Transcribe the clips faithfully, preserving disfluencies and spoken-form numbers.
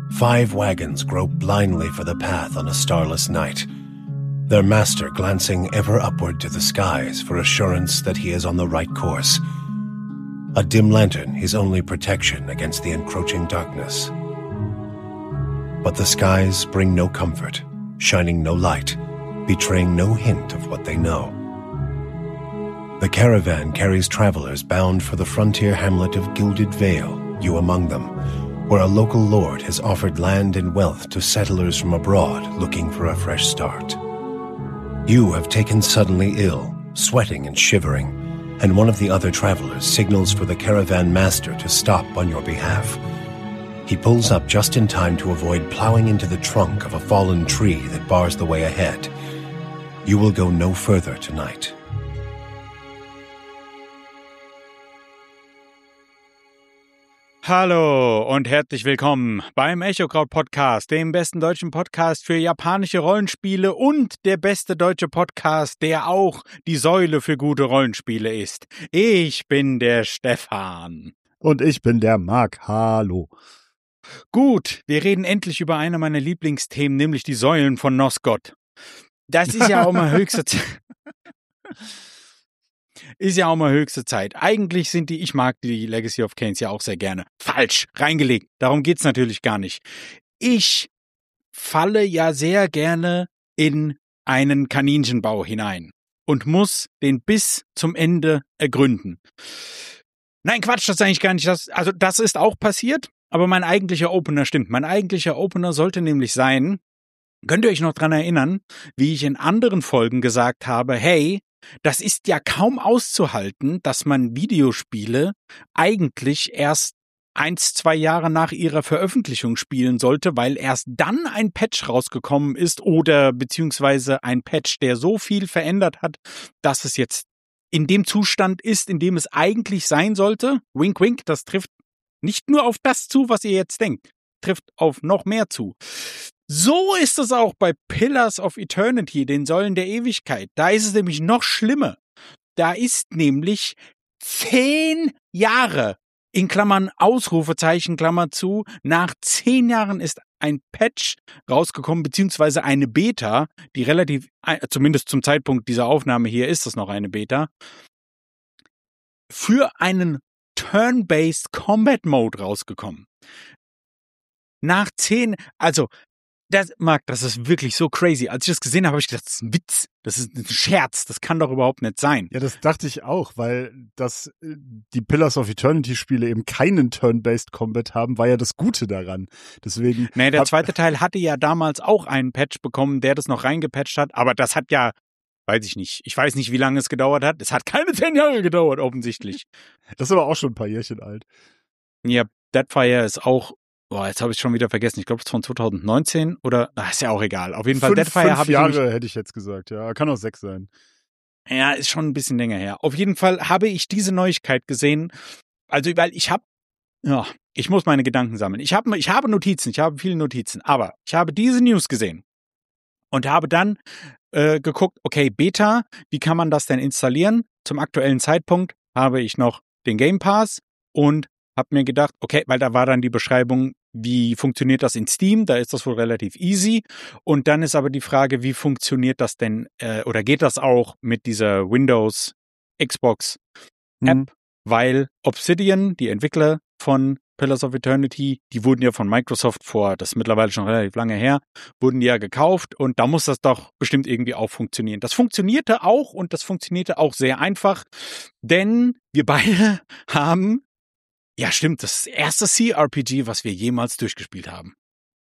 Five wagons grope blindly for the path on a starless night, their master glancing ever upward to the skies for assurance that he is on the right course. A dim lantern his only protection against the encroaching darkness. But the skies bring no comfort, shining no light, betraying no hint of what they know. The caravan carries travelers bound for the frontier hamlet of Gilded Vale, you among them, where a local lord has offered land and wealth to settlers from abroad looking for a fresh start. You have taken suddenly ill, sweating and shivering, and one of the other travelers signals for the caravan master to stop on your behalf. He pulls up just in time to avoid plowing into the trunk of a fallen tree that bars the way ahead. You will go no further tonight. Hallo und herzlich willkommen beim Echokraut Podcast, dem besten deutschen Podcast für japanische Rollenspiele und der beste deutsche Podcast, der auch die Säule für gute Rollenspiele ist. Ich bin der Stefan. Und ich bin der Marc. Hallo. Gut, wir reden endlich über eine meiner Lieblingsthemen, nämlich die Säulen von Nosgoth. Das ist ja auch mal höchste Zeit. Ist ja auch mal höchste Zeit. Eigentlich sind die, ich mag die Legacy of Kains ja auch sehr gerne. Falsch, reingelegt. Darum geht's natürlich gar nicht. Ich falle ja sehr gerne in einen Kaninchenbau hinein und muss den bis zum Ende ergründen. Nein, Quatsch, das ist eigentlich gar nicht das. Also das ist auch passiert, aber mein eigentlicher Opener stimmt. Mein eigentlicher Opener sollte nämlich sein, könnt ihr euch noch dran erinnern, wie ich in anderen Folgen gesagt habe, hey, das ist ja kaum auszuhalten, dass man Videospiele eigentlich erst eins, zwei Jahre nach ihrer Veröffentlichung spielen sollte, weil erst dann ein Patch rausgekommen ist oder beziehungsweise ein Patch, der so viel verändert hat, dass es jetzt in dem Zustand ist, in dem es eigentlich sein sollte. Wink, wink, das trifft nicht nur auf das zu, was ihr jetzt denkt, trifft auf noch mehr zu. So ist es auch bei Pillars of Eternity, den Säulen der Ewigkeit. Da ist es nämlich noch schlimmer. Da ist nämlich zehn Jahre, in Klammern Ausrufezeichen, Klammer zu, nach zehn Jahren ist ein Patch rausgekommen, beziehungsweise eine Beta, die relativ, zumindest zum Zeitpunkt dieser Aufnahme hier ist es noch eine Beta, für einen Turn-Based Combat Mode rausgekommen. Nach zehn, also Das, Marc, das ist wirklich so crazy. Als ich das gesehen habe, habe ich gedacht, das ist ein Witz, das ist ein Scherz, das kann doch überhaupt nicht sein. Ja, das dachte ich auch, weil das, die Pillars of Eternity Spiele eben keinen Turn-Based Combat haben, war ja das Gute daran. Deswegen. Nee, der zweite Teil hatte ja damals auch einen Patch bekommen, der das noch reingepatcht hat, aber das hat ja, weiß ich nicht, ich weiß nicht, wie lange es gedauert hat. Es hat keine zehn Jahre gedauert, offensichtlich. Das ist aber auch schon ein paar Jährchen alt. Ja, Deadfire ist auch, boah, jetzt habe ich schon wieder vergessen. Ich glaube, es ist von zwanzig neunzehn oder, ach, ist ja auch egal. Auf jeden Fall, fünf, Deadfire habe ich Jahre nämlich, hätte ich jetzt gesagt, ja. Kann auch sechs sein. Ja, ist schon ein bisschen länger her. Auf jeden Fall habe ich diese Neuigkeit gesehen. Also, weil ich habe, ja, ich muss meine Gedanken sammeln. Ich habe, ich habe Notizen, ich habe viele Notizen, aber ich habe diese News gesehen und habe dann äh, geguckt, okay, Beta, wie kann man das denn installieren? Zum aktuellen Zeitpunkt habe ich noch den Game Pass und habe mir gedacht, okay, weil da war dann die Beschreibung, wie funktioniert das in Steam? Da ist das wohl relativ easy. Und dann ist aber die Frage, wie funktioniert das denn, äh, oder geht das auch mit dieser Windows Xbox App? Mhm. Weil Obsidian, die Entwickler von Pillars of Eternity, die wurden ja von Microsoft vor, das ist mittlerweile schon relativ lange her, wurden die ja gekauft und da muss das doch bestimmt irgendwie auch funktionieren. Das funktionierte auch und das funktionierte auch sehr einfach, denn wir beide haben, ja stimmt, das ist das erste C R P G, was wir jemals durchgespielt haben.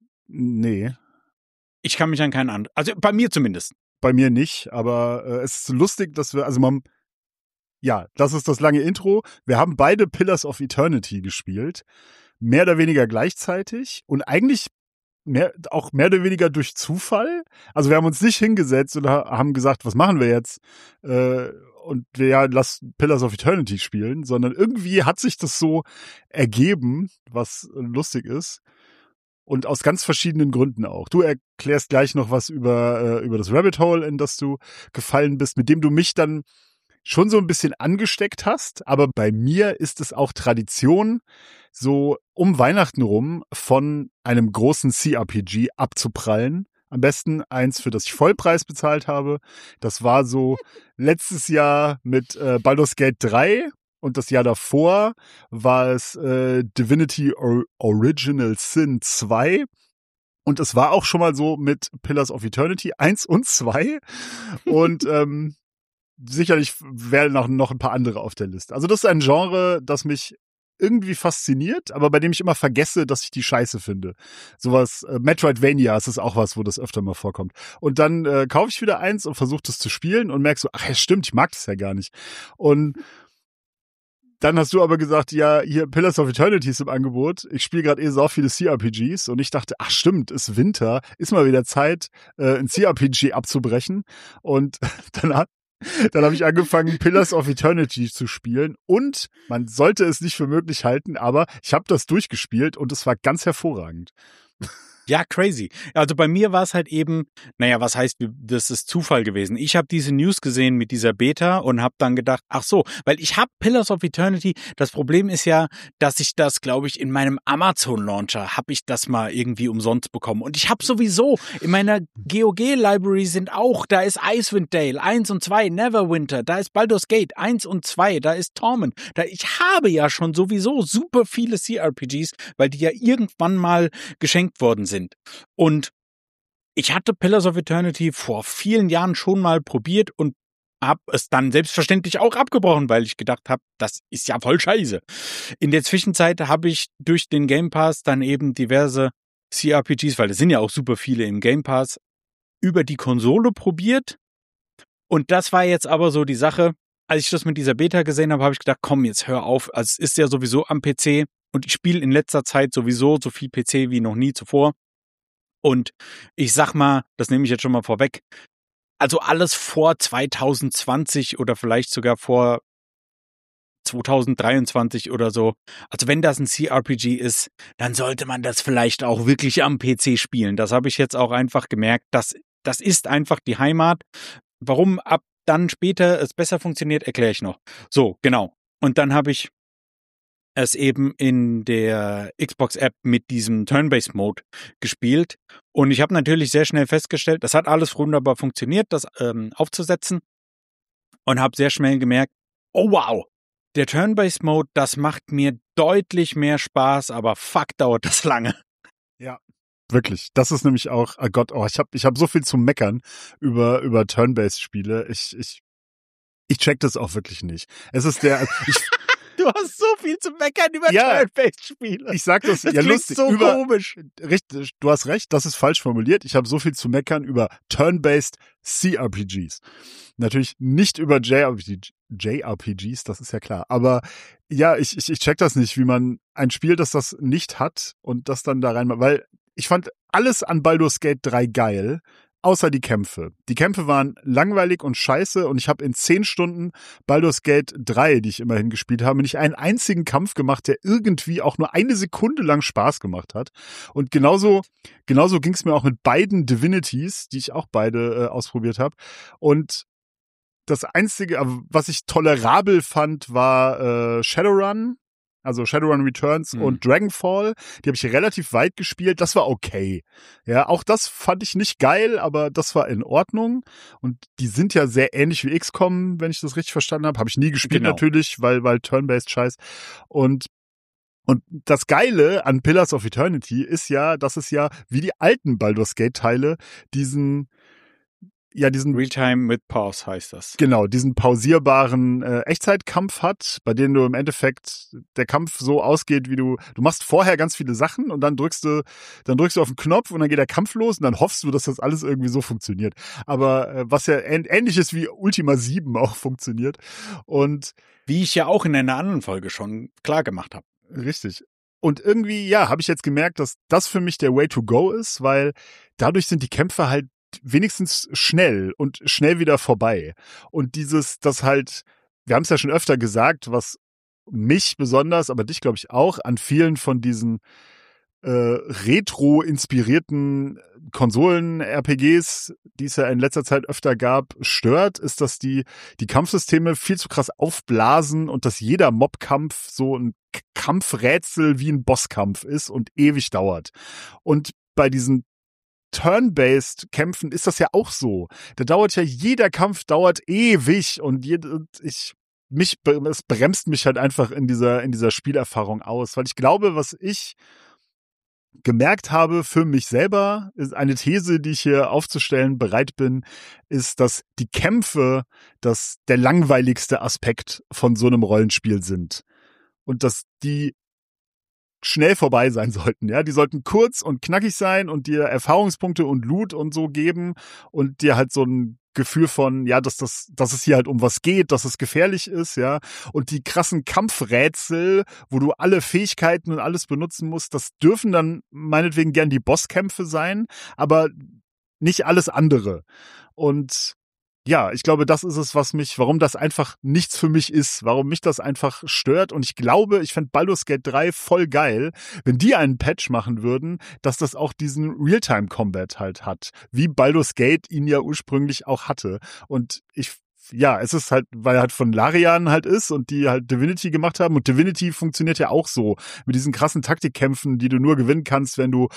Nee. Ich kann mich an keinen anderen, also bei mir zumindest. Bei mir nicht, aber äh, es ist so lustig, dass wir, also man, ja, das ist das lange Intro. Wir haben beide Pillars of Eternity gespielt, mehr oder weniger gleichzeitig und eigentlich mehr, auch mehr oder weniger durch Zufall. Also wir haben uns nicht hingesetzt und haben gesagt, was machen wir jetzt? Äh, und wir ja, lass Pillars of Eternity spielen, sondern irgendwie hat sich das so ergeben, was lustig ist. Und aus ganz verschiedenen Gründen auch. Du erklärst gleich noch was über, äh, über das Rabbit Hole, in das du gefallen bist, mit dem du mich dann schon so ein bisschen angesteckt hast, aber bei mir ist es auch Tradition, so um Weihnachten rum von einem großen C R P G abzuprallen. Am besten eins, für das ich Vollpreis bezahlt habe. Das war so letztes Jahr mit äh, Baldur's Gate drei und das Jahr davor war es äh, Divinity Or- Original Sin zwei. Und es war auch schon mal so mit Pillars of Eternity eins und zwei. Und ähm, sicherlich wären noch, noch ein paar andere auf der Liste. Also das ist ein Genre, das mich irgendwie fasziniert, aber bei dem ich immer vergesse, dass ich die scheiße finde. Sowas, äh, Metroidvania ist auch was, wo das öfter mal vorkommt. Und dann äh, kaufe ich wieder eins und versuche das zu spielen und merke so, ach ja, stimmt, ich mag das ja gar nicht. Und dann hast du aber gesagt, ja, hier Pillars of Eternity ist im Angebot. Ich spiele gerade eh so viele C R P Gs und ich dachte, ach stimmt, ist Winter, ist mal wieder Zeit, äh, ein C R P G abzubrechen. Und dann hat Dann habe ich angefangen, Pillars of Eternity zu spielen und man sollte es nicht für möglich halten, aber ich habe das durchgespielt und es war ganz hervorragend. Ja, crazy. Also bei mir war es halt eben, naja, was heißt, das ist Zufall gewesen. Ich habe diese News gesehen mit dieser Beta und habe dann gedacht, ach so, weil ich habe Pillars of Eternity, das Problem ist ja, dass ich das, glaube ich, in meinem Amazon-Launcher habe ich das mal irgendwie umsonst bekommen. Und ich habe sowieso, in meiner G O G-Library sind auch, da ist Icewind Dale eins und zwei, Neverwinter, da ist Baldur's Gate eins und zwei, da ist Torment. Da, ich habe ja schon sowieso super viele C R P Gs, weil die ja irgendwann mal geschenkt worden sind. Sind. Und ich hatte Pillars of Eternity vor vielen Jahren schon mal probiert und habe es dann selbstverständlich auch abgebrochen, weil ich gedacht habe, das ist ja voll scheiße. In der Zwischenzeit habe ich durch den Game Pass dann eben diverse C R P Gs, weil es sind ja auch super viele im Game Pass, über die Konsole probiert. Und das war jetzt aber so die Sache, als ich das mit dieser Beta gesehen habe, habe ich gedacht, komm, jetzt hör auf. Also es ist ja sowieso am P C und ich spiele in letzter Zeit sowieso so viel P C wie noch nie zuvor. Und ich sag mal, das nehme ich jetzt schon mal vorweg, also alles vor zwanzig zwanzig oder vielleicht sogar vor zwanzig dreiundzwanzig oder so. Also wenn das ein C R P G ist, dann sollte man das vielleicht auch wirklich am P C spielen. Das habe ich jetzt auch einfach gemerkt. Das, das ist einfach die Heimat. Warum ab dann später es besser funktioniert, erkläre ich noch. So, genau. Und dann habe ich es eben in der Xbox-App mit diesem Turn-Based-Mode gespielt. Und ich habe natürlich sehr schnell festgestellt, das hat alles wunderbar funktioniert, das ähm, aufzusetzen. Und habe sehr schnell gemerkt, oh wow, der Turn-Based-Mode, das macht mir deutlich mehr Spaß, aber fuck, dauert das lange. Ja. Wirklich. Das ist nämlich auch, oh Gott, oh, ich habe ich hab so viel zu meckern über, über Turn-Based-Spiele. Ich, ich, ich check das auch wirklich nicht. Es ist der, ich, Du hast so viel zu meckern über ja, Turn-Based-Spiele. Ich sag das, das ja klingt lustig. so über, komisch. Richtig, du hast recht, das ist falsch formuliert. Ich habe so viel zu meckern über Turn-Based C R P Gs. Natürlich nicht über J R P Gs, das ist ja klar. Aber ja, ich, ich, ich check das nicht, wie man ein Spiel, das das nicht hat und das dann da rein, weil ich fand alles an Baldur's Gate drei geil. Außer die Kämpfe. Die Kämpfe waren langweilig und scheiße und ich habe in zehn Stunden Baldur's Gate drei, die ich immerhin gespielt habe, nicht einen einzigen Kampf gemacht, der irgendwie auch nur eine Sekunde lang Spaß gemacht hat. Und genauso, genauso ging es mir auch mit beiden Divinities, die ich auch beide äh, ausprobiert habe. Und das Einzige, was ich tolerabel fand, war äh, Shadowrun. Also Shadowrun Returns mhm. und Dragonfall, die habe ich relativ weit gespielt, das war okay. Ja, auch das fand ich nicht geil, aber das war in Ordnung und die sind ja sehr ähnlich wie X COM, wenn ich das richtig verstanden habe, habe ich nie gespielt genau. natürlich, weil weil Turn-based Scheiß und und das Geile an Pillars of Eternity ist ja, dass es ja wie die alten Baldur's Gate Teile diesen ja diesen Realtime with Pause heißt das. Genau, diesen pausierbaren äh, Echtzeitkampf hat, bei dem du im Endeffekt der Kampf so ausgeht, wie du du machst vorher ganz viele Sachen und dann drückst du dann drückst du auf den Knopf und dann geht der Kampf los und dann hoffst du, dass das alles irgendwie so funktioniert. Aber äh, was ja ähn- ähnlich ist wie Ultima sieben auch funktioniert und wie ich ja auch in einer anderen Folge schon klar gemacht habe. Richtig. Und irgendwie, ja, habe ich jetzt gemerkt, dass das für mich der Way to go ist, weil dadurch sind die Kämpfe halt wenigstens schnell und schnell wieder vorbei. Und dieses, das halt, wir haben es ja schon öfter gesagt, was mich besonders, aber dich glaube ich auch, an vielen von diesen äh, retro-inspirierten Konsolen-R P Gs, die es ja in letzter Zeit öfter gab, stört, ist, dass die die Kampfsysteme viel zu krass aufblasen und dass jeder Mobkampf so ein Kampfrätsel wie ein Bosskampf ist und ewig dauert. Und bei diesen Turn-based Kämpfen ist das ja auch so. Da dauert ja jeder Kampf dauert ewig und jede, ich mich es bremst mich halt einfach in dieser in dieser Spielerfahrung aus, weil ich glaube, was ich gemerkt habe für mich selber, ist eine These, die ich hier aufzustellen bereit bin, ist, dass die Kämpfe das der langweiligste Aspekt von so einem Rollenspiel sind und dass die schnell vorbei sein sollten, ja, die sollten kurz und knackig sein und dir Erfahrungspunkte und Loot und so geben und dir halt so ein Gefühl von, ja, dass das, dass es hier halt um was geht, dass es gefährlich ist, ja, und die krassen Kampfrätsel, wo du alle Fähigkeiten und alles benutzen musst, das dürfen dann meinetwegen gern die Bosskämpfe sein, aber nicht alles andere. Und ja, ich glaube, das ist es, was mich, warum das einfach nichts für mich ist, warum mich das einfach stört. Und ich glaube, ich fände Baldur's Gate drei voll geil, wenn die einen Patch machen würden, dass das auch diesen Realtime-Combat halt hat, wie Baldur's Gate ihn ja ursprünglich auch hatte. Und ich ja, es ist halt, weil er halt von Larian halt ist und die halt Divinity gemacht haben und Divinity funktioniert ja auch so mit diesen krassen Taktikkämpfen, die du nur gewinnen kannst, wenn du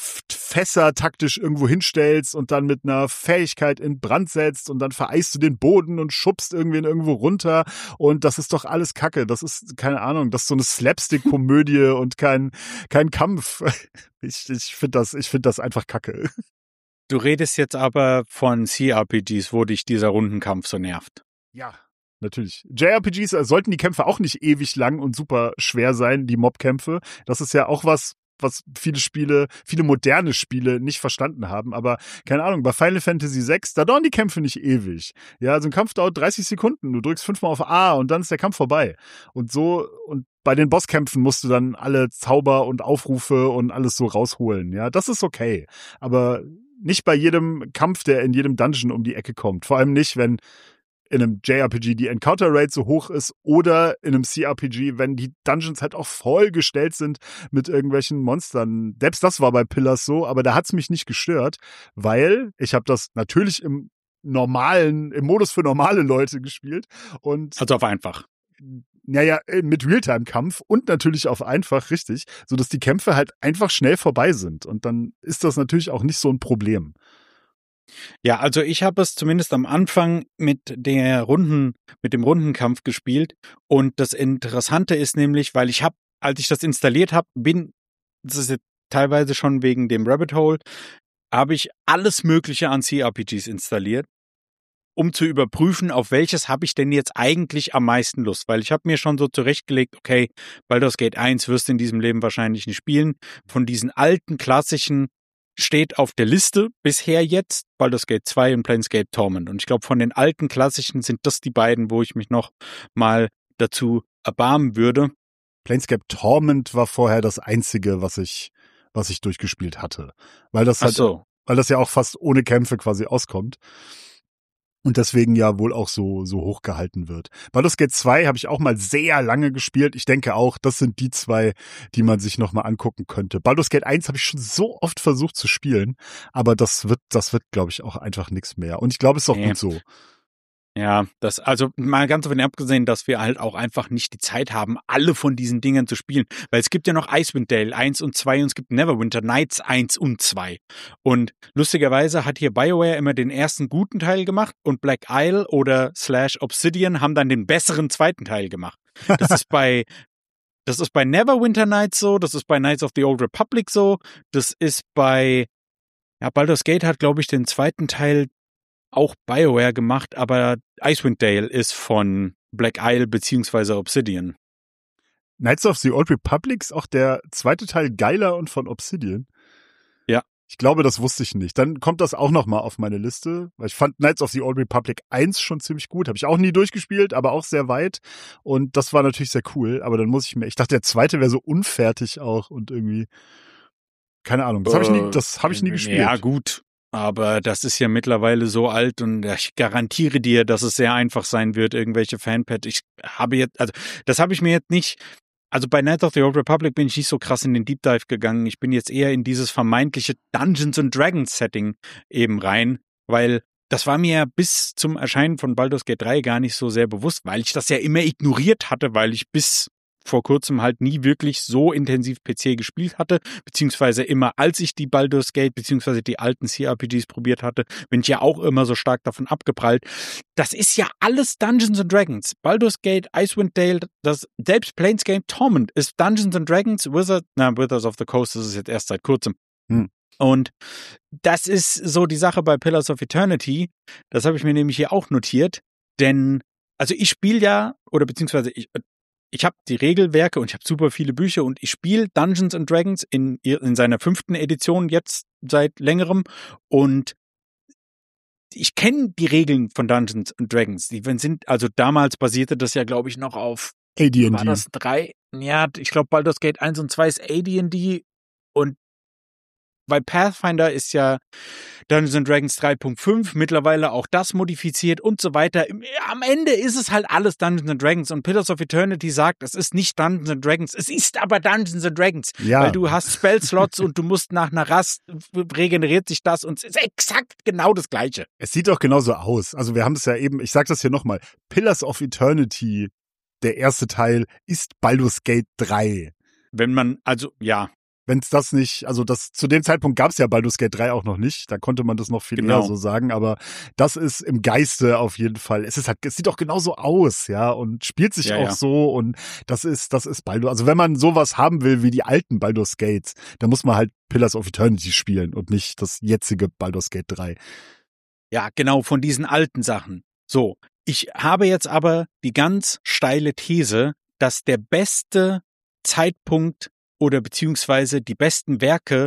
Fässer taktisch irgendwo hinstellst und dann mit einer Fähigkeit in Brand setzt und dann vereist du den Boden und schubst irgendwen irgendwo runter und das ist doch alles Kacke, das ist, keine Ahnung, das ist so eine Slapstick-Komödie und kein, kein Kampf. Ich, ich finde das, ich finde das einfach Kacke. Du redest jetzt aber von C R P Gs, wo dich dieser Rundenkampf so nervt. Ja, natürlich. J R P Gs äh, sollten die Kämpfe auch nicht ewig lang und super schwer sein, die Mobkämpfe. Das ist ja auch was, was viele Spiele, viele moderne Spiele nicht verstanden haben. Aber keine Ahnung, bei Final Fantasy sechs, da dauern die Kämpfe nicht ewig. Ja, also ein Kampf dauert dreißig Sekunden. Du drückst fünfmal auf A und dann ist der Kampf vorbei. Und so, und bei den Bosskämpfen musst du dann alle Zauber und Aufrufe und alles so rausholen. Ja, das ist okay. Aber nicht bei jedem Kampf, der in jedem Dungeon um die Ecke kommt. Vor allem nicht, wenn in einem J R P G die Encounter Rate so hoch ist oder in einem C R P G, wenn die Dungeons halt auch vollgestellt sind mit irgendwelchen Monstern. Selbst das war bei Pillars so, aber da hat's mich nicht gestört, weil ich habe das natürlich im normalen, im Modus für normale Leute gespielt. Und also auf einfach. Naja, mit Realtime-Kampf und natürlich auf einfach, richtig, so dass die Kämpfe halt einfach schnell vorbei sind. Und dann ist das natürlich auch nicht so ein Problem. Ja, also ich habe es zumindest am Anfang mit der Runden, mit dem Rundenkampf gespielt. Und das Interessante ist nämlich, weil ich habe, als ich das installiert habe, bin, das ist jetzt teilweise schon wegen dem Rabbit Hole, habe ich alles Mögliche an C R P Gs installiert, um zu überprüfen, auf welches habe ich denn jetzt eigentlich am meisten Lust. Weil ich habe mir schon so zurechtgelegt, okay, Baldur's Gate eins wirst du in diesem Leben wahrscheinlich nicht spielen. Von diesen alten, klassischen steht auf der Liste bisher jetzt Baldur's Gate zwei und Planescape Torment. Und ich glaube, von den alten, klassischen sind das die beiden, wo ich mich noch mal dazu erbarmen würde. Planescape Torment war vorher das einzige, was ich, was ich durchgespielt hatte. Weil das halt, Ach so. weil das ja auch fast ohne Kämpfe quasi auskommt. Und deswegen ja wohl auch so so hoch gehalten wird. Baldur's Gate zwei habe ich auch mal sehr lange gespielt. Ich denke auch, das sind die zwei, die man sich noch mal angucken könnte. Baldur's Gate eins habe ich schon so oft versucht zu spielen, aber das wird das wird, glaube ich, auch einfach nichts mehr. Und ich glaube, es ist auch Nee. gut so. Ja, das, also mal ganz davon abgesehen, dass wir halt auch einfach nicht die Zeit haben, alle von diesen Dingen zu spielen. Weil es gibt ja noch Icewind Dale eins und zwei und es gibt Neverwinter Nights eins und zwei. Und lustigerweise hat hier BioWare immer den ersten guten Teil gemacht und Black Isle oder slash Obsidian haben dann den besseren zweiten Teil gemacht. Das ist bei das ist bei Neverwinter Nights so, das ist bei Knights of the Old Republic so, das ist bei ja, Baldur's Gate hat, glaube ich, den zweiten Teil auch BioWare gemacht, aber Icewind Dale ist von Black Isle beziehungsweise Obsidian. Knights of the Old Republic ist auch der zweite Teil geiler und von Obsidian. Ja. Ich glaube, das wusste ich nicht. Dann kommt das auch noch mal auf meine Liste, weil ich fand Knights of the Old Republic eins schon ziemlich gut. Habe ich auch nie durchgespielt, aber auch sehr weit. Und das war natürlich sehr cool. Aber dann muss ich mir, ich dachte, der zweite wäre so unfertig auch und irgendwie, keine Ahnung. Das habe ich nie, das habe ich nie gespielt. Ja, gut. Aber das ist ja mittlerweile so alt und ich garantiere dir, dass es sehr einfach sein wird, irgendwelche Fanpad. Ich habe jetzt, also das habe ich mir jetzt nicht also bei Knights of the Old Republic bin ich nicht so krass in den Deep Dive gegangen. Ich bin jetzt eher in dieses vermeintliche Dungeons and Dragons Setting eben rein, weil das war mir bis zum Erscheinen von Baldur's Gate drei gar nicht so sehr bewusst, weil ich das ja immer ignoriert hatte, weil ich bis vor kurzem halt nie wirklich so intensiv P C gespielt hatte, beziehungsweise immer, als ich die Baldur's Gate, beziehungsweise die alten C R P Gs probiert hatte, bin ich ja auch immer so stark davon abgeprallt. Das ist ja alles Dungeons and Dragons. Baldur's Gate, Icewind Dale, das, selbst Planescape Torment ist Dungeons and Dragons, Wizard, na, Wizards of the Coast, das ist jetzt erst seit kurzem. Hm. Und das ist so die Sache bei Pillars of Eternity, das habe ich mir nämlich hier auch notiert, denn, also ich spiele ja, oder beziehungsweise ich, Ich habe die Regelwerke und ich habe super viele Bücher und ich spiele Dungeons and Dragons in, in seiner fünften Edition jetzt seit längerem und ich kenne die Regeln von Dungeons and Dragons. Die sind, also damals basierte das ja, glaube ich, noch auf A D and D. War das drei? Ja, ich glaube Baldur's Gate eins und zwei ist A D and D und bei Pathfinder ist ja Dungeons and Dragons drei Punkt fünf, mittlerweile auch das modifiziert und so weiter. Am Ende ist es halt alles Dungeons and Dragons und Pillars of Eternity sagt, es ist nicht Dungeons and Dragons, es ist aber Dungeons and Dragons, ja. Weil du hast Spellslots und du musst nach einer Rast, regeneriert sich das und es ist exakt genau das Gleiche. Es sieht doch genauso aus. Also wir haben es ja eben, ich sag das hier nochmal, Pillars of Eternity, der erste Teil, ist Baldur's Gate drei. Wenn man, also ja. Wenn es das nicht, also das zu dem Zeitpunkt gab es ja Baldur's Gate drei auch noch nicht, da konnte man das noch viel genau. eher so sagen, aber das ist im Geiste auf jeden Fall. Es ist halt, es sieht auch genauso aus, ja, und spielt sich ja, auch ja. so und das ist, das ist Baldur. Also wenn man sowas haben will wie die alten Baldur's Gates, dann muss man halt Pillars of Eternity spielen und nicht das jetzige Baldur's Gate drei. Ja, genau, von diesen alten Sachen. So, ich habe jetzt aber die ganz steile These, dass der beste Zeitpunkt oder beziehungsweise die besten Werke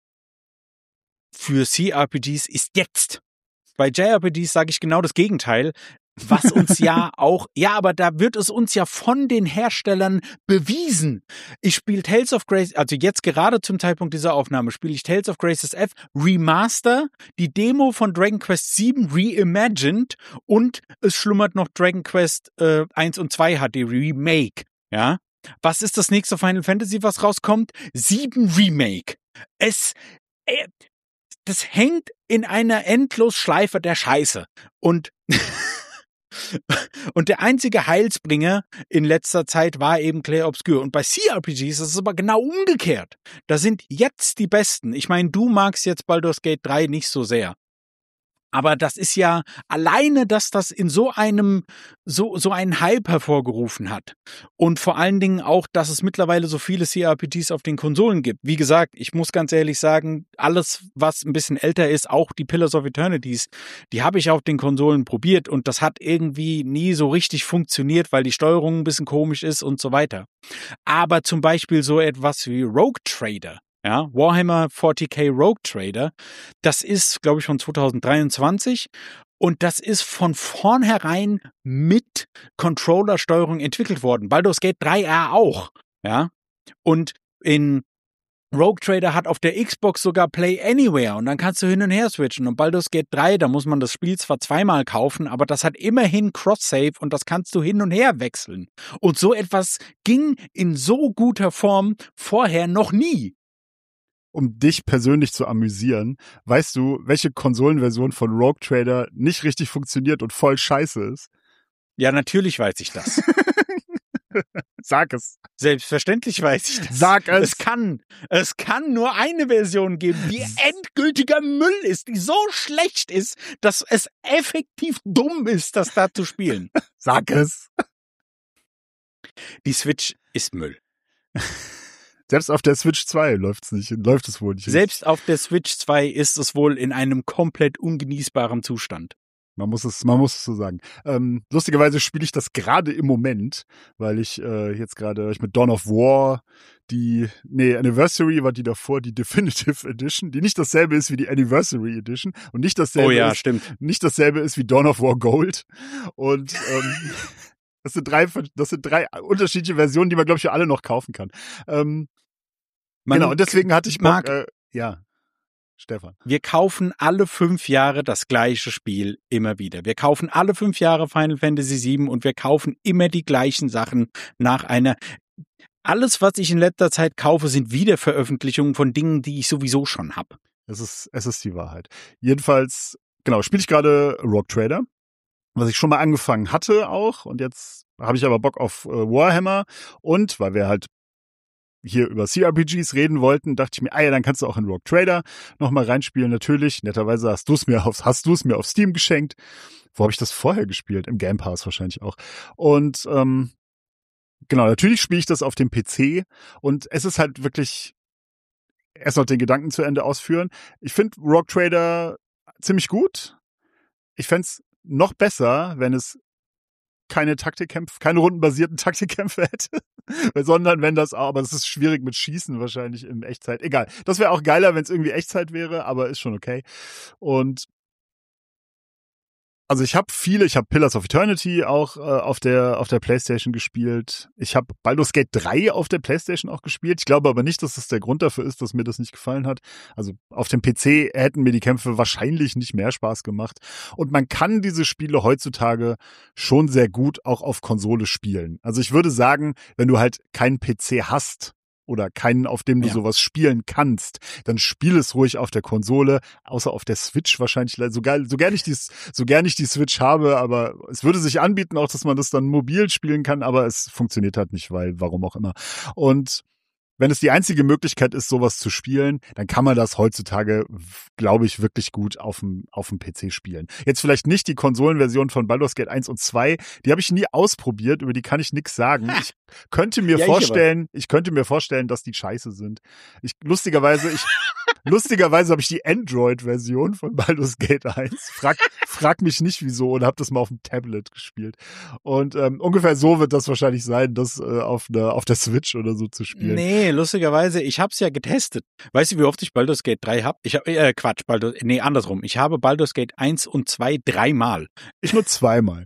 für C R P Gs ist jetzt. Bei J R P Gs sage ich genau das Gegenteil, was uns ja auch, ja, aber da wird es uns ja von den Herstellern bewiesen. Ich spiele Tales of Grace, also jetzt gerade zum Zeitpunkt dieser Aufnahme spiele ich Tales of Graces F Remaster, die Demo von Dragon Quest sieben Reimagined und es schlummert noch Dragon Quest äh, eins und zwei H D Remake, ja. Was ist das nächste Final Fantasy, was rauskommt? sieben Remake. Es, äh, das hängt in einer Endlosschleife der Scheiße. Und, und der einzige Heilsbringer in letzter Zeit war eben Clair Obscur. Und bei C R P Gs ist es aber genau umgekehrt. Da sind jetzt die Besten. Ich meine, du magst jetzt Baldur's Gate drei nicht so sehr. Aber das ist ja alleine, dass das in so einem, so, so einen Hype hervorgerufen hat. Und vor allen Dingen auch, dass es mittlerweile so viele C R P Gs auf den Konsolen gibt. Wie gesagt, ich muss ganz ehrlich sagen, alles, was ein bisschen älter ist, auch die Pillars of Eternities, die habe ich auf den Konsolen probiert und das hat irgendwie nie so richtig funktioniert, weil die Steuerung ein bisschen komisch ist und so weiter. Aber zum Beispiel so etwas wie Rogue Trader. Ja, Warhammer vierzig K Rogue Trader, das ist, glaube ich, von zwanzig dreiundzwanzig und das ist von vornherein mit Controller-Steuerung entwickelt worden. Baldur's Gate drei R auch, ja, und in Rogue Trader hat auf der Xbox sogar Play Anywhere und dann kannst du hin und her switchen und Baldur's Gate drei, da muss man das Spiel zwar zweimal kaufen, aber das hat immerhin Cross-Save und das kannst du hin und her wechseln. Und so etwas ging in so guter Form vorher noch nie. Um dich persönlich zu amüsieren, weißt du, welche Konsolenversion von Rogue Trader nicht richtig funktioniert und voll scheiße ist? Ja, natürlich weiß ich das. Sag es. Selbstverständlich weiß ich das. Sag es. Es kann, es kann nur eine Version geben, die endgültiger Müll ist, die so schlecht ist, dass es effektiv dumm ist, das da zu spielen. Sag es. Die Switch ist Müll. Selbst auf der Switch zwei läuft's nicht, läuft es wohl nicht. Selbst auf der Switch zwei ist es wohl in einem komplett ungenießbaren Zustand. Man muss es, man muss es so sagen. Ähm, lustigerweise spiele ich das gerade im Moment, weil ich äh, jetzt gerade ich mit Dawn of War die, nee, Anniversary war die davor, die Definitive Edition, die nicht dasselbe ist wie die Anniversary Edition und nicht dasselbe oh ja, ist, stimmt. nicht dasselbe ist wie Dawn of War Gold. Und ähm, das sind drei, das sind drei unterschiedliche Versionen, die man, glaube ich, für alle noch kaufen kann. Ähm, Man genau, und deswegen hatte ich Bock, mag, äh, ja, Stefan. Wir kaufen alle fünf Jahre das gleiche Spiel immer wieder. Wir kaufen alle fünf Jahre Final Fantasy sieben und wir kaufen immer die gleichen Sachen nach einer, alles, was ich in letzter Zeit kaufe, sind Wiederveröffentlichungen von Dingen, die ich sowieso schon habe. Es ist, es ist die Wahrheit. Jedenfalls, genau, spiele ich gerade Rogue Trader, was ich schon mal angefangen hatte auch. Und jetzt habe ich aber Bock auf äh, Warhammer. Und weil wir halt hier über C R P Gs reden wollten, dachte ich mir, ah ja, dann kannst du auch in Rogue Trader nochmal reinspielen. Natürlich, netterweise hast du es mir auf, hast du es mir auf Steam geschenkt. Wo habe ich das vorher gespielt? Im Game Pass wahrscheinlich auch. Und ähm, genau, natürlich spiele ich das auf dem P C. Und es ist halt wirklich erst noch den Gedanken zu Ende ausführen. Ich finde Rogue Trader ziemlich gut. Ich fände es noch besser, wenn es keine Taktikkämpfe, keine rundenbasierten Taktikkämpfe hätte, sondern wenn das auch, aber es ist schwierig mit Schießen wahrscheinlich in Echtzeit. Egal. Das wäre auch geiler, wenn es irgendwie Echtzeit wäre, aber ist schon okay. Und also ich habe viele, ich habe Pillars of Eternity auch äh, auf der auf der PlayStation gespielt. Ich habe Baldur's Gate drei auf der PlayStation auch gespielt. Ich glaube aber nicht, dass das der Grund dafür ist, dass mir das nicht gefallen hat. Also auf dem P C hätten mir die Kämpfe wahrscheinlich nicht mehr Spaß gemacht. Und man kann diese Spiele heutzutage schon sehr gut auch auf Konsole spielen. Also ich würde sagen, wenn du halt keinen P C hast oder keinen, auf dem du ja. sowas spielen kannst, dann spiel es ruhig auf der Konsole, außer auf der Switch wahrscheinlich. So, geil, so gerne ich die, so gern ich die Switch habe, aber es würde sich anbieten auch, dass man das dann mobil spielen kann, aber es funktioniert halt nicht, weil, warum auch immer. Und wenn es die einzige Möglichkeit ist, sowas zu spielen, dann kann man das heutzutage, glaube ich, wirklich gut auf dem auf dem P C spielen. Jetzt vielleicht nicht die Konsolenversion von Baldur's Gate eins und zwei, die habe ich nie ausprobiert, über die kann ich nichts sagen. Ich könnte mir ja, vorstellen, ich, ich könnte mir vorstellen, dass die scheiße sind. Ich lustigerweise, ich lustigerweise habe ich die Android-Version von Baldur's Gate eins. Frag, frag mich nicht wieso und habe das mal auf dem Tablet gespielt. Und ähm, ungefähr so wird das wahrscheinlich sein, das äh, auf der auf der Switch oder so zu spielen. Nee, lustigerweise, ich hab's ja getestet. Weißt du, wie oft ich Baldur's Gate drei hab? Ich hab, äh, Quatsch, Baldur's, nee, andersrum. Ich habe Baldur's Gate eins und zwei dreimal. Ich nur zweimal.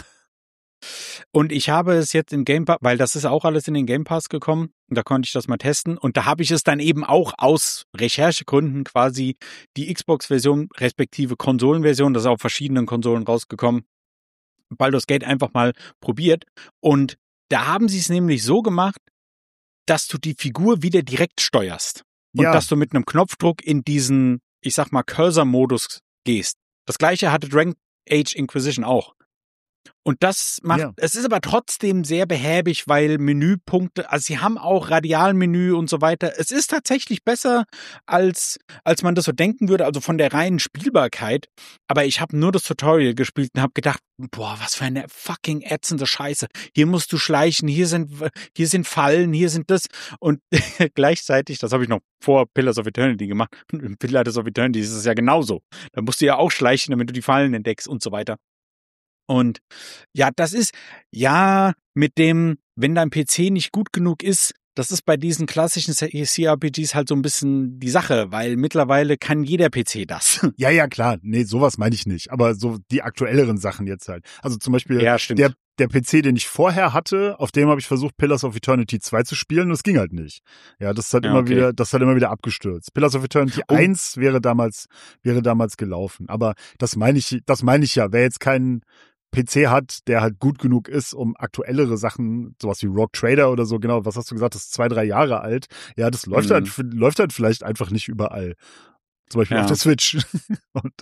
Und ich habe es jetzt in Game Pass, weil das ist auch alles in den Game Pass gekommen. Und da konnte ich das mal testen. Und da habe ich es dann eben auch aus Recherchegründen quasi die Xbox-Version respektive Konsolenversion, das ist auf verschiedenen Konsolen rausgekommen, Baldur's Gate einfach mal probiert. Und da haben sie es nämlich so gemacht, dass du die Figur wieder direkt steuerst. Und ja. dass du mit einem Knopfdruck in diesen, ich sag mal, Cursor-Modus gehst. Das gleiche hatte Dragon Age Inquisition auch. Und das macht, ja. es ist aber trotzdem sehr behäbig, weil Menüpunkte, also sie haben auch Radialmenü und so weiter. Es ist tatsächlich besser, als als man das so denken würde, also von der reinen Spielbarkeit. Aber ich habe nur das Tutorial gespielt und habe gedacht, boah, was für eine fucking ätzende Scheiße. Hier musst du schleichen, hier sind hier sind Fallen, hier sind das. Und gleichzeitig, das habe ich noch vor Pillars of Eternity gemacht, in Pillars of Eternity ist es ja genauso. Da musst du ja auch schleichen, damit du die Fallen entdeckst und so weiter. Und ja, das ist, ja, mit dem, wenn dein P C nicht gut genug ist, das ist bei diesen klassischen C R P Gs halt so ein bisschen die Sache, weil mittlerweile kann jeder P C das. Ja, ja, klar. Nee, sowas meine ich nicht. Aber so die aktuelleren Sachen jetzt halt. Also zum Beispiel ja, stimmt. der der P C, den ich vorher hatte, auf dem habe ich versucht, Pillars of Eternity zwei zu spielen und es ging halt nicht. Ja, das hat ja, immer okay. wieder, das hat immer wieder abgestürzt. Pillars of Eternity oh. eins wäre damals, wäre damals gelaufen. Aber das meine ich, das meine ich ja. Wer jetzt keinen P C hat, der halt gut genug ist, um aktuellere Sachen, sowas wie Rogue Trader oder so, genau, was hast du gesagt, das ist zwei, drei Jahre alt. Ja, das läuft mhm. halt, läuft halt vielleicht einfach nicht überall. Zum Beispiel ja. auf der Switch. Und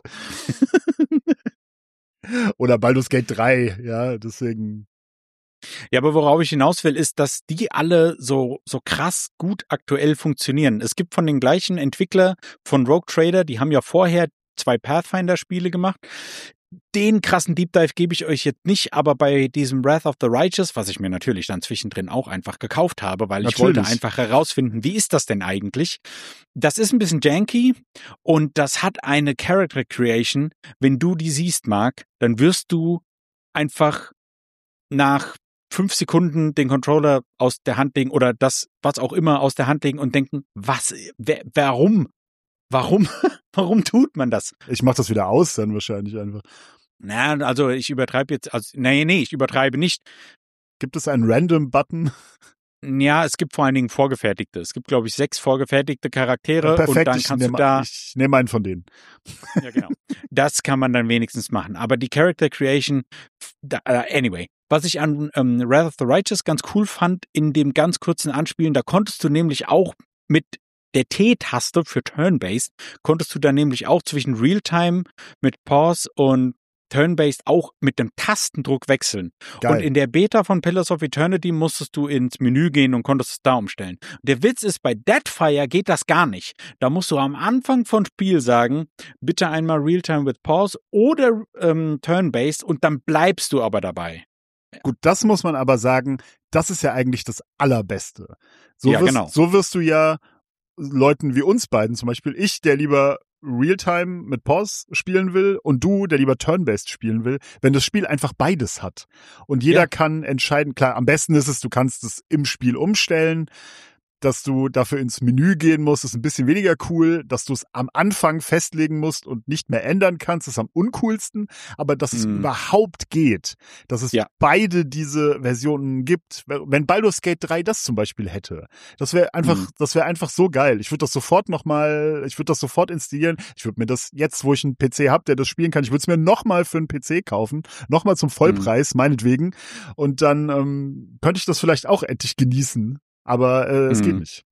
oder Baldur's Gate drei, ja, deswegen. Ja, aber worauf ich hinaus will, ist, dass die alle so so krass gut aktuell funktionieren. Es gibt von den gleichen Entwickler von Rogue Trader, die haben ja vorher zwei Pathfinder-Spiele gemacht. Den krassen Deep Dive gebe ich euch jetzt nicht, aber bei diesem Wrath of the Righteous, was ich mir natürlich dann zwischendrin auch einfach gekauft habe, weil natürlich. Ich wollte einfach herausfinden, wie ist das denn eigentlich? Das ist ein bisschen janky und das hat eine Character Creation. Wenn du die siehst, Marc, dann wirst du einfach nach fünf Sekunden den Controller aus der Hand legen oder das, was auch immer, aus der Hand legen und denken, was, wer, warum? Warum? Warum tut man das? Ich mach das wieder aus dann wahrscheinlich einfach. Na, also ich übertreibe jetzt, also nee, nee, ich übertreibe nicht. Gibt es einen Random-Button? Ja, es gibt vor allen Dingen vorgefertigte. Es gibt, glaube ich, sechs vorgefertigte Charaktere. Ja, perfekt, und dann kannst nehm, du da. Ich nehme einen von denen. Ja, genau. Das kann man dann wenigstens machen. Aber die Character Creation, da, uh, anyway, was ich an ähm, Wrath of the Righteous ganz cool fand, in dem ganz kurzen Anspielen, da konntest du nämlich auch mit der T-Taste für Turn-Based, konntest du dann nämlich auch zwischen Realtime mit Pause und Turn-Based auch mit dem Tastendruck wechseln. Geil. Und in der Beta von Pillars of Eternity musstest du ins Menü gehen und konntest es da umstellen. Der Witz ist, bei Deadfire geht das gar nicht. Da musst du am Anfang von Spiel sagen, bitte einmal Realtime with Pause oder ähm, Turn-Based und dann bleibst du aber dabei. Gut, das muss man aber sagen, das ist ja eigentlich das Allerbeste. So Ja, wirst, genau. So wirst du ja Leuten wie uns beiden, zum Beispiel ich, der lieber Realtime mit Pause spielen will und du, der lieber Turn-Based spielen will, wenn das Spiel einfach beides hat. Und jeder Ja. kann entscheiden, klar, am besten ist es, du kannst es im Spiel umstellen, dass du dafür ins Menü gehen musst, ist ein bisschen weniger cool, dass du es am Anfang festlegen musst und nicht mehr ändern kannst, ist am uncoolsten, aber dass es Mm. überhaupt geht, dass es Ja. beide diese Versionen gibt, wenn Baldur's Gate drei das zum Beispiel hätte, das wäre einfach, Mm. das wäre einfach so geil. Ich würde das sofort nochmal, ich würde das sofort installieren, ich würde mir das jetzt, wo ich einen P C habe, der das spielen kann, ich würde es mir nochmal für einen P C kaufen, nochmal zum Vollpreis, meinetwegen, und dann ähm, könnte ich das vielleicht auch endlich genießen. Aber äh, es Mhm. geht nicht.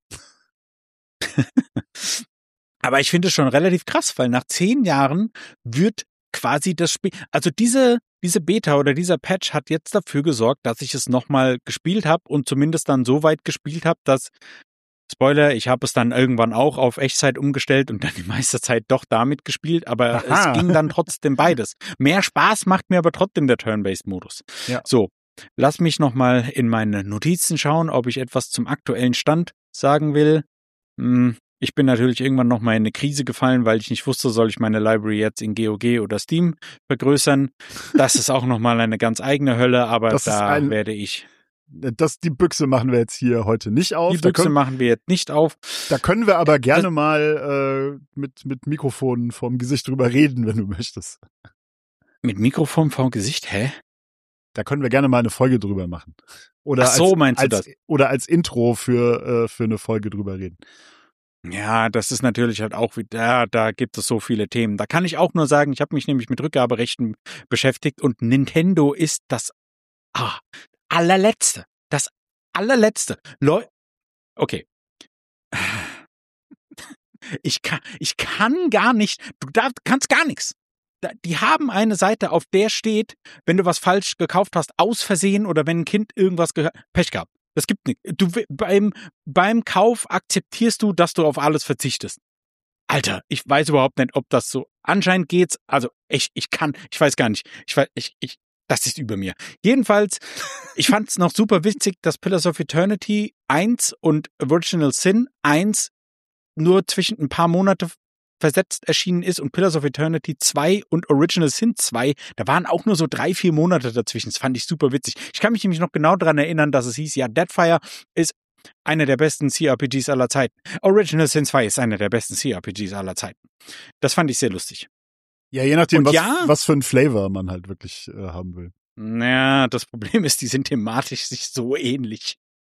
Aber ich finde es schon relativ krass, weil nach zehn Jahren wird quasi das Spiel, also diese diese Beta oder dieser Patch hat jetzt dafür gesorgt, dass ich es nochmal gespielt habe und zumindest dann so weit gespielt habe, dass, Spoiler, ich habe es dann irgendwann auch auf Echtzeit umgestellt und dann die meiste Zeit doch damit gespielt, aber Aha. es ging dann trotzdem beides. Mehr Spaß macht mir aber trotzdem der Turn-Based-Modus. Ja. So, lass mich nochmal in meine Notizen schauen, ob ich etwas zum aktuellen Stand sagen will. Hm, ich bin natürlich irgendwann nochmal in eine Krise gefallen, weil ich nicht wusste, soll ich meine Library jetzt in G O G oder Steam vergrößern. Das ist auch nochmal eine ganz eigene Hölle, aber Das ist da ein- werde ich. Das, die Büchse machen wir jetzt hier heute nicht auf. Die Da Büchse können, machen wir jetzt nicht auf. da können wir aber gerne mal äh, mit, mit Mikrofonen vorm Gesicht drüber reden, wenn du möchtest. Mit Mikrofon vorm Gesicht, hä? Da können wir gerne mal eine Folge drüber machen. Oder Ach so, als, meinst du als, das? Oder als Intro für, äh, für eine Folge drüber reden. Ja, das ist natürlich halt auch wieder, ja, da gibt es so viele Themen. Da kann ich auch nur sagen, ich habe mich nämlich mit Rückgaberechten beschäftigt und Nintendo ist das ah, allerletzte. Das allerletzte. Leu okay. Ich kann, ich kann gar nicht, du darf, kannst gar nichts. Da- Die haben eine Seite, auf der steht, wenn du was falsch gekauft hast, aus Versehen oder wenn ein Kind irgendwas gehört, Pech gehabt. Das gibt nichts. Du wi- beim beim Kauf akzeptierst du, dass du auf alles verzichtest. Alter, ich weiß überhaupt nicht, ob das so anscheinend geht's. Also ich ich kann, ich weiß gar nicht. Ich weiß ich ich das ist über mir. Jedenfalls, ich fand's noch super witzig, dass Pillars of Eternity eins und Original Sin eins nur zwischen ein paar Monate versetzt erschienen ist und Pillars of Eternity zwei und Original Sin zwei, da waren auch nur so drei, vier Monate dazwischen. Das fand ich super witzig. Ich kann mich nämlich noch genau daran erinnern, dass es hieß, ja, Deadfire ist einer der besten C R P Gs aller Zeiten. Original Sin zwei ist einer der besten C R P Gs aller Zeiten. Das fand ich sehr lustig. Ja, je nachdem, Und was, ja- was für ein Flavor man halt wirklich äh, haben will. Naja, das Problem ist, die sind thematisch sich so ähnlich.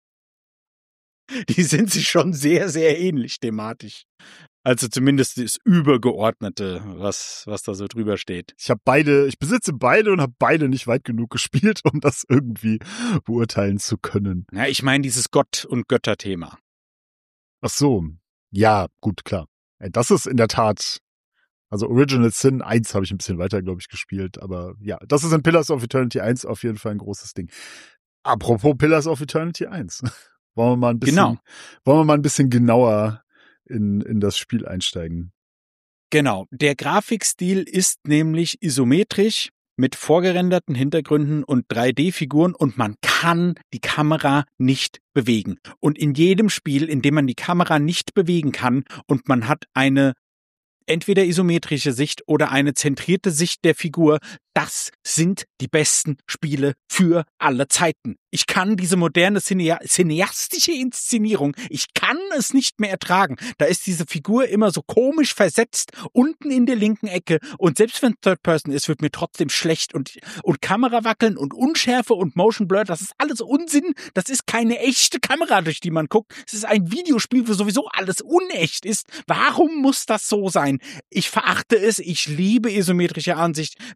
Die sind sich schon sehr, sehr ähnlich thematisch. Also zumindest das Übergeordnete, was, was da so drüber steht. Ich habe beide, ich besitze beide und habe beide nicht weit genug gespielt, um das irgendwie beurteilen zu können. Ja, ich meine dieses Gott- und Götter-Thema. Ach so. Ja, gut, klar. Äh, Das ist in der Tat, also Original Sin eins habe ich ein bisschen weiter, glaube ich, gespielt, aber ja, das ist in Pillars of Eternity eins auf jeden Fall ein großes Ding. Apropos Pillars of Eternity eins. Wollen wir mal ein bisschen, Genau. wollen wir mal ein bisschen genauer in, in das Spiel einsteigen? Genau. Der Grafikstil ist nämlich isometrisch mit vorgerenderten Hintergründen und drei D-Figuren und man kann die Kamera nicht bewegen. Und in jedem Spiel, in dem man die Kamera nicht bewegen kann und man hat eine entweder isometrische Sicht oder eine zentrierte Sicht der Figur, das sind die besten Spiele für alle Zeiten. Ich kann diese moderne Cinea- cineastische Inszenierung, ich kann es nicht mehr ertragen. Da ist diese Figur immer so komisch versetzt, unten in der linken Ecke und selbst wenn es Third Person ist, wird mir trotzdem schlecht und, und Kamera wackeln und Unschärfe und Motion Blur, das ist alles Unsinn. Das ist keine echte Kamera, durch die man guckt. Es ist ein Videospiel, wo sowieso alles unecht ist. Warum muss das so sein? Ich verachte es, ich liebe isometrische Ansicht. Mir ist kein einziges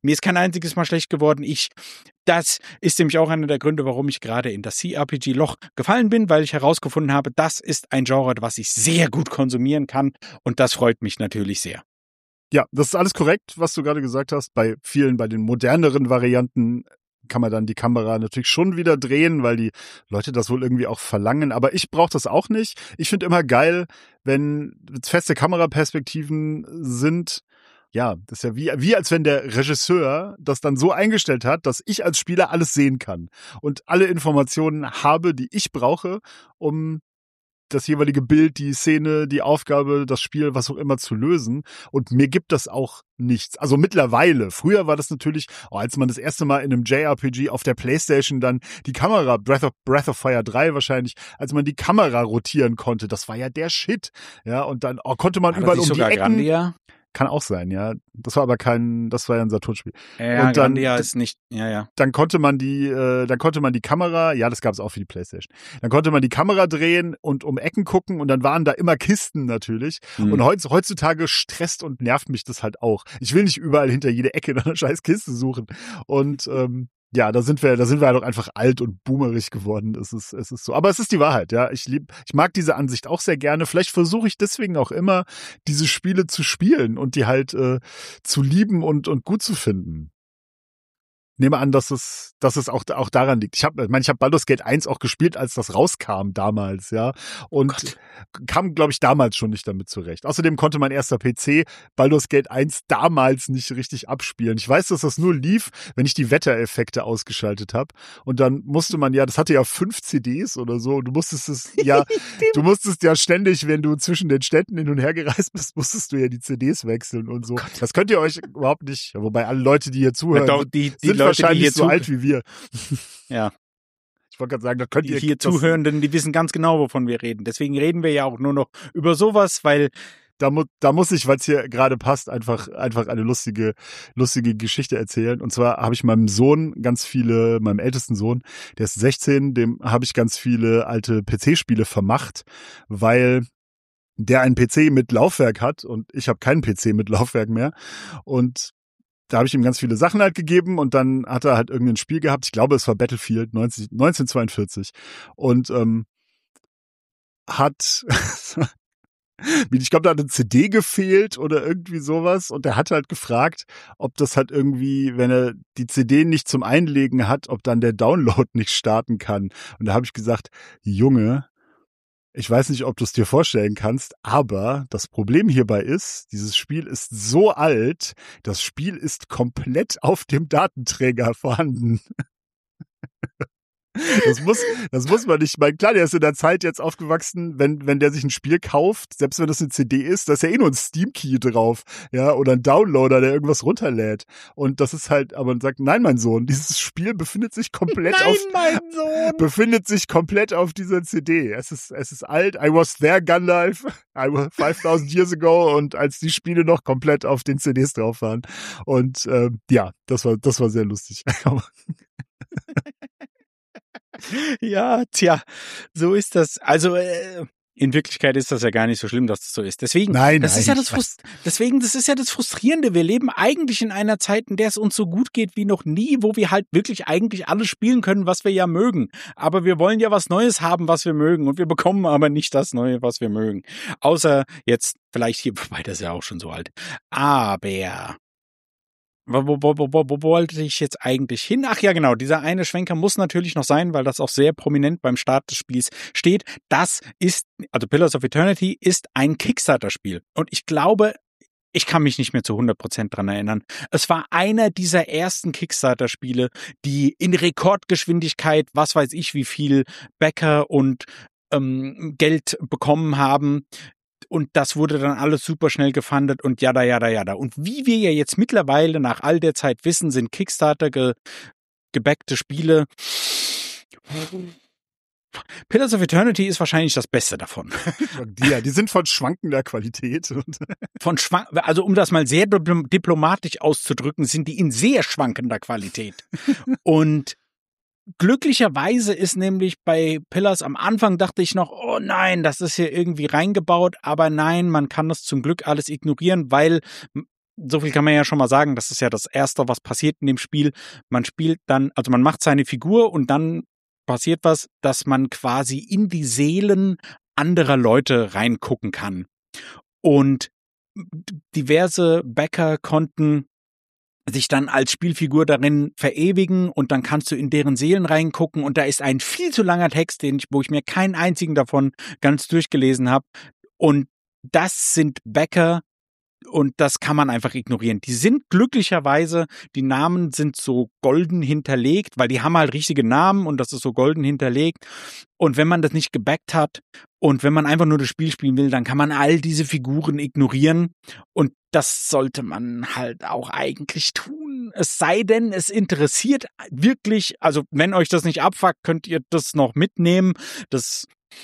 einziges Mal schlecht geworden. Ich, das ist nämlich auch einer der Gründe, warum ich gerade in das C R P G-Loch gefallen bin, weil ich herausgefunden habe, das ist ein Genre, was ich sehr gut konsumieren kann und das freut mich natürlich sehr. Ja, das ist alles korrekt, was du gerade gesagt hast. Bei vielen, bei den moderneren Varianten kann man dann die Kamera natürlich schon wieder drehen, weil die Leute das wohl irgendwie auch verlangen. Aber ich brauche das auch nicht. Ich finde immer geil, wenn feste Kameraperspektiven sind. Ja, das ist ja wie, wie als wenn der Regisseur das dann so eingestellt hat, dass ich als Spieler alles sehen kann und alle Informationen habe, die ich brauche, um das jeweilige Bild, die Szene, die Aufgabe, das Spiel, was auch immer zu lösen. Und mir gibt das auch nichts. Also mittlerweile. Früher war das natürlich, oh, als man das erste Mal in einem J R P G auf der PlayStation dann die Kamera, Breath of, Breath of Fire drei wahrscheinlich, als man die Kamera rotieren konnte, das war ja der Shit. Ja, und dann oh, konnte man war überall das nicht um die sogar Ecken. Grandia? Kann auch sein, ja. Das war aber kein, das war ja ein Saturn-Spiel. Ja, und dann, Grandia ist nicht, ja, ja. Dann konnte man die, äh, dann konnte man die Kamera, ja, das gab es auch für die PlayStation. Dann konnte man die Kamera drehen und um Ecken gucken und dann waren da immer Kisten natürlich. Mhm. Und heutz, heutzutage stresst und nervt mich das halt auch. Ich will nicht überall hinter jede Ecke nach einer scheiß Kiste suchen. Und ähm, ja, da sind wir, da sind wir halt auch einfach alt und boomerig geworden. Es ist, es ist so. Aber es ist die Wahrheit, ja. Ich lieb, ich mag diese Ansicht auch sehr gerne. Vielleicht versuche ich deswegen auch immer, diese Spiele zu spielen und die halt äh, zu lieben und, und gut zu finden. Nehme an, dass es, dass es auch, auch daran liegt. Ich habe, ich meine, ich habe Baldur's Gate eins auch gespielt, als das rauskam damals, ja. Und oh kam, glaube ich, damals schon nicht damit zurecht. Außerdem konnte mein erster P C Baldur's Gate eins damals nicht richtig abspielen. Ich weiß, dass das nur lief, wenn ich die Wettereffekte ausgeschaltet habe. Und dann musste man ja, das hatte ja fünf C Ds oder so. Du musstest es ja, du musstest ja ständig, wenn du zwischen den Städten hin und her gereist bist, musstest du ja die C Ds wechseln und so. Oh das könnt ihr euch überhaupt nicht, wobei alle Leute, die hier zuhören, doch, die, die sind Leute, wahrscheinlich die hier so alt wie wir. Ja. Ich wollte gerade sagen, da könnt Die ihr hier Zuhörenden, die wissen ganz genau, wovon wir reden. Deswegen reden wir ja auch nur noch über sowas, weil da, mu- da muss ich, weil es hier gerade passt, einfach einfach eine lustige lustige Geschichte erzählen. Und zwar habe ich meinem Sohn ganz viele, meinem ältesten Sohn, der ist sechzehn, dem habe ich ganz viele alte P C-Spiele vermacht, weil der einen P C mit Laufwerk hat und ich habe keinen P C mit Laufwerk mehr. Und da habe ich ihm ganz viele Sachen halt gegeben und dann hat er halt irgendein Spiel gehabt. Ich glaube, es war Battlefield neunzehnhundertzweiundvierzig. Und ähm, hat, ich glaube, da hat eine C D gefehlt oder irgendwie sowas. Und er hat halt gefragt, ob das halt irgendwie, wenn er die C D nicht zum Einlegen hat, ob dann der Download nicht starten kann. Und da habe ich gesagt, Junge, ich weiß nicht, ob du es dir vorstellen kannst, aber das Problem hierbei ist, dieses Spiel ist so alt, das Spiel ist komplett auf dem Datenträger vorhanden. Das muss, das muss man nicht. Mein klar, der ist in der Zeit jetzt aufgewachsen, wenn, wenn der sich ein Spiel kauft, selbst wenn das eine C D ist, da ist ja eh nur ein Steam-Key drauf, ja, oder ein Downloader, der irgendwas runterlädt. Und das ist halt, aber man sagt, nein, mein Sohn, dieses Spiel befindet sich komplett nein, auf, mein Sohn. befindet sich komplett auf dieser C D. Es ist, es ist alt. I was there, Gandalf. I was five thousand years ago. Und als die Spiele noch komplett auf den C Ds drauf waren. Und, äh, ja, das war, das war sehr lustig. Ja, tja, so ist das. Also äh, in Wirklichkeit ist das ja gar nicht so schlimm, dass das so ist. Deswegen, nein, das nein, ist ja das Frust- deswegen, das ist ja das Frustrierende. Wir leben eigentlich in einer Zeit, in der es uns so gut geht wie noch nie, wo wir halt wirklich eigentlich alles spielen können, was wir ja mögen. Aber wir wollen ja was Neues haben, was wir mögen, und wir bekommen aber nicht das Neue, was wir mögen. Außer jetzt vielleicht hier, wobei das ist ja auch schon so alt. Aber Wo, wo, wo, wo, wo wollte ich jetzt eigentlich hin? Ach ja, genau, dieser eine Schwenker muss natürlich noch sein, weil das auch sehr prominent beim Start des Spiels steht. Das ist, also Pillars of Eternity ist ein Kickstarter-Spiel. Und ich glaube, ich kann mich nicht mehr zu hundert Prozent dran erinnern. Es war einer dieser ersten Kickstarter-Spiele, die in Rekordgeschwindigkeit, was weiß ich, wie viel Backer und ähm, Geld bekommen haben. Und das wurde dann alles super schnell gefundet und jada, jada, jada. Und wie wir ja jetzt mittlerweile nach all der Zeit wissen, sind Kickstarter ge- gebackte Spiele. Pillars of Eternity ist wahrscheinlich das Beste davon. Ja, die sind von schwankender Qualität. Von schwank, also um das mal sehr diplomatisch auszudrücken, sind die in sehr schwankender Qualität. Und glücklicherweise ist nämlich bei Pillars am Anfang dachte ich noch, oh nein, das ist hier irgendwie reingebaut, aber nein, man kann das zum Glück alles ignorieren, weil so viel kann man ja schon mal sagen, das ist ja das Erste, was passiert in dem Spiel. Man spielt dann, also man macht seine Figur und dann passiert was, dass man quasi in die Seelen anderer Leute reingucken kann. Und diverse Bäcker konnten sich dann als Spielfigur darin verewigen und dann kannst du in deren Seelen reingucken und da ist ein viel zu langer Text, den ich, wo ich mir keinen einzigen davon ganz durchgelesen habe. Und das sind Bäcker und das kann man einfach ignorieren. Die sind glücklicherweise, die Namen sind so golden hinterlegt, weil die haben halt richtige Namen und das ist so golden hinterlegt. Und wenn man das nicht gebackt hat und wenn man einfach nur das Spiel spielen will, dann kann man all diese Figuren ignorieren und das sollte man halt auch eigentlich tun. Es sei denn, es interessiert wirklich, also wenn euch das nicht abfuckt, könnt ihr das noch mitnehmen. Das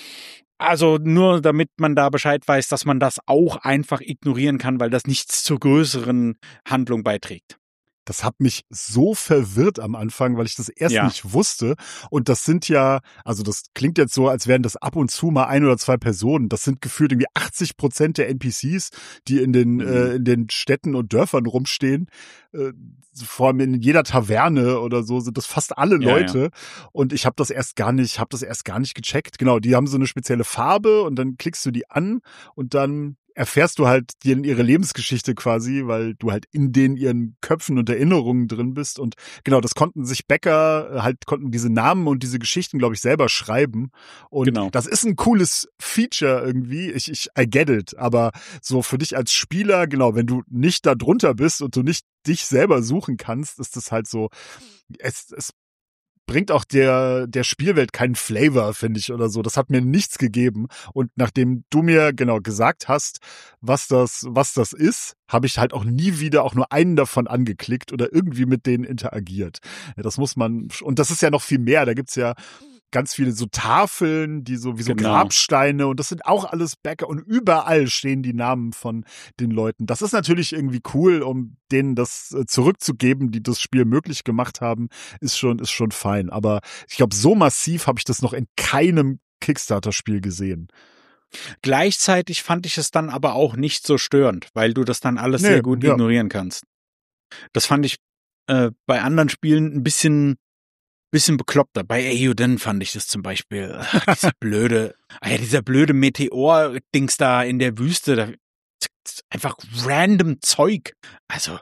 Also nur damit man da Bescheid weiß, dass man das auch einfach ignorieren kann, weil das nichts zur größeren Handlung beiträgt. Das hat mich so verwirrt am Anfang, weil ich das erst Ja. nicht wusste. Und das sind ja, also das klingt jetzt so, als wären das ab und zu mal ein oder zwei Personen. Das sind gefühlt irgendwie achtzig Prozent der N P Cs, die in den, Mhm. äh, in den Städten und Dörfern rumstehen. Äh, vor allem in jeder Taverne oder so sind das fast alle Ja, Leute. Ja. Und ich habe das erst gar nicht, habe das erst gar nicht gecheckt. Genau, die haben so eine spezielle Farbe und dann klickst du die an und dann erfährst du halt ihre Lebensgeschichte quasi, weil du halt in den ihren Köpfen und Erinnerungen drin bist. Und genau, das konnten sich Bäcker halt, konnten diese Namen und diese Geschichten, glaube ich, selber schreiben. Und Genau. das ist ein cooles Feature irgendwie. Ich, ich, I get it. Aber so für dich als Spieler, genau, wenn du nicht da drunter bist und du nicht dich selber suchen kannst, ist das halt so, es, es bringt auch der der Spielwelt keinen Flavor, finde ich, oder so. Das hat mir nichts gegeben. Und nachdem du mir genau gesagt hast, was das was das ist, habe ich halt auch nie wieder auch nur einen davon angeklickt oder irgendwie mit denen interagiert. Ja, das muss man, und das ist ja noch viel mehr. Da gibt's ja ganz viele so Tafeln, die so wie so Genau. Grabsteine und das sind auch alles Bäcker und überall stehen die Namen von den Leuten. Das ist natürlich irgendwie cool, um denen das äh, zurückzugeben, die das Spiel möglich gemacht haben, ist schon ist schon fein. Aber ich glaube, so massiv habe ich das noch in keinem Kickstarter-Spiel gesehen. Gleichzeitig fand ich es dann aber auch nicht so störend, weil du das dann alles Nee, sehr gut ja. ignorieren kannst. Das fand ich äh, bei anderen Spielen ein bisschen bisschen bekloppter. Bei Eiyuden fand ich das zum Beispiel. Ach, dieser blöde, ah ja, dieser blöde Meteor-Dings da in der Wüste, da, einfach random Zeug. Also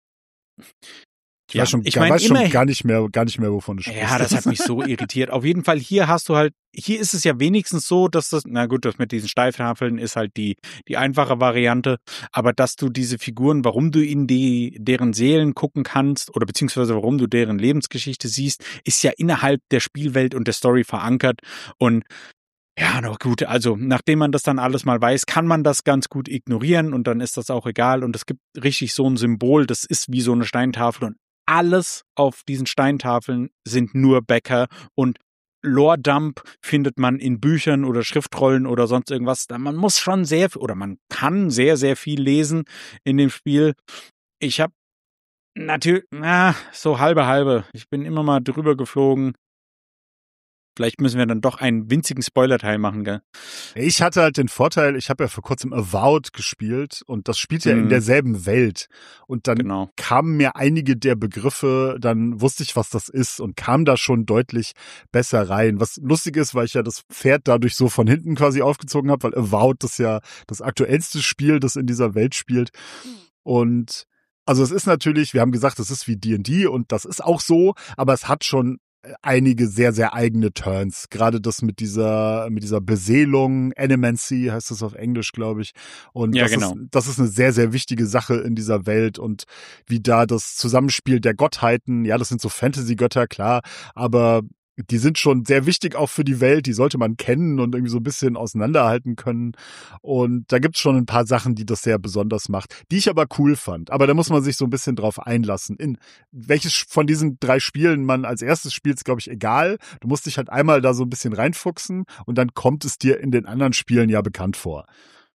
Ich ja, weiß schon, ich gar, mein, weiß schon immer- gar nicht mehr, gar nicht mehr, wovon du sprichst. Ja, das hat mich so irritiert. Auf jeden Fall, hier hast du halt, hier ist es ja wenigstens so, dass das, na gut, das mit diesen Steiftafeln ist halt die, die einfache Variante, aber dass du diese Figuren, warum du in die, deren Seelen gucken kannst oder beziehungsweise warum du deren Lebensgeschichte siehst, ist ja innerhalb der Spielwelt und der Story verankert und ja, na gut, also nachdem man das dann alles mal weiß, kann man das ganz gut ignorieren und dann ist das auch egal und es gibt richtig so ein Symbol, das ist wie so eine Steintafel und alles auf diesen Steintafeln sind nur Bäcker und Lore-Dump findet man in Büchern oder Schriftrollen oder sonst irgendwas. Man muss schon sehr, oder man kann sehr, sehr viel lesen in dem Spiel. Ich habe natürlich, na, so halbe, halbe. Ich bin immer mal drüber geflogen. Vielleicht müssen wir dann doch einen winzigen Spoiler-Teil machen, gell? Ich hatte halt den Vorteil, ich habe ja vor kurzem Avowed gespielt und das spielt ja Mhm. in derselben Welt. Und dann Genau. kamen mir einige der Begriffe, dann wusste ich, was das ist und kam da schon deutlich besser rein. Was lustig ist, weil ich ja das Pferd dadurch so von hinten quasi aufgezogen habe, weil Avowed das ja das aktuellste Spiel, das in dieser Welt spielt. Und also es ist natürlich, wir haben gesagt, es ist wie D und D und das ist auch so, aber es hat schon einige sehr, sehr eigene Turns. Gerade das mit dieser, mit dieser Beseelung, Animancy heißt das auf Englisch, glaube ich. Und Ja, das, genau. ist, das ist eine sehr, sehr wichtige Sache in dieser Welt und wie da das Zusammenspiel der Gottheiten, ja, das sind so Fantasy-Götter, klar, aber die sind schon sehr wichtig auch für die Welt, die sollte man kennen und irgendwie so ein bisschen auseinanderhalten können. Und da gibt's schon ein paar Sachen, die das sehr besonders macht, die ich aber cool fand. Aber da muss man sich so ein bisschen drauf einlassen. In welches von diesen drei Spielen man als erstes spielt, ist, glaube ich, egal. Du musst dich halt einmal da so ein bisschen reinfuchsen und dann kommt es dir in den anderen Spielen ja bekannt vor.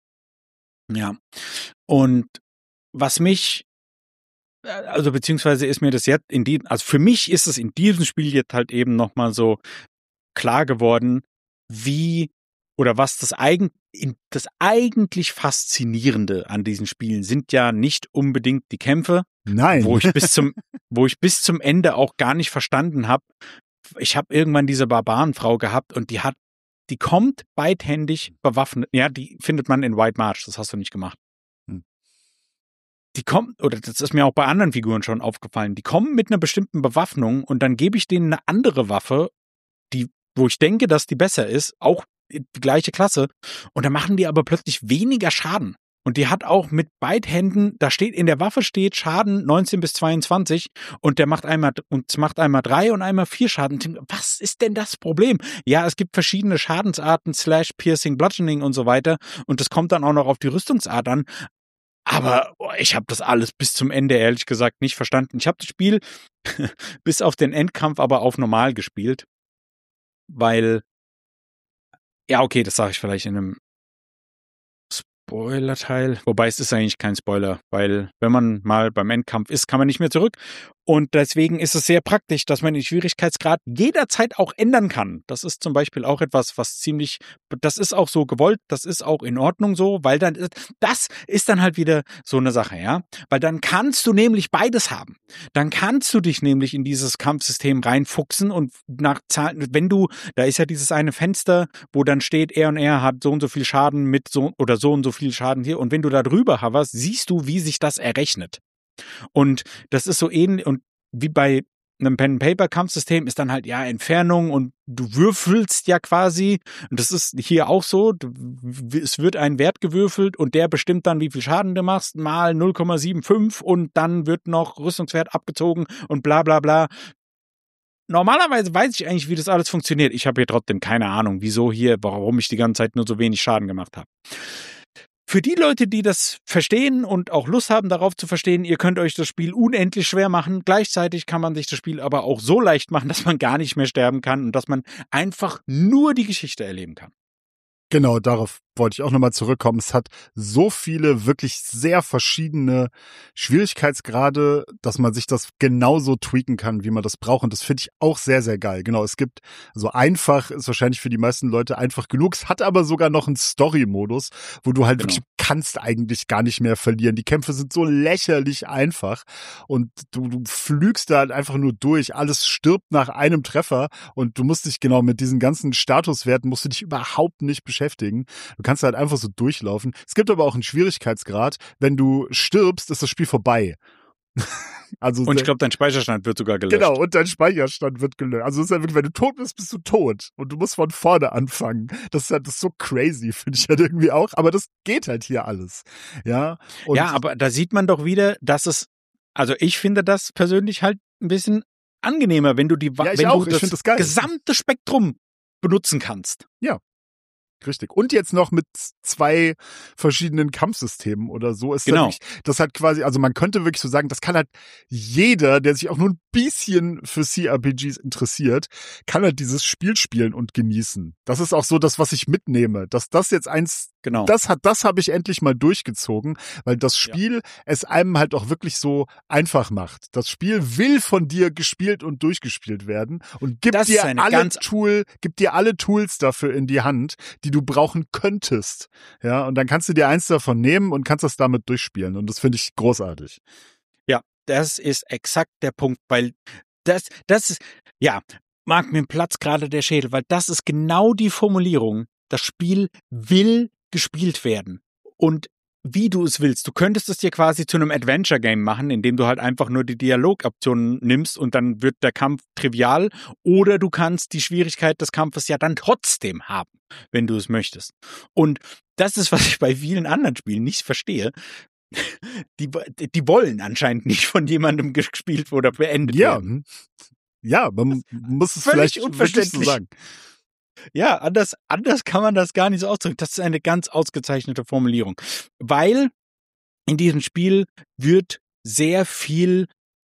Ja. Und was mich, also beziehungsweise ist mir das jetzt in die, also für mich ist es in diesem Spiel jetzt halt eben nochmal so klar geworden, wie oder was das eigen, in, das eigentlich Faszinierende an diesen Spielen sind ja nicht unbedingt die Kämpfe. Nein. Wo ich bis zum, wo ich bis zum Ende auch gar nicht verstanden habe. Ich habe irgendwann diese Barbarenfrau gehabt und die hat, die kommt beidhändig bewaffnet. Ja, die findet man in White March, das hast du nicht gemacht. Hm. Die kommt, oder das ist mir auch bei anderen Figuren schon aufgefallen, die kommen mit einer bestimmten Bewaffnung und dann gebe ich denen eine andere Waffe, die, wo ich denke, dass die besser ist, auch die gleiche Klasse, und dann machen die aber plötzlich weniger Schaden. Und die hat auch mit Beidhänden, da steht, in der Waffe steht Schaden neunzehn bis zweiundzwanzig und der macht einmal, und macht einmal drei und einmal vier Schaden. Was ist denn das Problem? Ja, es gibt verschiedene Schadensarten, Slash, Piercing, Bludgeoning und so weiter, und das kommt dann auch noch auf die Rüstungsart an. Aber oh, ich habe das alles bis zum Ende, ehrlich gesagt, nicht verstanden. Ich habe das Spiel bis auf den Endkampf aber auf normal gespielt, weil, ja, okay, das sage ich vielleicht in einem Spoiler-Teil. Wobei es ist eigentlich kein Spoiler, weil wenn man mal beim Endkampf ist, kann man nicht mehr zurück. Und deswegen ist es sehr praktisch, dass man den Schwierigkeitsgrad jederzeit auch ändern kann. Das ist zum Beispiel auch etwas, was ziemlich, das ist auch so gewollt, das ist auch in Ordnung so, weil dann, das ist dann halt wieder so eine Sache, ja. Weil dann kannst du nämlich beides haben. Dann kannst du dich nämlich in dieses Kampfsystem reinfuchsen und nach Zahlen, wenn du, da ist ja dieses eine Fenster, wo dann steht, er und er hat so und so viel Schaden mit so oder so und so viel Schaden hier, und wenn du da drüber hoverst, siehst du, wie sich das errechnet. Und das ist so ähnlich, und wie bei einem Pen-and-Paper-Kampfsystem ist dann halt, ja, Entfernung, und du würfelst ja quasi, und das ist hier auch so, du, es wird ein Wert gewürfelt und der bestimmt dann, wie viel Schaden du machst, mal null Komma fünfundsiebzig, und dann wird noch Rüstungswert abgezogen und bla bla bla. Normalerweise weiß ich eigentlich, wie das alles funktioniert. Ich habe hier trotzdem keine Ahnung, wieso hier, warum ich die ganze Zeit nur so wenig Schaden gemacht habe. Für die Leute, die das verstehen und auch Lust haben, darauf zu verstehen, ihr könnt euch das Spiel unendlich schwer machen. Gleichzeitig kann man sich das Spiel aber auch so leicht machen, dass man gar nicht mehr sterben kann und dass man einfach nur die Geschichte erleben kann. Genau, darauf wollte ich auch nochmal zurückkommen. Es hat so viele wirklich sehr verschiedene Schwierigkeitsgrade, dass man sich das genauso tweaken kann, wie man das braucht. Und das finde ich auch sehr, sehr geil. Genau, es gibt, also einfach ist wahrscheinlich für die meisten Leute einfach genug. Es hat aber sogar noch einen Story-Modus, wo du halt genau. wirklich kannst eigentlich gar nicht mehr verlieren. Die Kämpfe sind so lächerlich einfach und du, du flügst da halt einfach nur durch. Alles stirbt nach einem Treffer und du musst dich genau mit diesen ganzen Statuswerten musst du dich überhaupt nicht beschäftigen. Du kannst halt einfach so durchlaufen. Es gibt aber auch einen Schwierigkeitsgrad. Wenn du stirbst, ist das Spiel vorbei. Also und ich glaube, dein Speicherstand wird sogar gelöscht. Genau, und dein Speicherstand wird gelöscht. Also es ist ja wirklich, wenn du tot bist, bist du tot. Und du musst von vorne anfangen. Das ist halt das ist so crazy, finde ich halt irgendwie auch. Aber das geht halt hier alles. Ja, und ja, aber da sieht man doch wieder, dass es, also ich finde das persönlich halt ein bisschen angenehmer, wenn du die, ja, ich wenn auch. du Ich das, das geil. gesamte Spektrum benutzen kannst. Ja. Richtig. Und jetzt noch mit zwei verschiedenen Kampfsystemen oder so ist genau. Wirklich, das hat quasi, also man könnte wirklich so sagen, das kann halt jeder, der sich auch nur ein bisschen für C R P Gs interessiert, kann halt dieses Spiel spielen und genießen. Das ist auch so das, was ich mitnehme, dass das jetzt eins, genau. das hat, das habe ich endlich mal durchgezogen, weil das Spiel ja. es einem halt auch wirklich so einfach macht. Das Spiel will von dir gespielt und durchgespielt werden und gibt das dir alle ganz Tool, gibt dir alle Tools dafür in die Hand, die du brauchen könntest. Ja, und dann kannst du dir eins davon nehmen und kannst das damit durchspielen. Und das finde ich großartig. Ja, das ist exakt der Punkt, weil das, das ist, ja, mag mir Platz gerade der Schädel, weil das ist genau die Formulierung. Das Spiel will gespielt werden. Und wie du es willst. Du könntest es dir quasi zu einem Adventure-Game machen, indem du halt einfach nur die Dialogoptionen nimmst und dann wird der Kampf trivial. Oder du kannst die Schwierigkeit des Kampfes ja dann trotzdem haben, wenn du es möchtest. Und das ist, was ich bei vielen anderen Spielen nicht verstehe. Die, die wollen anscheinend nicht von jemandem gespielt oder beendet ja. werden. Ja, man muss es Völlig vielleicht unverständlich so sagen. Ja, anders, anders kann man das gar nicht so ausdrücken. Das ist eine ganz ausgezeichnete Formulierung. Weil in diesem Spiel wird sehr viel,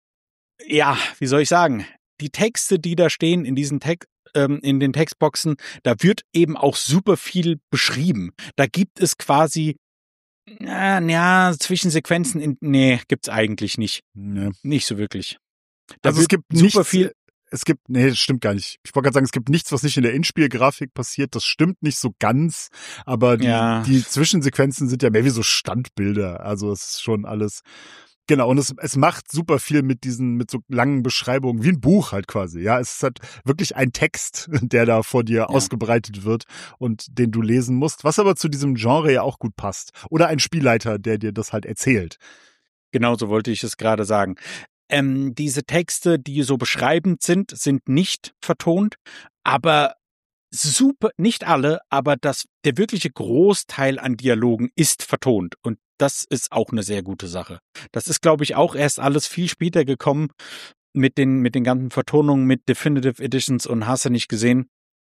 ja, wie soll ich sagen, die Texte, die da stehen in diesen Text, ähm, in den Textboxen, da wird eben auch super viel beschrieben. Da gibt es quasi, ja, ja Zwischensequenzen, in, nee, gibt's eigentlich nicht. Ja. Nicht so wirklich. Da also es gibt super nichts, viel. es gibt, nee, das stimmt gar nicht. Ich wollte gerade sagen, es gibt nichts, was nicht in der Inspielgrafik passiert. Das stimmt nicht so ganz, aber die, Ja. die Zwischensequenzen sind ja mehr wie so Standbilder. Also es ist schon alles, genau. Und es, es macht super viel mit diesen, mit so langen Beschreibungen, wie ein Buch halt quasi. Ja, es ist halt wirklich ein Text, der da vor dir ja. ausgebreitet wird und den du lesen musst, was aber zu diesem Genre ja auch gut passt. Oder ein Spielleiter, der dir das halt erzählt. Genau so wollte ich es gerade sagen. Ähm, diese Texte, die so beschreibend sind, sind nicht vertont, aber super, nicht alle, aber das, der wirkliche Großteil an Dialogen ist vertont und das ist auch eine sehr gute Sache. Das ist, glaube ich, auch erst alles viel später gekommen mit den, mit den ganzen Vertonungen, mit Definitive Editions und hast du nicht gesehen.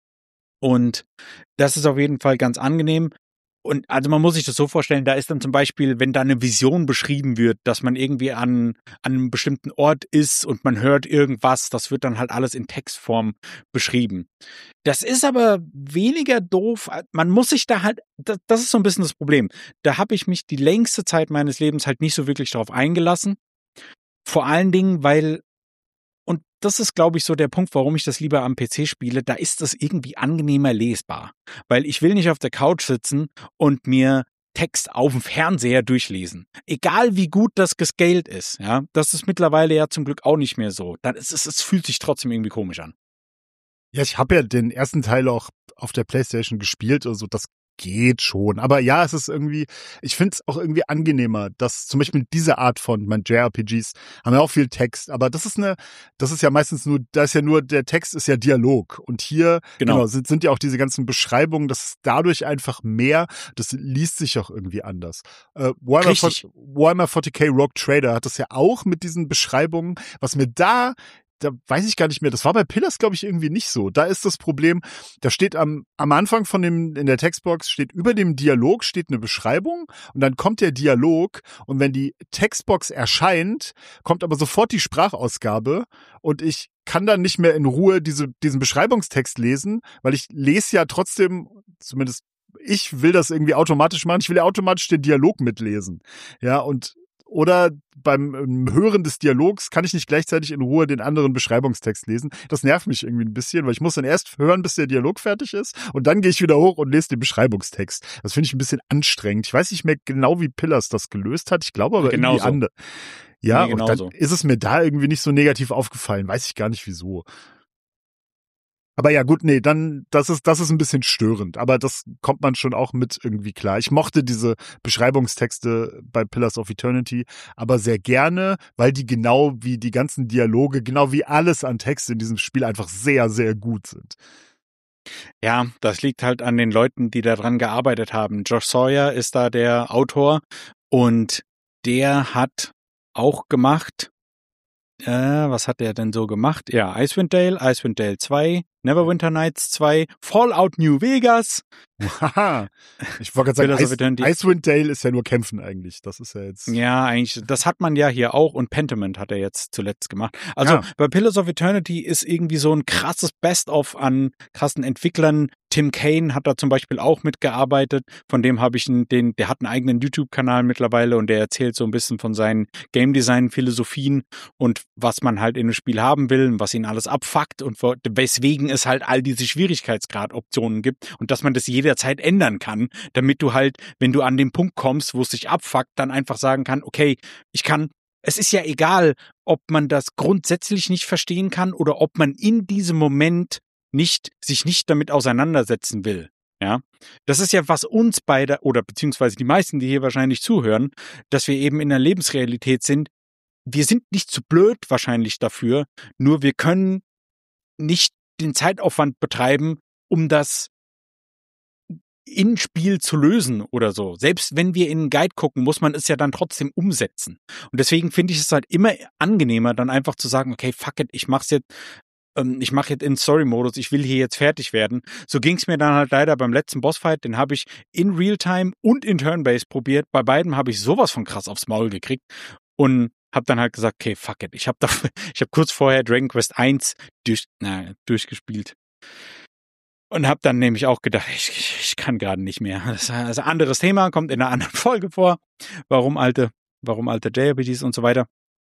Und das ist auf jeden Fall ganz angenehm. Und also man muss sich das so vorstellen, da ist dann zum Beispiel, wenn da eine Vision beschrieben wird, dass man irgendwie an, an einem bestimmten Ort ist und man hört irgendwas, das wird dann halt alles in Textform beschrieben. Das ist aber weniger doof, man muss sich da halt, das, das ist so ein bisschen das Problem. Da habe ich mich die längste Zeit meines Lebens halt nicht so wirklich drauf eingelassen. Vor allen Dingen, weil und das ist, glaube ich, so der Punkt, warum ich das lieber am P C spiele. Da ist das irgendwie angenehmer lesbar. Weil ich will nicht auf der Couch sitzen und mir Text auf dem Fernseher durchlesen. Egal wie gut das gescaled ist. Ja, das ist mittlerweile ja zum Glück auch nicht mehr so. Dann ist es, es fühlt sich trotzdem irgendwie komisch an. Ja, ich habe ja den ersten Teil auch auf der PlayStation gespielt, also das geht schon. Aber ja, es ist irgendwie, ich finde es auch irgendwie angenehmer, dass zum Beispiel diese Art von, mein J R P Gs haben ja auch viel Text, aber das ist eine, das ist ja meistens nur, da ist ja nur, der Text ist ja Dialog. Und hier, genau, genau sind, sind ja auch diese ganzen Beschreibungen, das ist dadurch einfach mehr, das liest sich auch irgendwie anders. Äh, Warhammer, Warhammer forty K Rogue Trader hat das ja auch mit diesen Beschreibungen, was mir da da weiß ich gar nicht mehr, das war bei Pillars, glaube ich, irgendwie nicht so. Da ist das Problem, da steht am, am Anfang von dem, in der Textbox steht über dem Dialog steht eine Beschreibung und dann kommt der Dialog und wenn die Textbox erscheint, kommt aber sofort die Sprachausgabe und ich kann dann nicht mehr in Ruhe diese, diesen Beschreibungstext lesen, weil ich lese ja trotzdem, zumindest ich will das irgendwie automatisch machen, ich will ja automatisch den Dialog mitlesen. Ja, und oder beim Hören des Dialogs kann ich nicht gleichzeitig in Ruhe den anderen Beschreibungstext lesen. Das nervt mich irgendwie ein bisschen, weil ich muss dann erst hören, bis der Dialog fertig ist und dann gehe ich wieder hoch und lese den Beschreibungstext. Das finde ich ein bisschen anstrengend. Ich weiß nicht mehr genau, wie Pillars das gelöst hat. Ich glaube aber genau irgendwie so. anders. Ja, nee, genau und dann so. ist es mir da irgendwie nicht so negativ aufgefallen. Weiß ich gar nicht, wieso. Aber ja, gut, nee, dann, das ist, das ist ein bisschen störend. Aber das kommt man schon auch mit irgendwie klar. Ich mochte diese Beschreibungstexte bei Pillars of Eternity aber sehr gerne, weil die genau wie die ganzen Dialoge, genau wie alles an Text in diesem Spiel einfach sehr, sehr gut sind. Ja, das liegt halt an den Leuten, die da dran gearbeitet haben. Josh Sawyer ist da der Autor und der hat auch gemacht, äh, was hat der denn so gemacht? Ja, Icewind Dale, Icewind Dale zwei, Neverwinter Nights zwei, Fallout New Vegas. Haha. Ich wollte gerade sagen, Ice, Icewind Dale ist ja nur Kämpfen eigentlich. Das ist ja jetzt. Ja, eigentlich, das hat man ja hier auch und Pentiment hat er jetzt zuletzt gemacht. Also Ja. bei Pillars of Eternity ist irgendwie so ein krasses Best-of an krassen Entwicklern. Tim Kaine hat da zum Beispiel auch mitgearbeitet. Von dem habe ich einen, den, der hat einen eigenen YouTube-Kanal mittlerweile und der erzählt so ein bisschen von seinen Game-Design-Philosophien und was man halt in einem Spiel haben will und was ihn alles abfuckt und weswegen es halt all diese Schwierigkeitsgrad-Optionen gibt und dass man das jederzeit ändern kann, damit du halt, wenn du an den Punkt kommst, wo es sich abfuckt, dann einfach sagen kann, okay, ich kann, es ist ja egal, ob man das grundsätzlich nicht verstehen kann oder ob man in diesem Moment nicht, sich nicht damit auseinandersetzen will. Ja, das ist ja, was uns beide oder beziehungsweise die meisten, die hier wahrscheinlich zuhören, dass wir eben in der Lebensrealität sind. Wir sind nicht zu blöd wahrscheinlich dafür, nur wir können nicht den Zeitaufwand betreiben, um das in Spiel zu lösen oder so. Selbst wenn wir in einen Guide gucken, muss man es ja dann trotzdem umsetzen. Und deswegen finde ich es halt immer angenehmer, dann einfach zu sagen, okay, fuck it, ich mach's jetzt, ähm, ich mache jetzt in Story-Modus, ich will hier jetzt fertig werden. So ging es mir dann halt leider beim letzten Bossfight, den habe ich in Realtime und in Turn-Based probiert. Bei beiden habe ich sowas von krass aufs Maul gekriegt und habe dann halt gesagt, okay, fuck it, ich habe ich habe kurz vorher Dragon Quest eins durch, na, durchgespielt. Und habe dann nämlich auch gedacht, ich, ich kann gerade nicht mehr. Das ist ein anderes Thema, kommt in einer anderen Folge vor. Warum alte, warum alte J R P Gs und so weiter.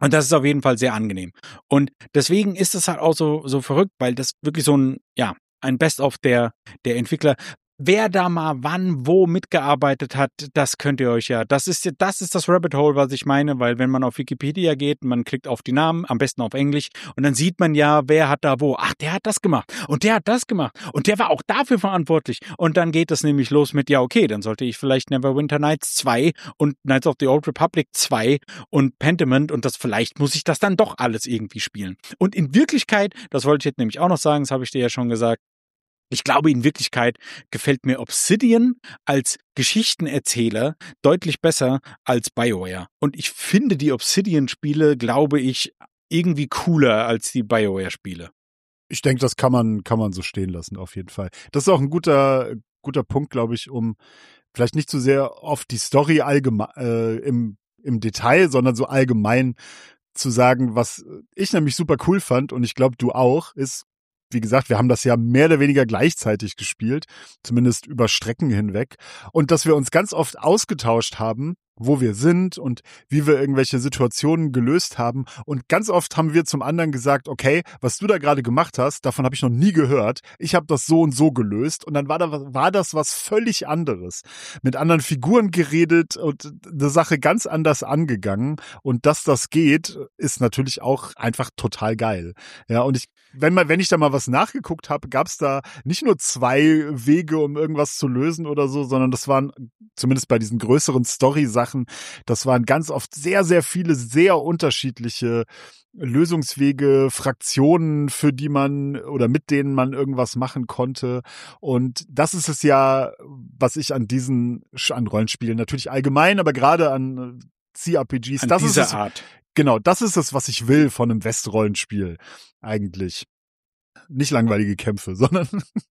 Und das ist auf jeden Fall sehr angenehm. Und deswegen ist es halt auch so, so verrückt, weil das wirklich so ein, ja, ein Best-of der, der Entwickler. Wer da mal wann, wo mitgearbeitet hat, das könnt ihr euch ja, das ist das ist das Rabbit Hole, was ich meine, weil wenn man auf Wikipedia geht, man klickt auf die Namen, am besten auf Englisch, und dann sieht man ja, wer hat da wo. Ach, der hat das gemacht und der hat das gemacht und der war auch dafür verantwortlich. Und dann geht es nämlich los mit, ja okay, dann sollte ich vielleicht Neverwinter Nights zwei und Knights of the Old Republic zwei und Pentiment und das, vielleicht muss ich das dann doch alles irgendwie spielen. Und in Wirklichkeit, das wollte ich jetzt nämlich auch noch sagen, das habe ich dir ja schon gesagt, ich glaube, in Wirklichkeit gefällt mir Obsidian als Geschichtenerzähler deutlich besser als BioWare. Und ich finde die Obsidian-Spiele, glaube ich, irgendwie cooler als die BioWare-Spiele. Ich denke, das kann man, kann man so stehen lassen, auf jeden Fall. Das ist auch ein guter, guter Punkt, glaube ich, um vielleicht nicht zu sehr auf die Story allgemein, äh, im, im Detail, sondern so allgemein zu sagen, was ich nämlich super cool fand, und ich glaube, du auch, ist, wie gesagt, wir haben das ja mehr oder weniger gleichzeitig gespielt, zumindest über Strecken hinweg. Und dass wir uns ganz oft ausgetauscht haben, wo wir sind und wie wir irgendwelche Situationen gelöst haben. Und ganz oft haben wir zum anderen gesagt, okay, was du da gerade gemacht hast, davon habe ich noch nie gehört. Ich habe das so und so gelöst. Und dann war, da, war das was völlig anderes. Mit anderen Figuren geredet und eine Sache ganz anders angegangen. Und dass das geht, ist natürlich auch einfach total geil. Ja, und ich, wenn man, wenn ich da mal was nachgeguckt habe, gab es da nicht nur zwei Wege, um irgendwas zu lösen oder so, sondern das waren, zumindest bei diesen größeren Story-Sachen, das waren ganz oft sehr, sehr viele, sehr unterschiedliche Lösungswege, Fraktionen, für die man oder mit denen man irgendwas machen konnte. Und das ist es ja, was ich an diesen, an Rollenspielen natürlich allgemein, aber gerade an C R P Gs, an das dieser ist es, Art. Genau, das ist es, was ich will von einem Westrollenspiel eigentlich. Nicht langweilige Kämpfe, sondern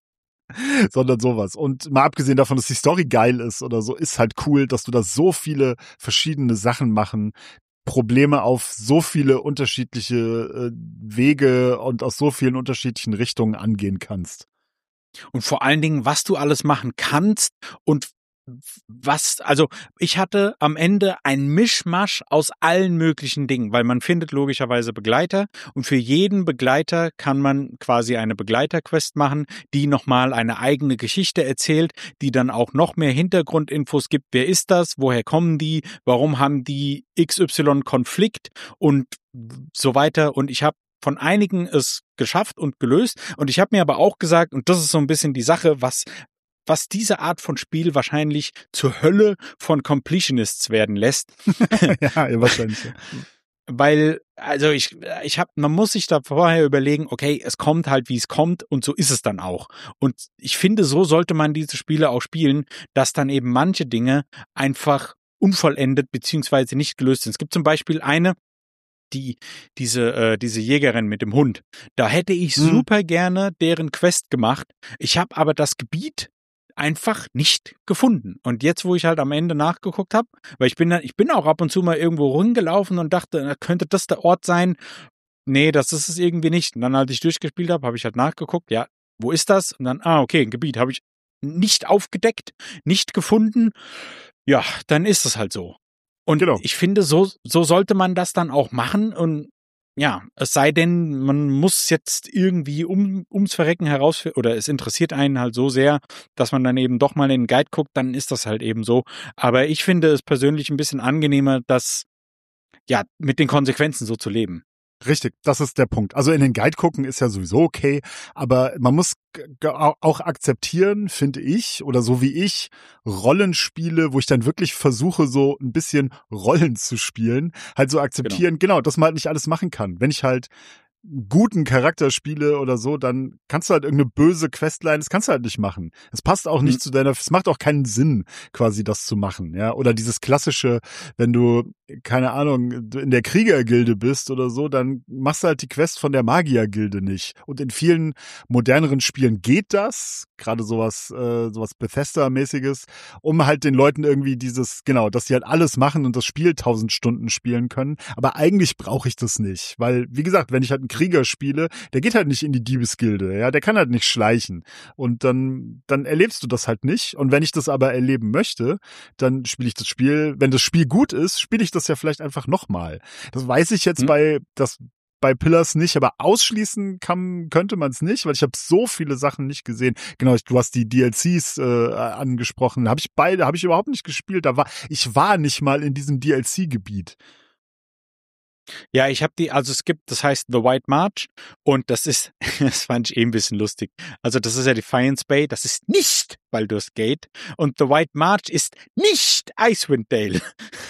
sondern sowas. Und mal abgesehen davon, dass die Story geil ist oder so, ist halt cool, dass du da so viele verschiedene Sachen machen, Probleme auf so viele unterschiedliche äh, Wege und aus so vielen unterschiedlichen Richtungen angehen kannst. Und vor allen Dingen, was du alles machen kannst und was, also ich hatte am Ende ein Mischmasch aus allen möglichen Dingen, weil man findet logischerweise Begleiter und für jeden Begleiter kann man quasi eine Begleiterquest machen, die nochmal eine eigene Geschichte erzählt, die dann auch noch mehr Hintergrundinfos gibt. Wer ist das? Woher kommen die? Warum haben die X Y-Konflikt? Und so weiter. Und ich habe von einigen es geschafft und gelöst. Und ich habe mir aber auch gesagt, und das ist so ein bisschen die Sache, was was diese Art von Spiel wahrscheinlich zur Hölle von Completionists werden lässt. Ja, wahrscheinlich. Weil, also ich, ich habe, man muss sich da vorher überlegen, okay, es kommt halt, wie es kommt, und so ist es dann auch. Und ich finde, so sollte man diese Spiele auch spielen, dass dann eben manche Dinge einfach unvollendet beziehungsweise nicht gelöst sind. Es gibt zum Beispiel eine, die diese äh, diese Jägerin mit dem Hund. Da hätte ich mhm. super gerne deren Quest gemacht. Ich habe aber das Gebiet einfach nicht gefunden. Und jetzt, wo ich halt am Ende nachgeguckt habe, weil ich bin ich bin auch ab und zu mal irgendwo rumgelaufen und dachte, könnte das der Ort sein? Nee, das ist es irgendwie nicht. Und dann, als ich durchgespielt habe, habe ich halt nachgeguckt, ja, wo ist das? Und dann, ah, okay, ein Gebiet habe ich nicht aufgedeckt, nicht gefunden. Ja, dann ist es halt so. Und genau. Ich finde, so so sollte man das dann auch machen. Und ja, es sei denn, man muss jetzt irgendwie um, ums Verrecken herausfinden, oder es interessiert einen halt so sehr, dass man dann eben doch mal in den Guide guckt, dann ist das halt eben so. Aber ich finde es persönlich ein bisschen angenehmer, das, ja, mit den Konsequenzen so zu leben. Richtig, das ist der Punkt. Also in den Guide gucken ist ja sowieso okay, aber man muss g- auch akzeptieren, finde ich, oder so wie ich, Rollenspiele, wo ich dann wirklich versuche, so ein bisschen Rollen zu spielen, halt so akzeptieren, genau, genau, dass man halt nicht alles machen kann. Wenn ich halt guten Charakter spiele oder so, dann kannst du halt irgendeine böse Questline, das kannst du halt nicht machen. Es passt auch nicht mhm. zu deiner, es macht auch keinen Sinn, quasi das zu machen, ja. Oder dieses klassische, wenn du, keine Ahnung, in der Kriegergilde bist oder so, dann machst du halt die Quest von der Magiergilde nicht. Und in vielen moderneren Spielen geht das, gerade sowas, äh, sowas Bethesda-mäßiges, um halt den Leuten irgendwie dieses, genau, dass sie halt alles machen und das Spiel tausend Stunden spielen können. Aber eigentlich brauche ich das nicht, weil, wie gesagt, wenn ich halt einen Krieger spiele, der geht halt nicht in die Diebesgilde, ja, der kann halt nicht schleichen und dann dann erlebst du das halt nicht, und wenn ich das aber erleben möchte, dann spiele ich das Spiel, wenn das Spiel gut ist, spiele ich das ja vielleicht einfach nochmal. Das weiß ich jetzt Hm. bei das bei Pillars nicht, aber ausschließen kann, könnte man es nicht, weil ich habe so viele Sachen nicht gesehen. Genau, ich, du hast die D L Cs äh, angesprochen. Habe ich beide, habe ich überhaupt nicht gespielt. Da war ich war nicht mal in diesem D L C-Gebiet. Ja, ich habe die, also es gibt, das heißt The White March und das ist, das fand ich eh ein bisschen lustig. Also das ist ja Defiance Bay, das ist nicht Baldur's Gate und The White March ist nicht Icewind Dale.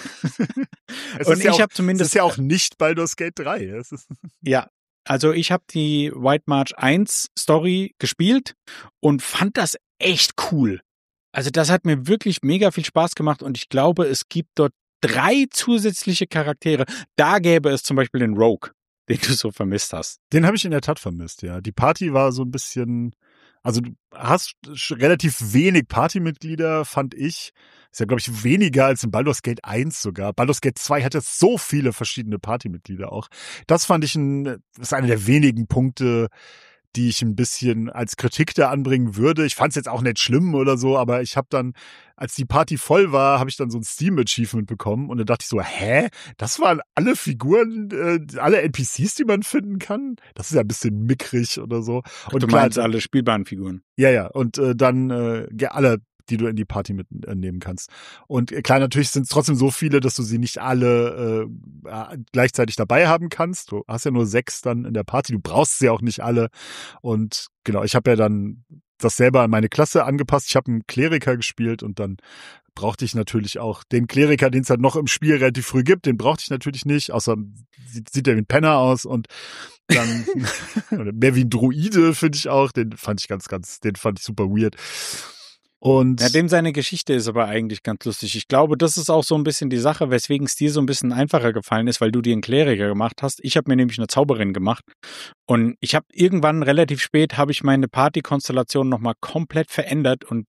Es und ist ja ich auch, habe zumindest es ist ja auch nicht Baldur's Gate drei. Es ist ja, also ich habe die White March eins Story gespielt und fand das echt cool. Also das hat mir wirklich mega viel Spaß gemacht und ich glaube, es gibt dort drei zusätzliche Charaktere. Da gäbe es zum Beispiel den Rogue, den du so vermisst hast. Den habe ich in der Tat vermisst, ja. Die Party war so ein bisschen, also du hast relativ wenig Partymitglieder, fand ich. Ist ja, glaube ich, weniger als in Baldur's Gate eins sogar. Baldur's Gate zwei hatte so viele verschiedene Partymitglieder auch. Das fand ich ein, das ist einer der wenigen Punkte, die ich ein bisschen als Kritik da anbringen würde. Ich fand es jetzt auch nicht schlimm oder so, aber ich habe dann, als die Party voll war, habe ich dann so ein Steam-Achievement bekommen und dann dachte ich so, hä? Das waren alle Figuren, äh, alle N P Cs, die man finden kann? Das ist ja ein bisschen mickrig oder so. Und du klar, meinst alle spielbaren Figuren. ja, ja, und äh, dann äh, ja, alle, die du in die Party mitnehmen kannst. Und äh, klar, natürlich sind es trotzdem so viele, dass du sie nicht alle äh, gleichzeitig dabei haben kannst. Du hast ja nur sechs dann in der Party, du brauchst sie auch nicht alle. Und genau, ich habe ja dann das selber an meine Klasse angepasst. Ich habe einen Kleriker gespielt und dann brauchte ich natürlich auch den Kleriker, den es halt noch im Spiel relativ früh gibt, den brauchte ich natürlich nicht, außer sieht, sieht er wie ein Penner aus und dann mehr wie ein Druide, finde ich auch. Den fand ich ganz, ganz, den fand ich super weird. Und ja, dem seine Geschichte ist aber eigentlich ganz lustig. Ich glaube, das ist auch so ein bisschen die Sache, weswegen es dir so ein bisschen einfacher gefallen ist, weil du dir einen Kleriker gemacht hast. Ich habe mir nämlich eine Zauberin gemacht und ich habe irgendwann relativ spät habe ich meine Partykonstellation nochmal komplett verändert und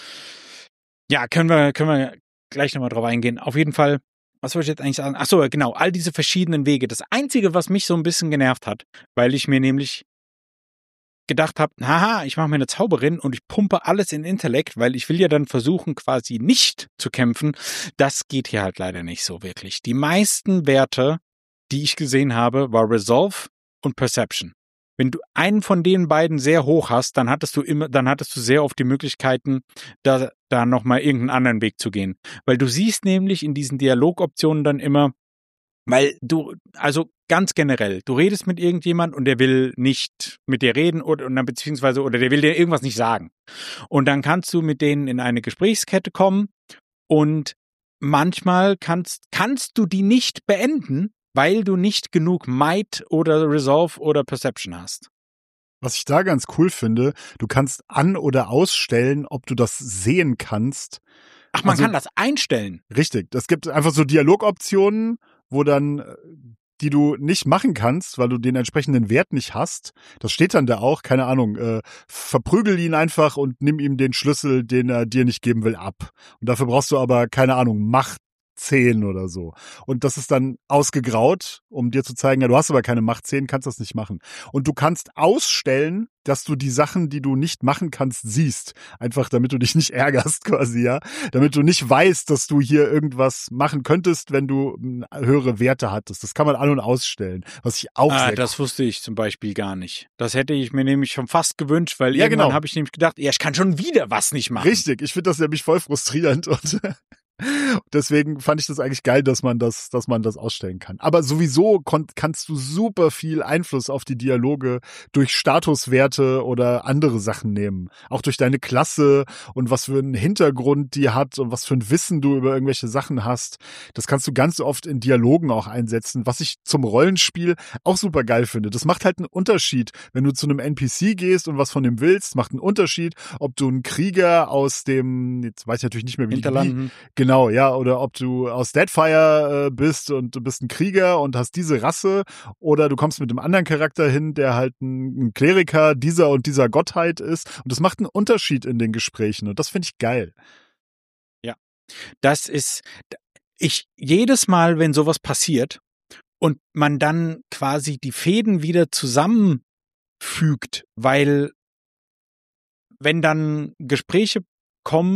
ja, können wir können wir gleich nochmal drauf eingehen. Auf jeden Fall, was wollte ich jetzt eigentlich sagen? Ach so, genau, all diese verschiedenen Wege. Das Einzige, was mich so ein bisschen genervt hat, weil ich mir nämlich gedacht habe, haha, ich mache mir eine Zauberin und ich pumpe alles in Intellekt, weil ich will ja dann versuchen, quasi nicht zu kämpfen. Das geht hier halt leider nicht so wirklich. Die meisten Werte, die ich gesehen habe, war Resolve und Perception. Wenn du einen von den beiden sehr hoch hast, dann hattest du immer, dann hattest du sehr oft die Möglichkeiten, da, da nochmal irgendeinen anderen Weg zu gehen. Weil du siehst nämlich in diesen Dialogoptionen dann immer, weil du, also ganz generell, du redest mit irgendjemand und der will nicht mit dir reden oder, oder beziehungsweise, oder der will dir irgendwas nicht sagen. Und dann kannst du mit denen in eine Gesprächskette kommen und manchmal kannst, kannst du die nicht beenden, weil du nicht genug Might oder Resolve oder Perception hast. was ich da ganz cool finde, du kannst an- oder ausstellen, ob du das sehen kannst. Ach, man Also, kann das einstellen. richtig. Es gibt einfach so Dialogoptionen, wo dann, äh, die du nicht machen kannst, weil du den entsprechenden Wert nicht hast. Das steht dann da auch, keine Ahnung, äh, verprügel ihn einfach und nimm ihm den Schlüssel, den er dir nicht geben will, ab. Und dafür brauchst du aber, keine Ahnung, Macht zehn oder so. Und das ist dann ausgegraut, um dir zu zeigen, ja, du hast aber keine Macht zehn, kannst das nicht machen. Und du kannst ausstellen, dass du die Sachen, die du nicht machen kannst, siehst. Einfach, damit du dich nicht ärgerst quasi, ja. Damit du nicht weißt, dass du hier irgendwas machen könntest, wenn du höhere Werte hattest. Das kann man an- und ausstellen, was ich auch Ah, sehr das wusste ich zum Beispiel gar nicht. Das hätte ich mir nämlich schon fast gewünscht, weil Ja, irgendwann genau. habe ich nämlich gedacht, ja, ich kann schon wieder was nicht machen. Richtig, ich finde das nämlich voll frustrierend und deswegen fand ich das eigentlich geil, dass man das, dass man das ausstellen kann. Aber sowieso kon- kannst du super viel Einfluss auf die Dialoge durch Statuswerte oder andere Sachen nehmen. Auch durch deine Klasse und was für einen Hintergrund die hat und was für ein Wissen du über irgendwelche Sachen hast. Das kannst du ganz oft in Dialogen auch einsetzen, was ich zum Rollenspiel auch super geil finde. Das macht halt einen Unterschied, wenn du zu einem N P C gehst und was von dem willst, macht einen Unterschied, ob du ein Krieger aus dem, jetzt weiß ich natürlich nicht mehr, wie Hinterlanden. Wie, Genau, ja, oder ob du aus Deadfire äh, bist und du bist ein Krieger und hast diese Rasse oder du kommst mit einem anderen Charakter hin, der halt ein, ein Kleriker dieser und dieser Gottheit ist und das macht einen Unterschied in den Gesprächen und das finde ich geil. Ja, das ist, ich, jedes Mal, wenn sowas passiert und man dann quasi die Fäden wieder zusammenfügt, weil wenn dann Gespräche kommen,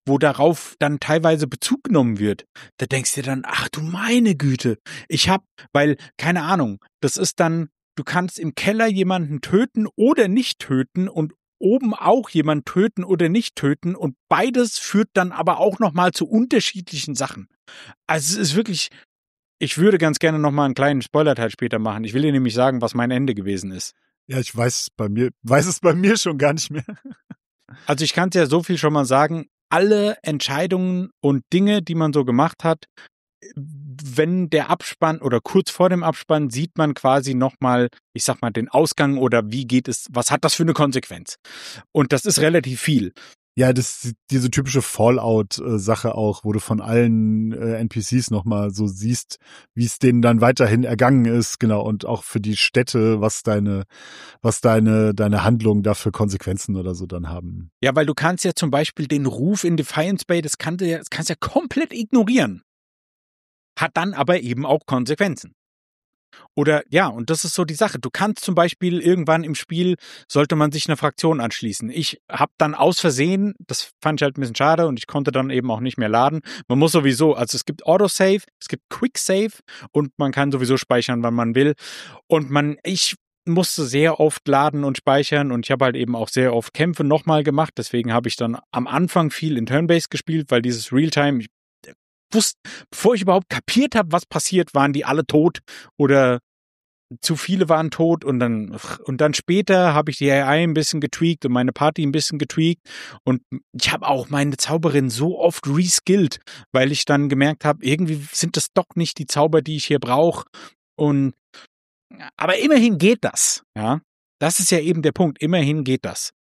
wo darauf dann teilweise Bezug genommen wird, da denkst du dir dann, ach du meine Güte, ich hab, weil, keine Ahnung, das ist dann, du kannst im Keller jemanden töten oder nicht töten und oben auch jemanden töten oder nicht töten und beides führt dann aber auch nochmal zu unterschiedlichen Sachen. Also es ist wirklich, ich würde ganz gerne nochmal einen kleinen Spoilerteil später machen. Ich will dir nämlich sagen, was mein Ende gewesen ist. Ja, ich weiß bei mir, weiß es bei mir schon gar nicht mehr. Also ich kann es ja so viel schon mal sagen, alle Entscheidungen und Dinge, die man so gemacht hat, wenn der Abspann oder kurz vor dem Abspann sieht man quasi nochmal, ich sag mal, den Ausgang oder wie geht es, was hat das für eine Konsequenz? Und das ist relativ viel. Ja, das ist diese typische Fallout-Sache auch, wo du von allen äh, N P Cs nochmal so siehst, wie es denen dann weiterhin ergangen ist, genau, und auch für die Städte, was deine, was deine, deine Handlungen da für Konsequenzen oder so dann haben. Ja, weil du kannst ja zum Beispiel den Ruf in Defiance Bay, das, kann du, das kannst du ja komplett ignorieren. Hat dann aber eben auch Konsequenzen. Oder ja, und das ist so die Sache. Du kannst zum Beispiel irgendwann im Spiel, sollte man sich einer Fraktion anschließen. Ich habe dann aus Versehen, das fand ich halt ein bisschen schade und ich konnte dann eben auch nicht mehr laden. Man muss sowieso, also es gibt Autosave, es gibt Quicksave und man kann sowieso speichern, wann man will. Und man, ich musste sehr oft laden und speichern und ich habe halt eben auch sehr oft Kämpfe nochmal gemacht. Deswegen habe ich dann am Anfang viel in Turn-Based gespielt, weil dieses Realtime, ich wusste, bevor ich überhaupt kapiert habe, was passiert, waren die alle tot oder zu viele waren tot und dann und dann später habe ich die A I ein bisschen getweakt und meine Party ein bisschen getweakt und ich habe auch meine Zauberin so oft reskillt, weil ich dann gemerkt habe, irgendwie sind das doch nicht die Zauber, die ich hier brauche und aber immerhin geht das, ja. Das ist ja eben der Punkt, immerhin geht das.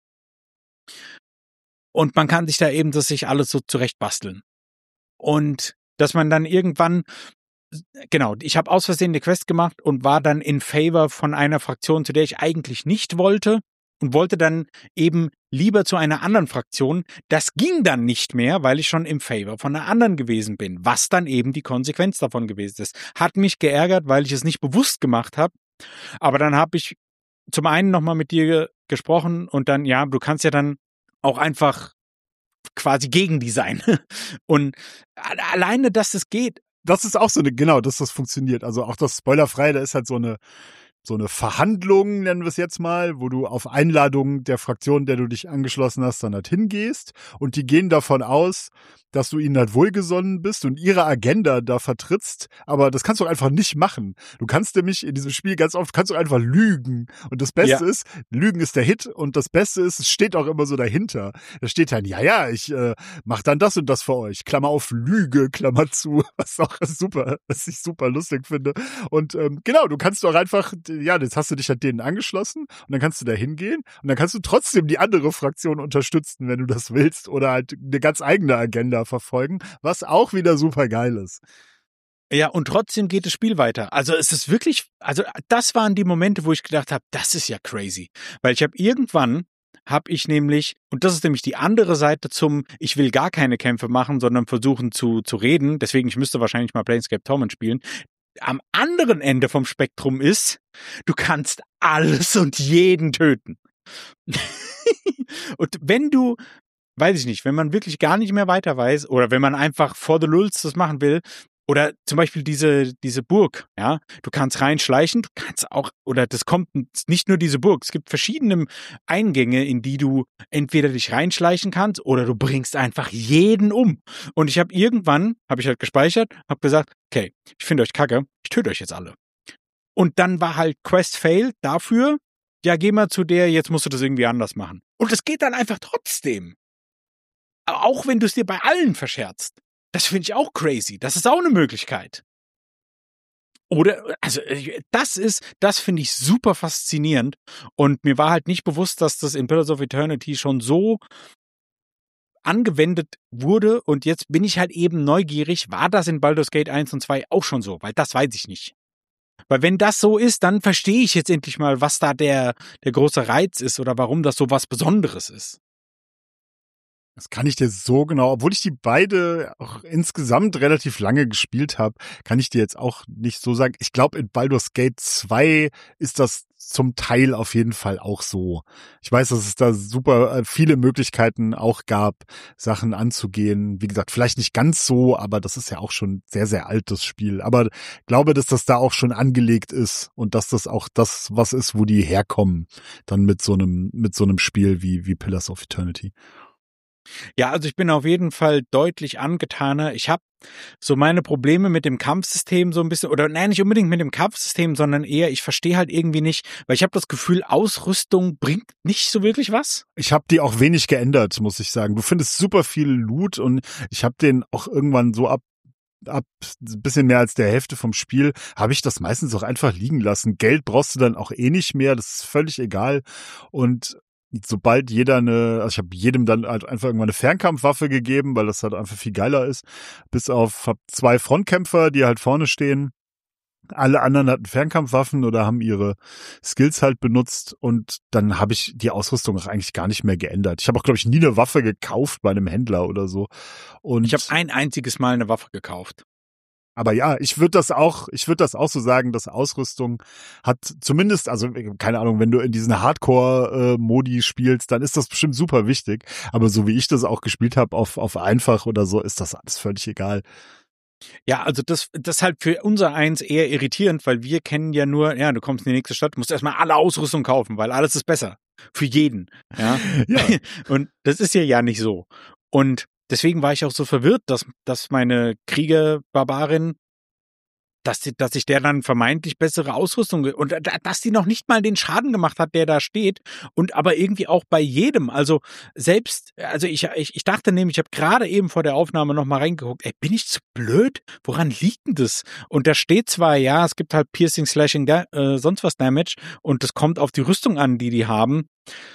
Und man kann sich da eben das sich alles so zurechtbasteln. Und dass man dann irgendwann, genau, ich habe aus Versehen eine Quest gemacht und war dann in Favor von einer Fraktion, zu der ich eigentlich nicht wollte und wollte dann eben lieber zu einer anderen Fraktion. Das ging dann nicht mehr, weil ich schon im Favor von einer anderen gewesen bin, was dann eben die Konsequenz davon gewesen ist. Hat mich geärgert, weil ich es nicht bewusst gemacht habe, aber dann habe ich zum einen nochmal mit dir gesprochen und dann, ja, du kannst ja dann auch einfach quasi gegen die sein. Und alleine, dass es geht. Das ist auch so eine, genau, dass das funktioniert. Also auch das Spoilerfrei, da ist halt so eine, so eine Verhandlung, nennen wir es jetzt mal, wo du auf Einladung der Fraktion, der du dich angeschlossen hast, dann halt hingehst und die gehen davon aus, dass du ihnen halt wohlgesonnen bist und ihre Agenda da vertrittst, aber das kannst du einfach nicht machen. Du kannst nämlich in diesem Spiel ganz oft, kannst du einfach lügen und das Beste ja. ist, Lügen ist der Hit und das Beste ist, es steht auch immer so dahinter. Da steht dann, ja, ja, ich äh, mach dann das und das für euch, Klammer auf Lüge, Klammer zu, was auch super, was ich super lustig finde und ähm, genau, du kannst doch einfach, ja, jetzt hast du dich halt denen angeschlossen und dann kannst du da hingehen und dann kannst du trotzdem die andere Fraktion unterstützen, wenn du das willst oder halt eine ganz eigene Agenda verfolgen, was auch wieder super geil ist. Ja, und trotzdem geht das Spiel weiter. Also es ist wirklich, also das waren die Momente, wo ich gedacht habe, das ist ja crazy. Weil ich habe irgendwann, habe ich nämlich, und das ist nämlich die andere Seite zum, ich will gar keine Kämpfe machen, sondern versuchen zu, zu reden, deswegen, ich müsste wahrscheinlich mal Planescape Torment spielen. Am anderen Ende vom Spektrum ist, du kannst alles und jeden töten. Und wenn du weiß ich nicht, wenn man wirklich gar nicht mehr weiter weiß oder wenn man einfach for the lulz das machen will oder zum Beispiel diese diese Burg, ja, du kannst reinschleichen, du kannst auch, oder das kommt nicht nur diese Burg, es gibt verschiedene Eingänge, in die du entweder dich reinschleichen kannst oder du bringst einfach jeden um. Und ich habe irgendwann, habe ich halt gespeichert, habe gesagt, okay, ich finde euch kacke, ich töte euch jetzt alle. Und dann war halt Quest Fail dafür, ja, geh mal zu der, jetzt musst du das irgendwie anders machen. Und es geht dann einfach trotzdem. Auch wenn du es dir bei allen verscherzt. Das finde ich auch crazy. Das ist auch eine Möglichkeit. Oder, also, das ist, das finde ich super faszinierend. Und mir war halt nicht bewusst, dass das in Pillars of Eternity schon so angewendet wurde. Und jetzt bin ich halt eben neugierig. War das in Baldur's Gate eins und zwei auch schon so? Weil das weiß ich nicht. Weil wenn das so ist, dann verstehe ich jetzt endlich mal, was da der, der große Reiz ist oder warum das so was Besonderes ist. Das kann ich dir so genau, obwohl ich die beide auch insgesamt relativ lange gespielt habe, kann ich dir jetzt auch nicht so sagen. Ich glaube, in Baldur's Gate zwei ist das zum Teil auf jeden Fall auch so. Ich weiß, dass es da super viele Möglichkeiten auch gab, Sachen anzugehen. Wie gesagt, vielleicht nicht ganz so, aber das ist ja auch schon sehr, sehr altes Spiel. Aber ich glaube, dass das da auch schon angelegt ist und dass das auch das was ist, wo die herkommen, dann mit so einem, mit so einem Spiel wie, wie Pillars of Eternity. Ja, also ich bin auf jeden Fall deutlich angetaner. Ich habe so meine Probleme mit dem Kampfsystem so ein bisschen, oder nein, nicht unbedingt mit dem Kampfsystem, sondern eher, ich verstehe halt irgendwie nicht, weil ich habe das Gefühl, Ausrüstung bringt nicht so wirklich was. Ich habe die auch wenig geändert, muss ich sagen. Du findest super viel Loot und ich habe den auch irgendwann so ab ab ein bisschen mehr als der Hälfte vom Spiel habe ich das meistens auch einfach liegen lassen. Geld brauchst du dann auch eh nicht mehr, das ist völlig egal. Und sobald jeder eine, also ich habe jedem dann halt einfach irgendwann eine Fernkampfwaffe gegeben, weil das halt einfach viel geiler ist. Bis auf hab zwei Frontkämpfer, die halt vorne stehen. Alle anderen hatten Fernkampfwaffen oder haben ihre Skills halt benutzt und dann habe ich die Ausrüstung auch eigentlich gar nicht mehr geändert. Ich habe auch, glaube ich, nie eine Waffe gekauft bei einem Händler oder so. Und ich habe ein einziges Mal eine Waffe gekauft. Aber ja, ich würde das auch, ich würde das auch so sagen, dass Ausrüstung hat zumindest, also keine Ahnung, wenn du in diesen Hardcore-Modi spielst, dann ist das bestimmt super wichtig. Aber so wie ich das auch gespielt habe, auf auf einfach oder so, ist das alles völlig egal. Ja, also das, das ist halt für unser Eins eher irritierend, weil wir kennen ja nur, ja, du kommst in die nächste Stadt, musst erstmal alle Ausrüstung kaufen, weil alles ist besser. Für jeden. Ja. Ja. Und das ist ja ja nicht so. Und deswegen war ich auch so verwirrt, dass, dass meine Kriegerbarbarin, dass, die, dass ich der dann vermeintlich bessere Ausrüstung und dass die noch nicht mal den Schaden gemacht hat, der da steht und aber irgendwie auch bei jedem. Also selbst, also ich, ich, ich dachte nämlich, ich habe gerade eben vor der Aufnahme noch mal reingeguckt, ey, bin ich zu blöd? Woran liegt denn das? Und da steht zwar, ja, es gibt halt Piercing, Slashing, äh, sonst was Damage und das kommt auf die Rüstung an, die die haben.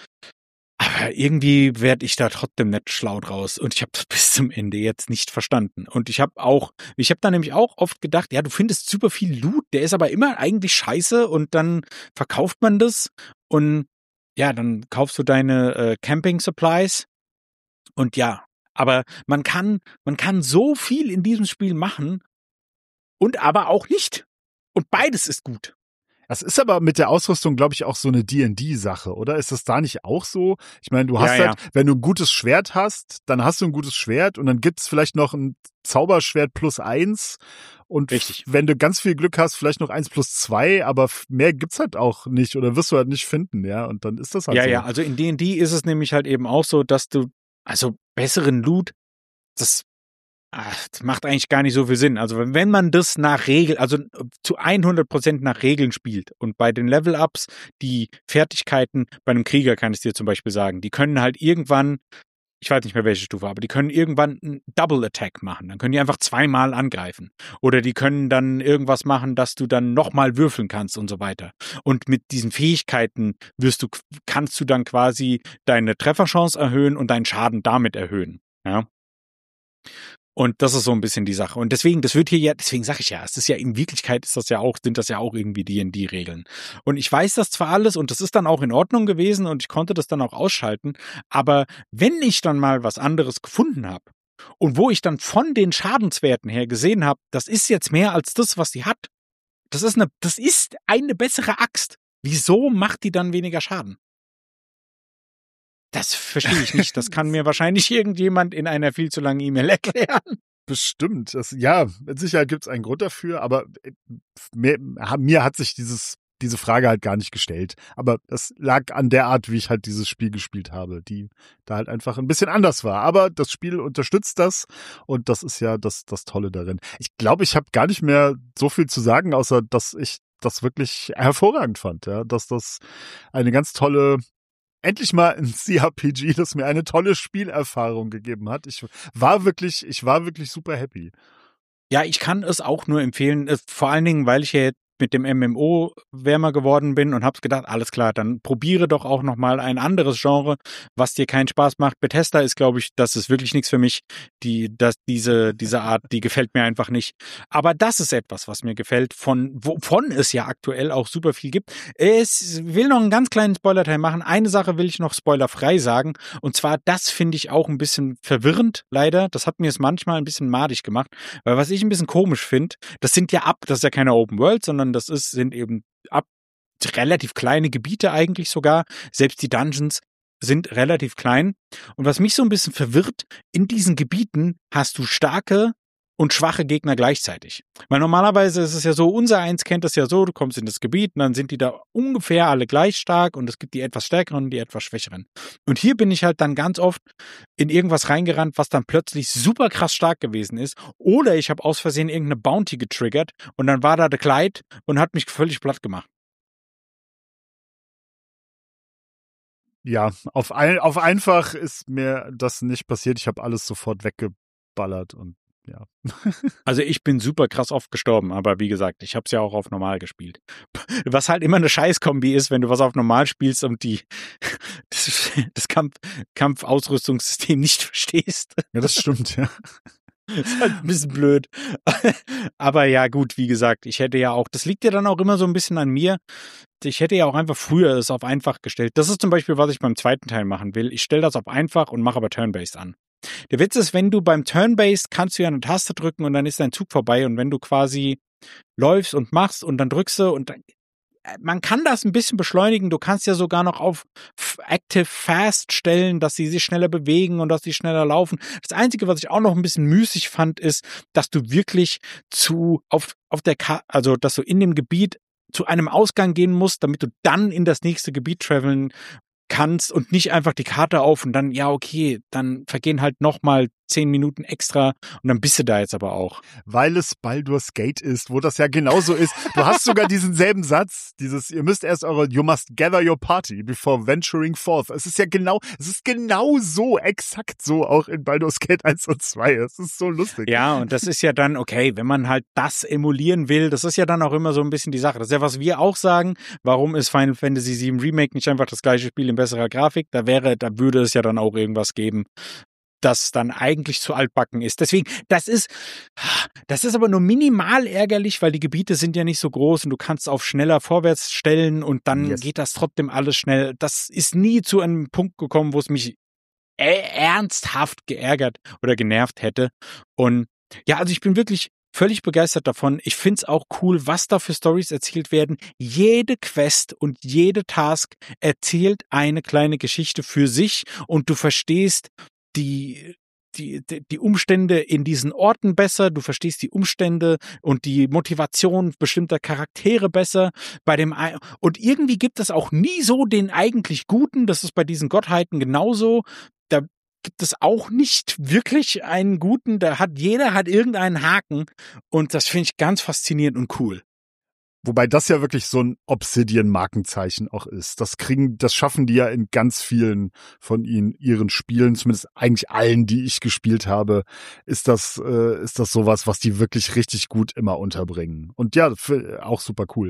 Aber irgendwie werde ich da trotzdem nicht schlau draus und ich habe das bis zum Ende jetzt nicht verstanden. Und ich habe auch, ich habe da nämlich auch oft gedacht, ja, du findest super viel Loot, der ist aber immer eigentlich scheiße und dann verkauft man das und ja, dann kaufst du deine äh, Camping Supplies und ja, aber man kann, man kann so viel in diesem Spiel machen und aber auch nicht. Und beides ist gut. Das ist aber mit der Ausrüstung, glaube ich, auch so eine D und D-Sache, oder? Ist das da nicht auch so? Ich meine, du hast ja, halt, ja. wenn du ein gutes Schwert hast, dann hast du ein gutes Schwert und dann gibt's vielleicht noch ein Zauberschwert plus eins und Richtig. Wenn du ganz viel Glück hast, vielleicht noch eins plus zwei, aber mehr gibt's halt auch nicht oder wirst du halt nicht finden, ja? Und dann ist das halt ja, so. Ja, ja, also in D und D ist es nämlich halt eben auch so, dass du, also besseren Loot, das Ach, das macht eigentlich gar nicht so viel Sinn. Also wenn man das nach Regeln, also zu hundert Prozent nach Regeln spielt und bei den Level-Ups, die Fertigkeiten, bei einem Krieger kann ich dir zum Beispiel sagen, die können halt irgendwann, ich weiß nicht mehr welche Stufe, aber die können irgendwann einen Double Attack machen. Dann können die einfach zweimal angreifen. Oder die können dann irgendwas machen, dass du dann nochmal würfeln kannst und so weiter. Und mit diesen Fähigkeiten wirst du, kannst du dann quasi deine Trefferchance erhöhen und deinen Schaden damit erhöhen. Ja. Und das ist so ein bisschen die Sache. Und deswegen, das wird hier ja, deswegen sage ich ja, es ist ja in Wirklichkeit ist das ja auch, sind das ja auch irgendwie D und D-Regeln. Und ich weiß das zwar alles und das ist dann auch in Ordnung gewesen und ich konnte das dann auch ausschalten, aber wenn ich dann mal was anderes gefunden habe und wo ich dann von den Schadenswerten her gesehen habe, das ist jetzt mehr als das, was sie hat. Das ist eine, das ist eine bessere Axt. Wieso macht die dann weniger Schaden? Das verstehe ich nicht. Das kann mir wahrscheinlich irgendjemand in einer viel zu langen E-Mail erklären. Bestimmt. Das, ja, mit Sicherheit gibt es einen Grund dafür, aber mir, mir hat sich dieses, diese Frage halt gar nicht gestellt. Aber das lag an der Art, wie ich halt dieses Spiel gespielt habe, die da halt einfach ein bisschen anders war. Aber das Spiel unterstützt das und das ist ja das, das Tolle darin. Ich glaube, ich habe gar nicht mehr so viel zu sagen, außer dass ich das wirklich hervorragend fand, ja, dass das eine ganz tolle endlich mal ein C R P G, das mir eine tolle Spielerfahrung gegeben hat. Ich war wirklich, ich war wirklich super happy. Ja, ich kann es auch nur empfehlen, vor allen Dingen, weil ich ja jetzt mit dem M M O wärmer geworden bin und hab's gedacht, alles klar, dann probiere doch auch nochmal ein anderes Genre, was dir keinen Spaß macht. Bethesda ist, glaube ich, das ist wirklich nichts für mich. Die, das, diese, diese Art, die gefällt mir einfach nicht. Aber das ist etwas, was mir gefällt, von, wovon es ja aktuell auch super viel gibt. Es will noch einen ganz kleinen Spoilerteil machen. Eine Sache will ich noch spoilerfrei sagen. Und zwar, das finde ich auch ein bisschen verwirrend, leider. Das hat mir es manchmal ein bisschen madig gemacht. Weil was ich ein bisschen komisch finde, das sind ja ab, das ist ja keine Open World, sondern das ist, sind eben ab relativ kleine Gebiete eigentlich sogar. Selbst die Dungeons sind relativ klein. Und was mich so ein bisschen verwirrt, in diesen Gebieten hast du starke und schwache Gegner gleichzeitig. Weil normalerweise ist es ja so, unser Eins kennt das ja so, du kommst in das Gebiet und dann sind die da ungefähr alle gleich stark und es gibt die etwas stärkeren und die etwas schwächeren. Und hier bin ich halt dann ganz oft in irgendwas reingerannt, was dann plötzlich super krass stark gewesen ist. Oder ich habe aus Versehen irgendeine Bounty getriggert und dann war da der Clyde und hat mich völlig platt gemacht. Ja, auf, ein, auf einfach ist mir das nicht passiert. Ich habe alles sofort weggeballert und ja. Also ich bin super krass oft gestorben, aber wie gesagt, ich habe es ja auch auf normal gespielt. Was halt immer eine Scheißkombi ist, wenn du was auf normal spielst und die das, das Kampf, Kampfausrüstungssystem nicht verstehst. Ja, das stimmt, ja. Das ist halt ein bisschen blöd. Aber ja, gut, wie gesagt, ich hätte ja auch, das liegt ja dann auch immer so ein bisschen an mir. Ich hätte ja auch einfach früher es auf einfach gestellt. Das ist zum Beispiel, was ich beim zweiten Teil machen will. Ich stelle das auf einfach und mache aber Turn-Based an. Der Witz ist, wenn du beim Turn-Based kannst du ja eine Taste drücken und dann ist dein Zug vorbei und wenn du quasi läufst und machst und dann drückst du und dann, man kann das ein bisschen beschleunigen. Du kannst ja sogar noch auf Active Fast stellen, dass sie sich schneller bewegen und dass sie schneller laufen. Das Einzige, was ich auch noch ein bisschen müßig fand, ist, dass du wirklich zu, auf, auf der Karte, also, dass du in dem Gebiet zu einem Ausgang gehen musst, damit du dann in das nächste Gebiet traveln kannst und nicht einfach die Karte auf und dann, ja, okay, dann vergehen halt nochmal zehn Minuten extra und dann bist du da jetzt aber auch. Weil es Baldur's Gate ist, wo das ja genauso ist. Du hast sogar diesen selben Satz, dieses, ihr müsst erst eure, you must gather your party before venturing forth. Es ist ja genau, es ist genau so, exakt so auch in Baldur's Gate eins und zwei. Es ist so lustig. Ja, und das ist ja dann, okay, wenn man halt das emulieren will, das ist ja dann auch immer so ein bisschen die Sache. Das ist ja, was wir auch sagen, warum ist Final Fantasy sieben Remake nicht einfach das gleiche Spiel in besserer Grafik? Da wäre, da würde es ja dann auch irgendwas geben, das dann eigentlich zu altbacken ist. Deswegen, das ist, das ist aber nur minimal ärgerlich, weil die Gebiete sind ja nicht so groß und du kannst auf schneller vorwärts stellen und dann yes. geht das trotzdem alles schnell. Das ist nie zu einem Punkt gekommen, wo es mich ernsthaft geärgert oder genervt hätte. Und ja, also ich bin wirklich völlig begeistert davon. Ich find's auch cool, was da für Storys erzählt werden. Jede Quest und jede Task erzählt eine kleine Geschichte für sich und du verstehst die, die, die Umstände in diesen Orten besser, du verstehst die Umstände und die Motivation bestimmter Charaktere besser. Bei dem ein- und irgendwie gibt es auch nie so den eigentlich Guten, das ist bei diesen Gottheiten genauso. Da gibt es auch nicht wirklich einen Guten, da hat jeder hat irgendeinen Haken und das finde ich ganz faszinierend und cool. Wobei das ja wirklich so ein Obsidian-Markenzeichen auch ist. Das kriegen, das schaffen die ja in ganz vielen von ihnen, ihren Spielen, zumindest eigentlich allen, die ich gespielt habe, ist das, äh, ist das sowas, was die wirklich richtig gut immer unterbringen. Und ja, für, auch super cool.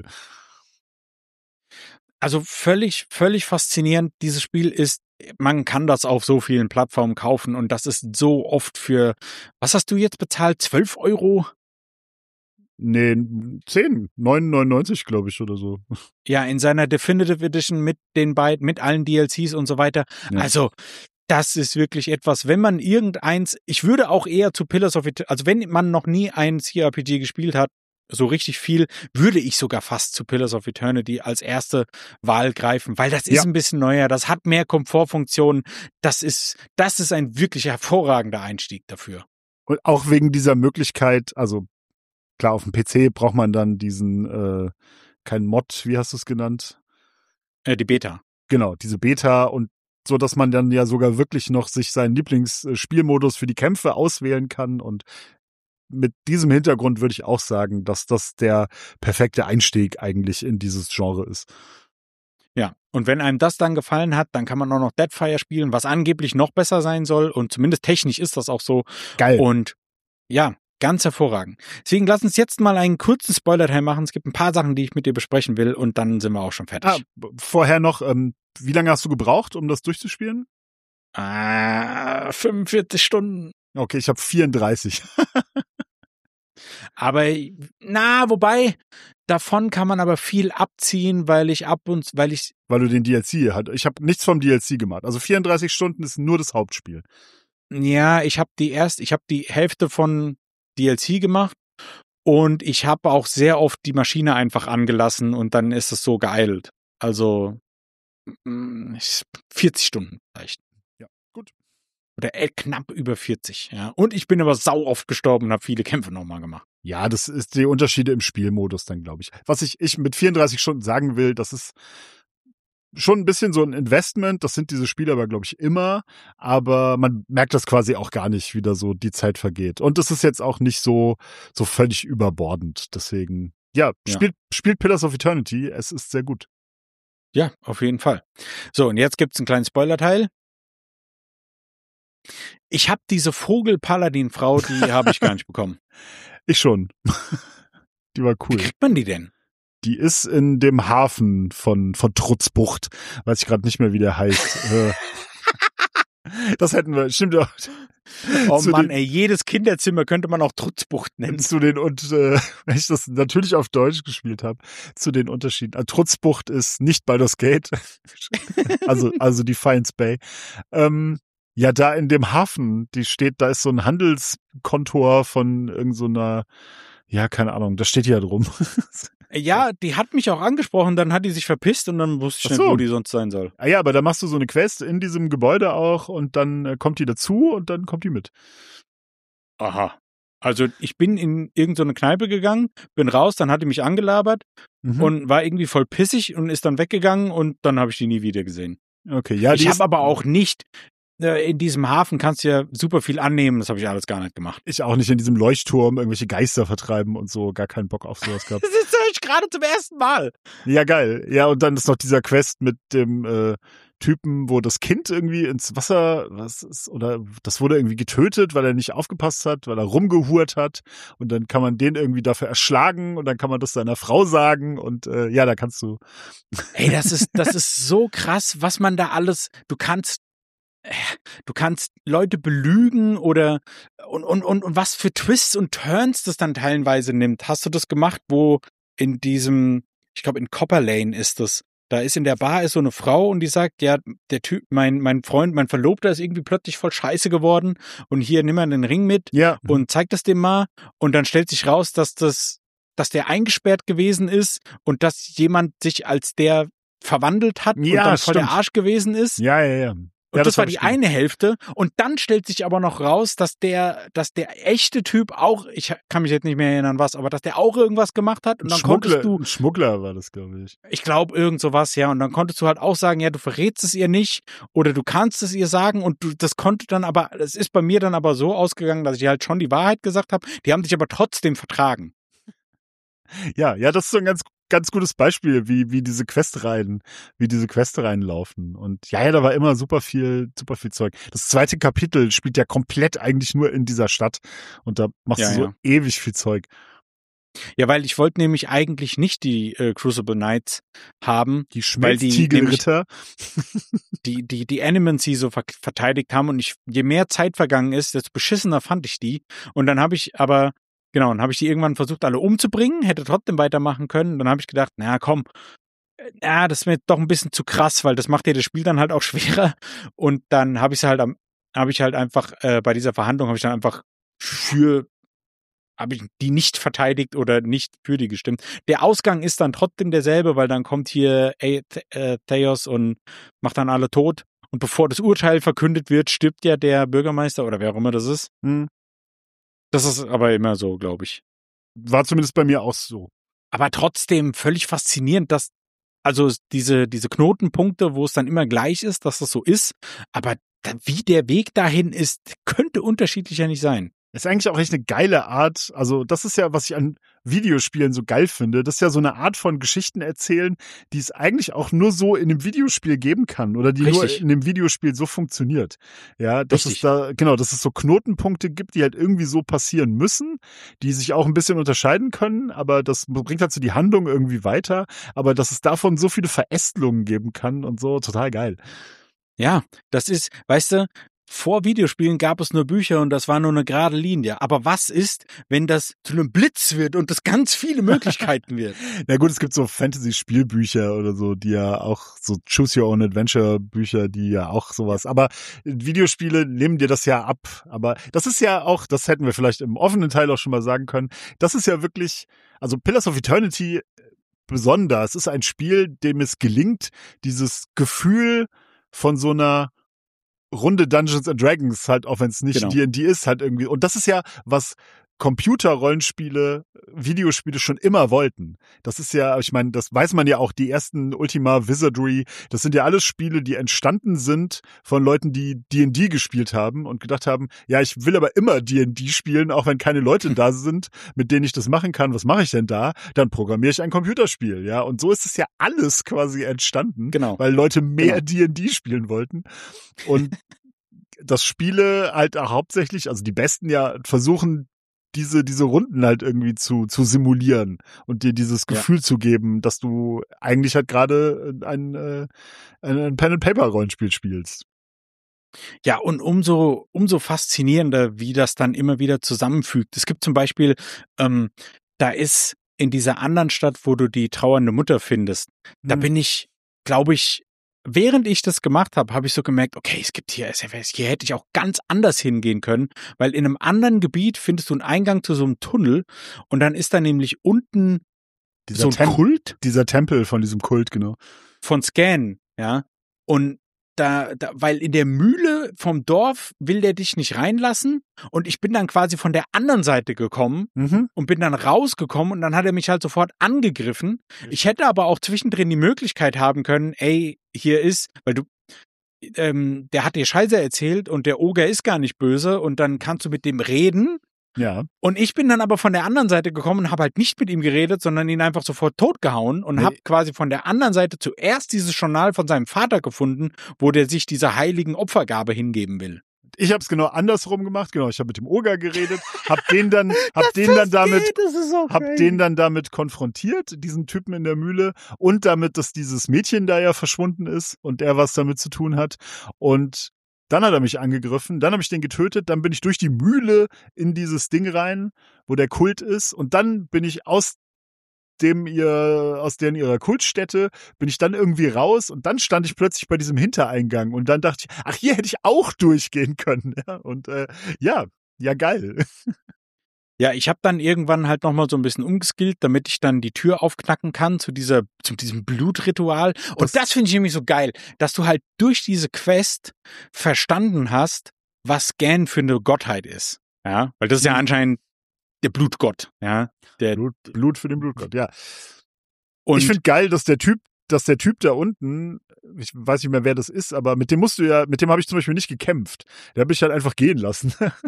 Also völlig, völlig faszinierend. Dieses Spiel ist, man kann das auf so vielen Plattformen kaufen und das ist so oft für, was hast du jetzt bezahlt? zwölf Euro? Nee, zehn, neun neunundneunzig, glaube ich, oder so. Ja, in seiner Definitive Edition mit den beiden, mit allen D L Cs und so weiter. Ja. Also, das ist wirklich etwas, wenn man irgendeins, ich würde auch eher zu Pillars of Eternity, also wenn man noch nie ein C R P G gespielt hat, so richtig viel, würde ich sogar fast zu Pillars of Eternity als erste Wahl greifen, weil das ist ja ein bisschen neuer, das hat mehr Komfortfunktionen, das ist, das ist ein wirklich hervorragender Einstieg dafür. Und auch wegen dieser Möglichkeit, also klar, auf dem P C braucht man dann diesen, äh, kein Mod, wie hast du es genannt? Äh, die Beta. Genau, diese Beta und so, dass man dann ja sogar wirklich noch sich seinen Lieblingsspielmodus für die Kämpfe auswählen kann und mit diesem Hintergrund würde ich auch sagen, dass das der perfekte Einstieg eigentlich in dieses Genre ist. Ja, und wenn einem das dann gefallen hat, dann kann man auch noch Deadfire spielen, was angeblich noch besser sein soll und zumindest technisch ist das auch so. Geil. Und ja, ganz hervorragend. Deswegen lass uns jetzt mal einen kurzen Spoiler-Teil machen. Es gibt ein paar Sachen, die ich mit dir besprechen will und dann sind wir auch schon fertig. Ah, vorher noch, ähm, wie lange hast du gebraucht, um das durchzuspielen? Ah, fünfundvierzig Stunden. Okay, ich habe vierunddreißig. Aber, na, wobei, davon kann man aber viel abziehen, weil ich ab und, weil ich... Weil du den D L C halt, ich habe nichts vom D L C gemacht. Also vierunddreißig Stunden ist nur das Hauptspiel. Ja, ich habe die erst, ich habe die Hälfte von D L C gemacht Und ich habe auch sehr oft die Maschine einfach angelassen und dann ist es so geeilt. Also vierzig Stunden vielleicht. Ja, gut. Oder äh, knapp über vierzig. Ja. Und ich bin aber sau oft gestorben und habe viele Kämpfe nochmal gemacht. Ja, das ist die Unterschiede im Spielmodus dann, glaube ich. Was ich, ich mit vierunddreißig Stunden sagen will, das ist schon ein bisschen so ein Investment. Das sind diese Spiele aber, glaube ich, immer. Aber man merkt das quasi auch gar nicht, wie da so die Zeit vergeht. Und das ist jetzt auch nicht so, so völlig überbordend. Deswegen, ja, spielt, ja. spielt Pillars of Eternity. Es ist sehr gut. Ja, auf jeden Fall. So, und jetzt gibt's einen kleinen Spoilerteil. Ich habe diese Vogel-Paladin-Frau, die habe ich gar nicht bekommen. Ich schon. Die war cool. Wie kriegt man die denn? Die ist in dem Hafen von, von Trutzbucht. Weiß ich gerade nicht mehr, wie der heißt. Das hätten wir, stimmt auch. Oh Mann, den, ey, jedes Kinderzimmer könnte man auch Trutzbucht nennen. Zu den, und äh, wenn ich das natürlich auf Deutsch gespielt habe, zu den Unterschieden. Also, Trutzbucht ist nicht Baldur's Gate. also, also Defiance Bay. Ähm, ja, da in dem Hafen, die steht, da ist so ein Handelskontor von irgend so einer, ja, keine Ahnung, da steht die ja drum. Ja, die hat mich auch angesprochen, dann hat die sich verpisst und dann wusste ich nicht, so. wo die sonst sein soll. Ah ja, aber da machst du so eine Quest in diesem Gebäude auch und dann äh, kommt die dazu und dann kommt die mit. Aha. Also ich bin in irgendeine so Kneipe gegangen, bin raus, dann hat die mich angelabert mhm. und war irgendwie voll pissig und ist dann weggegangen und dann habe ich die nie wieder gesehen. Okay, ja. Ich habe aber auch nicht... In diesem Hafen kannst du ja super viel annehmen, das habe ich alles gar nicht gemacht. Ich auch nicht in diesem Leuchtturm irgendwelche Geister vertreiben und so, gar keinen Bock auf sowas gehabt. Das ist ich gerade zum ersten Mal. Ja, geil. Ja, und dann ist noch dieser Quest mit dem äh, Typen, wo das Kind irgendwie ins Wasser, was ist, oder das wurde irgendwie getötet, weil er nicht aufgepasst hat, weil er rumgehurt hat und dann kann man den irgendwie dafür erschlagen und dann kann man das seiner Frau sagen und äh, ja, da kannst du. Ey, das ist, das ist so krass, was man da alles, du kannst Du kannst Leute belügen oder und, und, und, und was für Twists und Turns das dann teilweise nimmt. Hast du das gemacht, wo in diesem, ich glaube in Copper Lane ist das, da ist in der Bar ist so eine Frau und die sagt, ja, der Typ, mein, mein Freund, mein Verlobter ist irgendwie plötzlich voll scheiße geworden und hier nimm mal den Ring mit ja. und zeig das dem mal und dann stellt sich raus, dass das, dass der eingesperrt gewesen ist und dass jemand sich als der verwandelt hat ja, und dann voll stimmt. der Arsch gewesen ist. Ja, ja, ja. Und ja, das, das war die eine Hälfte. Und dann stellt sich aber noch raus, dass der, dass der echte Typ auch, ich kann mich jetzt nicht mehr erinnern, was, aber dass der auch irgendwas gemacht hat. Und dann Schmuggler, konntest du. Ein Schmuggler war das, glaube ich. Ich glaube, irgend sowas, ja. Und dann konntest du halt auch sagen, ja, du verrätst es ihr nicht oder du kannst es ihr sagen. Und du, das konnte dann aber, es ist bei mir dann aber so ausgegangen, dass ich halt schon die Wahrheit gesagt habe. Die haben sich aber trotzdem vertragen. Ja, ja, das ist so ein ganz ganz gutes Beispiel, wie wie diese Questreihen, wie diese Questreihen laufen. Und ja, ja, da war immer super viel, super viel Zeug. Das zweite Kapitel spielt ja komplett eigentlich nur in dieser Stadt und da machst ja, du so ja. ewig viel Zeug. Ja, weil ich wollte nämlich eigentlich nicht die äh, Crucible Knights haben, die weil die Schmelztiegelritter, die die die Animancy so ver- verteidigt haben und ich, je mehr Zeit vergangen ist, desto beschissener fand ich die. Und dann habe ich aber Genau, dann habe ich die irgendwann versucht, alle umzubringen, hätte trotzdem weitermachen können. Dann habe ich gedacht, na komm, na, das ist mir doch ein bisschen zu krass, weil das macht dir das Spiel dann halt auch schwerer. Und dann habe ich halt am, habe ich halt einfach äh, bei dieser Verhandlung habe ich dann einfach für, habe ich die nicht verteidigt oder nicht für die gestimmt. Der Ausgang ist dann trotzdem derselbe, weil dann kommt hier äh, Theos und macht dann alle tot. Und bevor das Urteil verkündet wird, stirbt ja der Bürgermeister oder wer auch immer das ist. Hm. Das ist aber immer so, glaube ich. War zumindest bei mir auch so. Aber trotzdem völlig faszinierend, dass, also diese, diese Knotenpunkte, wo es dann immer gleich ist, dass das so ist. Aber da, wie der Weg dahin ist, könnte unterschiedlicher nicht sein. Ist eigentlich auch echt eine geile Art, also das ist ja, was ich an Videospielen so geil finde, das ist ja so eine Art von Geschichten erzählen, die es eigentlich auch nur so in einem Videospiel geben kann oder die Richtig. nur in einem Videospiel so funktioniert. Ja, dass Richtig. es da, genau, dass es so Knotenpunkte gibt, die halt irgendwie so passieren müssen, die sich auch ein bisschen unterscheiden können, aber das bringt halt so die Handlung irgendwie weiter, aber dass es davon so viele Verästelungen geben kann und so, total geil. Ja, das ist, weißt du, vor Videospielen gab es nur Bücher und das war nur eine gerade Linie. Aber was ist, wenn das zu einem Blitz wird und das ganz viele Möglichkeiten wird? Na gut, es gibt so Fantasy-Spielbücher oder so, die ja auch so Choose-Your-Own-Adventure-Bücher, die ja auch sowas. Aber Videospiele nehmen dir das ja ab. Aber das ist ja auch, das hätten wir vielleicht im offenen Teil auch schon mal sagen können, das ist ja wirklich, also Pillars of Eternity besonders. Es ist ein Spiel, dem es gelingt, dieses Gefühl von so einer Runde Dungeons and Dragons, halt auch wenn es nicht Genau. D und D ist, halt irgendwie. Und das ist ja, was Computer-Rollenspiele, Videospiele schon immer wollten. Das ist ja, ich meine, das weiß man ja auch, die ersten Ultima Wizardry, das sind ja alles Spiele, die entstanden sind von Leuten, die D und D gespielt haben und gedacht haben, ja, ich will aber immer D und D spielen, auch wenn keine Leute da sind, mit denen ich das machen kann. Was mache ich denn da? Dann programmiere ich ein Computerspiel, ja. Und so ist es ja alles quasi entstanden, Genau. weil Leute mehr Genau. D und D spielen wollten. Und das Spiele halt auch hauptsächlich, also die Besten ja versuchen, diese diese Runden halt irgendwie zu zu simulieren und dir dieses Gefühl ja. zu geben, dass du eigentlich halt gerade ein äh, ein Pen-and-Paper-Rollenspiel spielst. Ja, und umso umso faszinierender, wie das dann immer wieder zusammenfügt. Es gibt zum Beispiel, ähm, da ist in dieser anderen Stadt, wo du die trauernde Mutter findest, hm. da bin ich, glaube ich, während ich das gemacht habe, habe ich so gemerkt, okay, es gibt hier S F S, hier hätte ich auch ganz anders hingehen können, weil in einem anderen Gebiet findest du einen Eingang zu so einem Tunnel und dann ist da nämlich unten dieser so ein Tem- Kult. Dieser Tempel von diesem Kult, genau. Von Scan, ja. Und da, da, weil in der Mühle vom Dorf will der dich nicht reinlassen und ich bin dann quasi von der anderen Seite gekommen mhm. und bin dann rausgekommen und dann hat er mich halt sofort angegriffen. Ich hätte aber auch zwischendrin die Möglichkeit haben können, ey, hier ist, weil du, ähm, der hat dir Scheiße erzählt und der Oger ist gar nicht böse und dann kannst du mit dem reden. Ja. Und ich bin dann aber von der anderen Seite gekommen und habe halt nicht mit ihm geredet, sondern ihn einfach sofort totgehauen und nee. habe quasi von der anderen Seite zuerst dieses Journal von seinem Vater gefunden, wo der sich dieser heiligen Opfergabe hingeben will. Ich habe es genau andersrum gemacht, genau. Ich habe mit dem Oger geredet, hab den dann, hab den dann damit, so hab den dann damit konfrontiert, diesen Typen in der Mühle und damit, dass dieses Mädchen da ja verschwunden ist und er was damit zu tun hat und dann hat er mich angegriffen, dann habe ich den getötet, dann bin ich durch die Mühle in dieses Ding rein, wo der Kult ist und dann bin ich aus dem ihr, aus deren ihrer Kultstätte, bin ich dann irgendwie raus und dann stand ich plötzlich bei diesem Hintereingang und dann dachte ich, ach, hier hätte ich auch durchgehen können. Ja, und äh, ja, ja geil. Ja, ich habe dann irgendwann halt nochmal so ein bisschen umgeskillt, damit ich dann die Tür aufknacken kann zu dieser, zu diesem Blutritual. Und das, das finde ich nämlich so geil, dass du halt durch diese Quest verstanden hast, was Scan für eine Gottheit ist. Ja, weil das ist ja anscheinend der Blutgott, ja. Der Blut, Blut für den Blutgott, ja. Und ich finde geil, dass der Typ, dass der Typ da unten, ich weiß nicht mehr, wer das ist, aber mit dem musst du ja, mit dem habe ich zum Beispiel nicht gekämpft. Der habe ich halt einfach gehen lassen.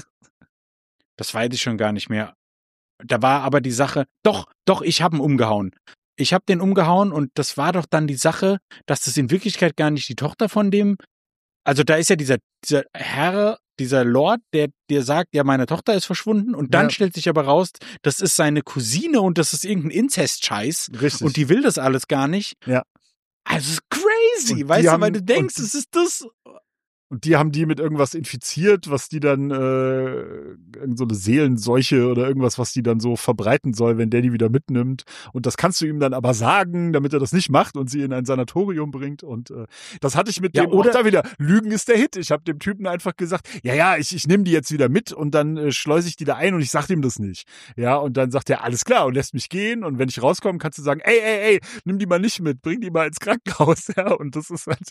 Das weiß ich schon gar nicht mehr. Da war aber die Sache, doch, doch, ich habe ihn umgehauen. Ich habe den umgehauen und das war doch dann die Sache, dass das in Wirklichkeit gar nicht die Tochter von dem, also da ist ja dieser, dieser Herr, dieser Lord, der dir sagt, ja, meine Tochter ist verschwunden und dann ja. stellt sich aber raus, das ist seine Cousine und das ist irgendein Inzest-Scheiß. Richtig. Und die will das alles gar nicht. Ja. Also, es ist crazy, und weißt du, weil du denkst, es ist das. Und die haben die mit irgendwas infiziert, was die dann, äh, so eine Seelenseuche oder irgendwas, was die dann so verbreiten soll, wenn der die wieder mitnimmt. Und das kannst du ihm dann aber sagen, damit er das nicht macht und sie in ein Sanatorium bringt. Und äh, das hatte ich mit ja, dem, oder auch da wieder, Lügen ist der Hit. Ich habe dem Typen einfach gesagt, ja, ja, ich, ich nehme die jetzt wieder mit und dann äh, schleuse ich die da ein und ich sag ihm das nicht. Ja, und dann sagt er, alles klar und lässt mich gehen. Und wenn ich rauskomme, kannst du sagen, ey, ey, ey, nimm die mal nicht mit, bring die mal ins Krankenhaus. Ja, und das ist halt...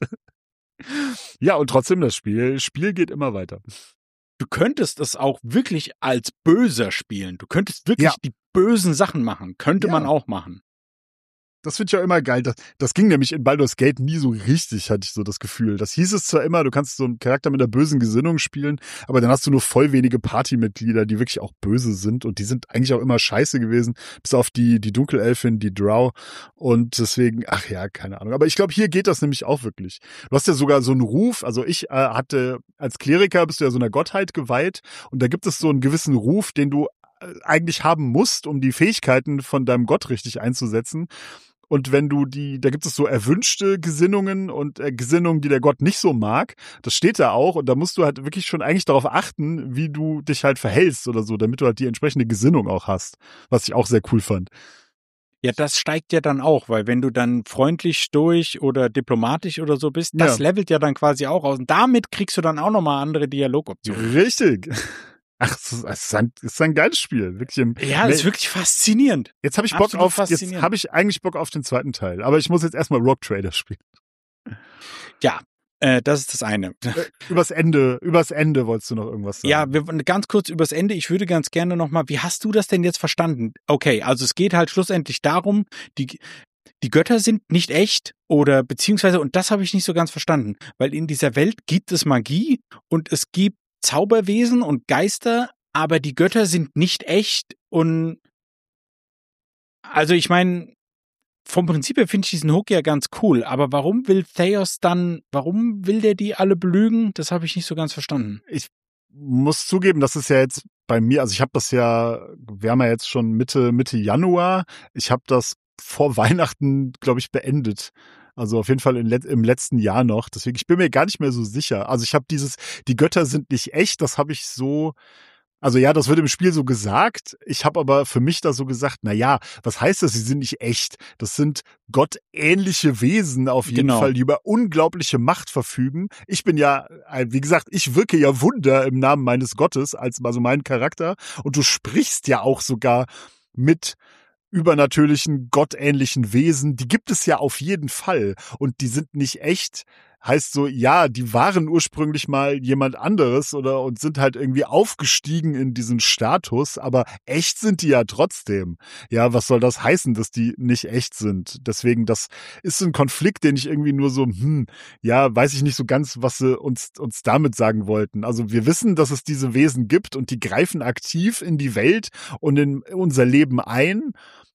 Ja, und trotzdem das Spiel, Spiel geht immer weiter. Du könntest es auch wirklich als Böser spielen. Du könntest wirklich ja. die bösen Sachen machen. Könnte ja. man auch machen. Das finde ich ja immer geil. Das, das ging nämlich in Baldur's Gate nie so richtig, hatte ich so das Gefühl. Das hieß es zwar immer, du kannst so einen Charakter mit einer bösen Gesinnung spielen, aber dann hast du nur voll wenige Partymitglieder, die wirklich auch böse sind und die sind eigentlich auch immer scheiße gewesen, bis auf die, die Dunkelelfin, die Drow und deswegen, ach ja, keine Ahnung. Aber ich glaube, hier geht das nämlich auch wirklich. Du hast ja sogar so einen Ruf, also ich äh, hatte, als Kleriker bist du ja so einer Gottheit geweiht und da gibt es so einen gewissen Ruf, den du eigentlich haben musst, um die Fähigkeiten von deinem Gott richtig einzusetzen. Und wenn du die, da gibt es so erwünschte Gesinnungen und äh, Gesinnungen, die der Gott nicht so mag. Das steht da auch. Und da musst du halt wirklich schon eigentlich darauf achten, wie du dich halt verhältst oder so, damit du halt die entsprechende Gesinnung auch hast. Was ich auch sehr cool fand. Ja, das steigt ja dann auch, weil wenn du dann freundlich, stoisch oder diplomatisch oder so bist, das Ja. levelt ja dann quasi auch aus. Und damit kriegst du dann auch nochmal andere Dialogoptionen. Richtig. Ach, es ist, es ist, ein, es ist ein geiles Spiel. Wirklich im, Ja, das ist wirklich faszinierend. Jetzt habe ich Bock Absolut auf, jetzt faszinierend. habe ich eigentlich Bock auf den zweiten Teil. Aber ich muss jetzt erstmal Rogue Trader spielen. Ja, äh, das ist das eine. Äh, übers Ende, übers Ende wolltest du noch irgendwas sagen? Ja, wir, ganz kurz übers Ende. Ich würde ganz gerne nochmal, wie hast du das denn jetzt verstanden? Okay, also es geht halt schlussendlich darum, die, die Götter sind nicht echt oder beziehungsweise, und das habe ich nicht so ganz verstanden, weil in dieser Welt gibt es Magie und es gibt Zauberwesen und Geister, aber die Götter sind nicht echt und also ich meine, vom Prinzip her finde ich diesen Hook ja ganz cool, aber warum will Theos dann, warum will der die alle belügen? Das habe ich nicht so ganz verstanden. Ich muss zugeben, das ist ja jetzt bei mir, also ich habe das ja, wir haben ja jetzt schon Mitte, Mitte Januar, ich habe das vor Weihnachten, glaube ich, beendet. Also auf jeden Fall in, im letzten Jahr noch. Deswegen, ich bin mir gar nicht mehr so sicher. Also ich habe dieses, die Götter sind nicht echt, das habe ich so, also ja, das wird im Spiel so gesagt. Ich habe aber für mich da so gesagt, na ja, was heißt das? Sie sind nicht echt. Das sind gottähnliche Wesen auf jeden Genau. Fall, die über unglaubliche Macht verfügen. Ich bin ja, wie gesagt, ich wirke ja Wunder im Namen meines Gottes als also mein Charakter. Und du sprichst ja auch sogar mit übernatürlichen, gottähnlichen Wesen, die gibt es ja auf jeden Fall und die sind nicht echt, heißt so, ja, die waren ursprünglich mal jemand anderes oder und sind halt irgendwie aufgestiegen in diesen Status, aber echt sind die ja trotzdem. Ja, was soll das heißen, dass die nicht echt sind? Deswegen, das ist so ein Konflikt, den ich irgendwie nur so, hm, ja, weiß ich nicht so ganz, was sie uns, uns damit sagen wollten. Also wir wissen, dass es diese Wesen gibt und die greifen aktiv in die Welt und in unser Leben ein.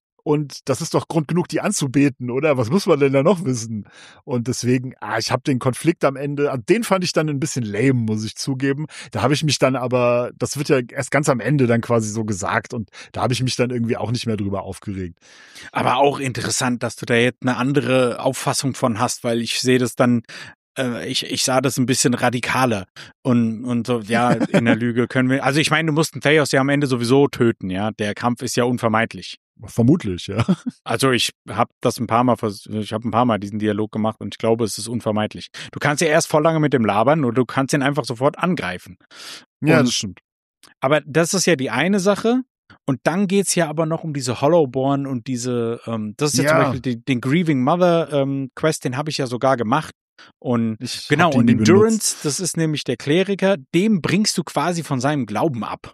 Und das ist doch Grund genug, die anzubeten, oder? Was muss man denn da noch wissen? Und deswegen, ah, ich habe den Konflikt am Ende, den fand ich dann ein bisschen lame, muss ich zugeben. Da habe ich mich dann aber, das wird ja erst ganz am Ende dann quasi so gesagt und da habe ich mich dann irgendwie auch nicht mehr drüber aufgeregt. Aber auch interessant, dass du da jetzt eine andere Auffassung von hast, weil ich sehe das dann, äh, ich, ich sah das ein bisschen radikaler und, und so, ja, in der Lüge können wir, also ich meine, du musst den Theos ja am Ende sowieso töten, ja, der Kampf ist ja unvermeidlich. Vermutlich, ja. Also ich habe das ein paar Mal, vers- ich habe ein paar Mal diesen Dialog gemacht und ich glaube, es ist unvermeidlich. Du kannst ja erst voll lange mit dem labern oder du kannst ihn einfach sofort angreifen. Ja, Und- das stimmt. Aber das ist ja die eine Sache. Und dann geht's ja aber noch um diese Hollowborn und diese, ähm, das ist ja, Ja. zum Beispiel die, den Grieving Mother ähm, Quest, den habe ich ja sogar gemacht. Und Ich genau, hab die und nie Endurance, benutzt. das ist nämlich der Kleriker, dem bringst du quasi von seinem Glauben ab.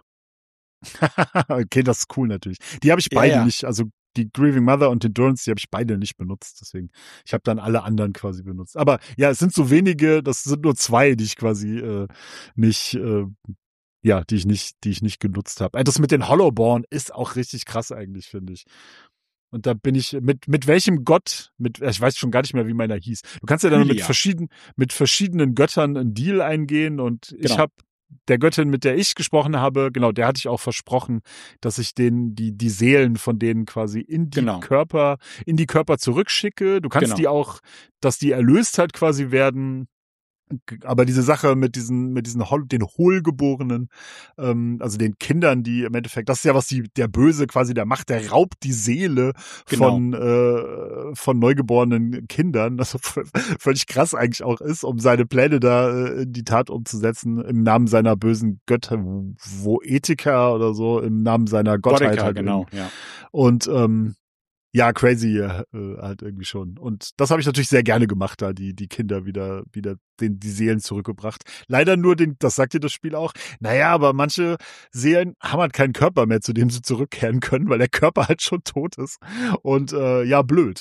Okay, das ist cool natürlich. Die habe ich Ja, beide ja. nicht, also die Grieving Mother und Endurance, die habe ich beide nicht benutzt. Deswegen, ich habe dann alle anderen quasi benutzt. Aber ja, es sind so wenige, das sind nur zwei, die ich quasi äh, nicht, äh, ja, die ich nicht, die ich nicht genutzt habe. Das mit den Hollowborn ist auch richtig krass eigentlich, finde ich. Und da bin ich mit mit welchem Gott, mit ich weiß schon gar nicht mehr, wie meiner hieß. Du kannst ja dann mit Hylia. verschiedenen mit verschiedenen Göttern einen Deal eingehen und ich Genau. habe der Göttin, mit der ich gesprochen habe, genau, der hatte ich auch versprochen, dass ich denen die die Seelen von denen quasi in die Genau. Körper in die Körper zurückschicke. Du kannst Genau. die auch, dass die erlöst halt quasi werden. Aber diese Sache mit diesen, mit diesen Hol den Hohlgeborenen, ähm, also den Kindern, die im Endeffekt, das ist ja was die der Böse quasi der macht, der raubt die Seele Genau. von äh, von neugeborenen Kindern, das völlig krass eigentlich auch ist, um seine Pläne da äh, in die Tat umzusetzen im Namen seiner bösen Götter, wo Ethika oder so, im Namen seiner Gottheit Bodica, halt genau, irgendwie. ja. Und ähm, ja, crazy äh, halt irgendwie schon. Und das habe ich natürlich sehr gerne gemacht, da die die Kinder wieder wieder den die Seelen zurückgebracht. Leider nur den, das sagt dir das Spiel auch. Naja, aber manche Seelen haben halt keinen Körper mehr, zu dem sie zurückkehren können, weil der Körper halt schon tot ist. Und äh, ja, blöd.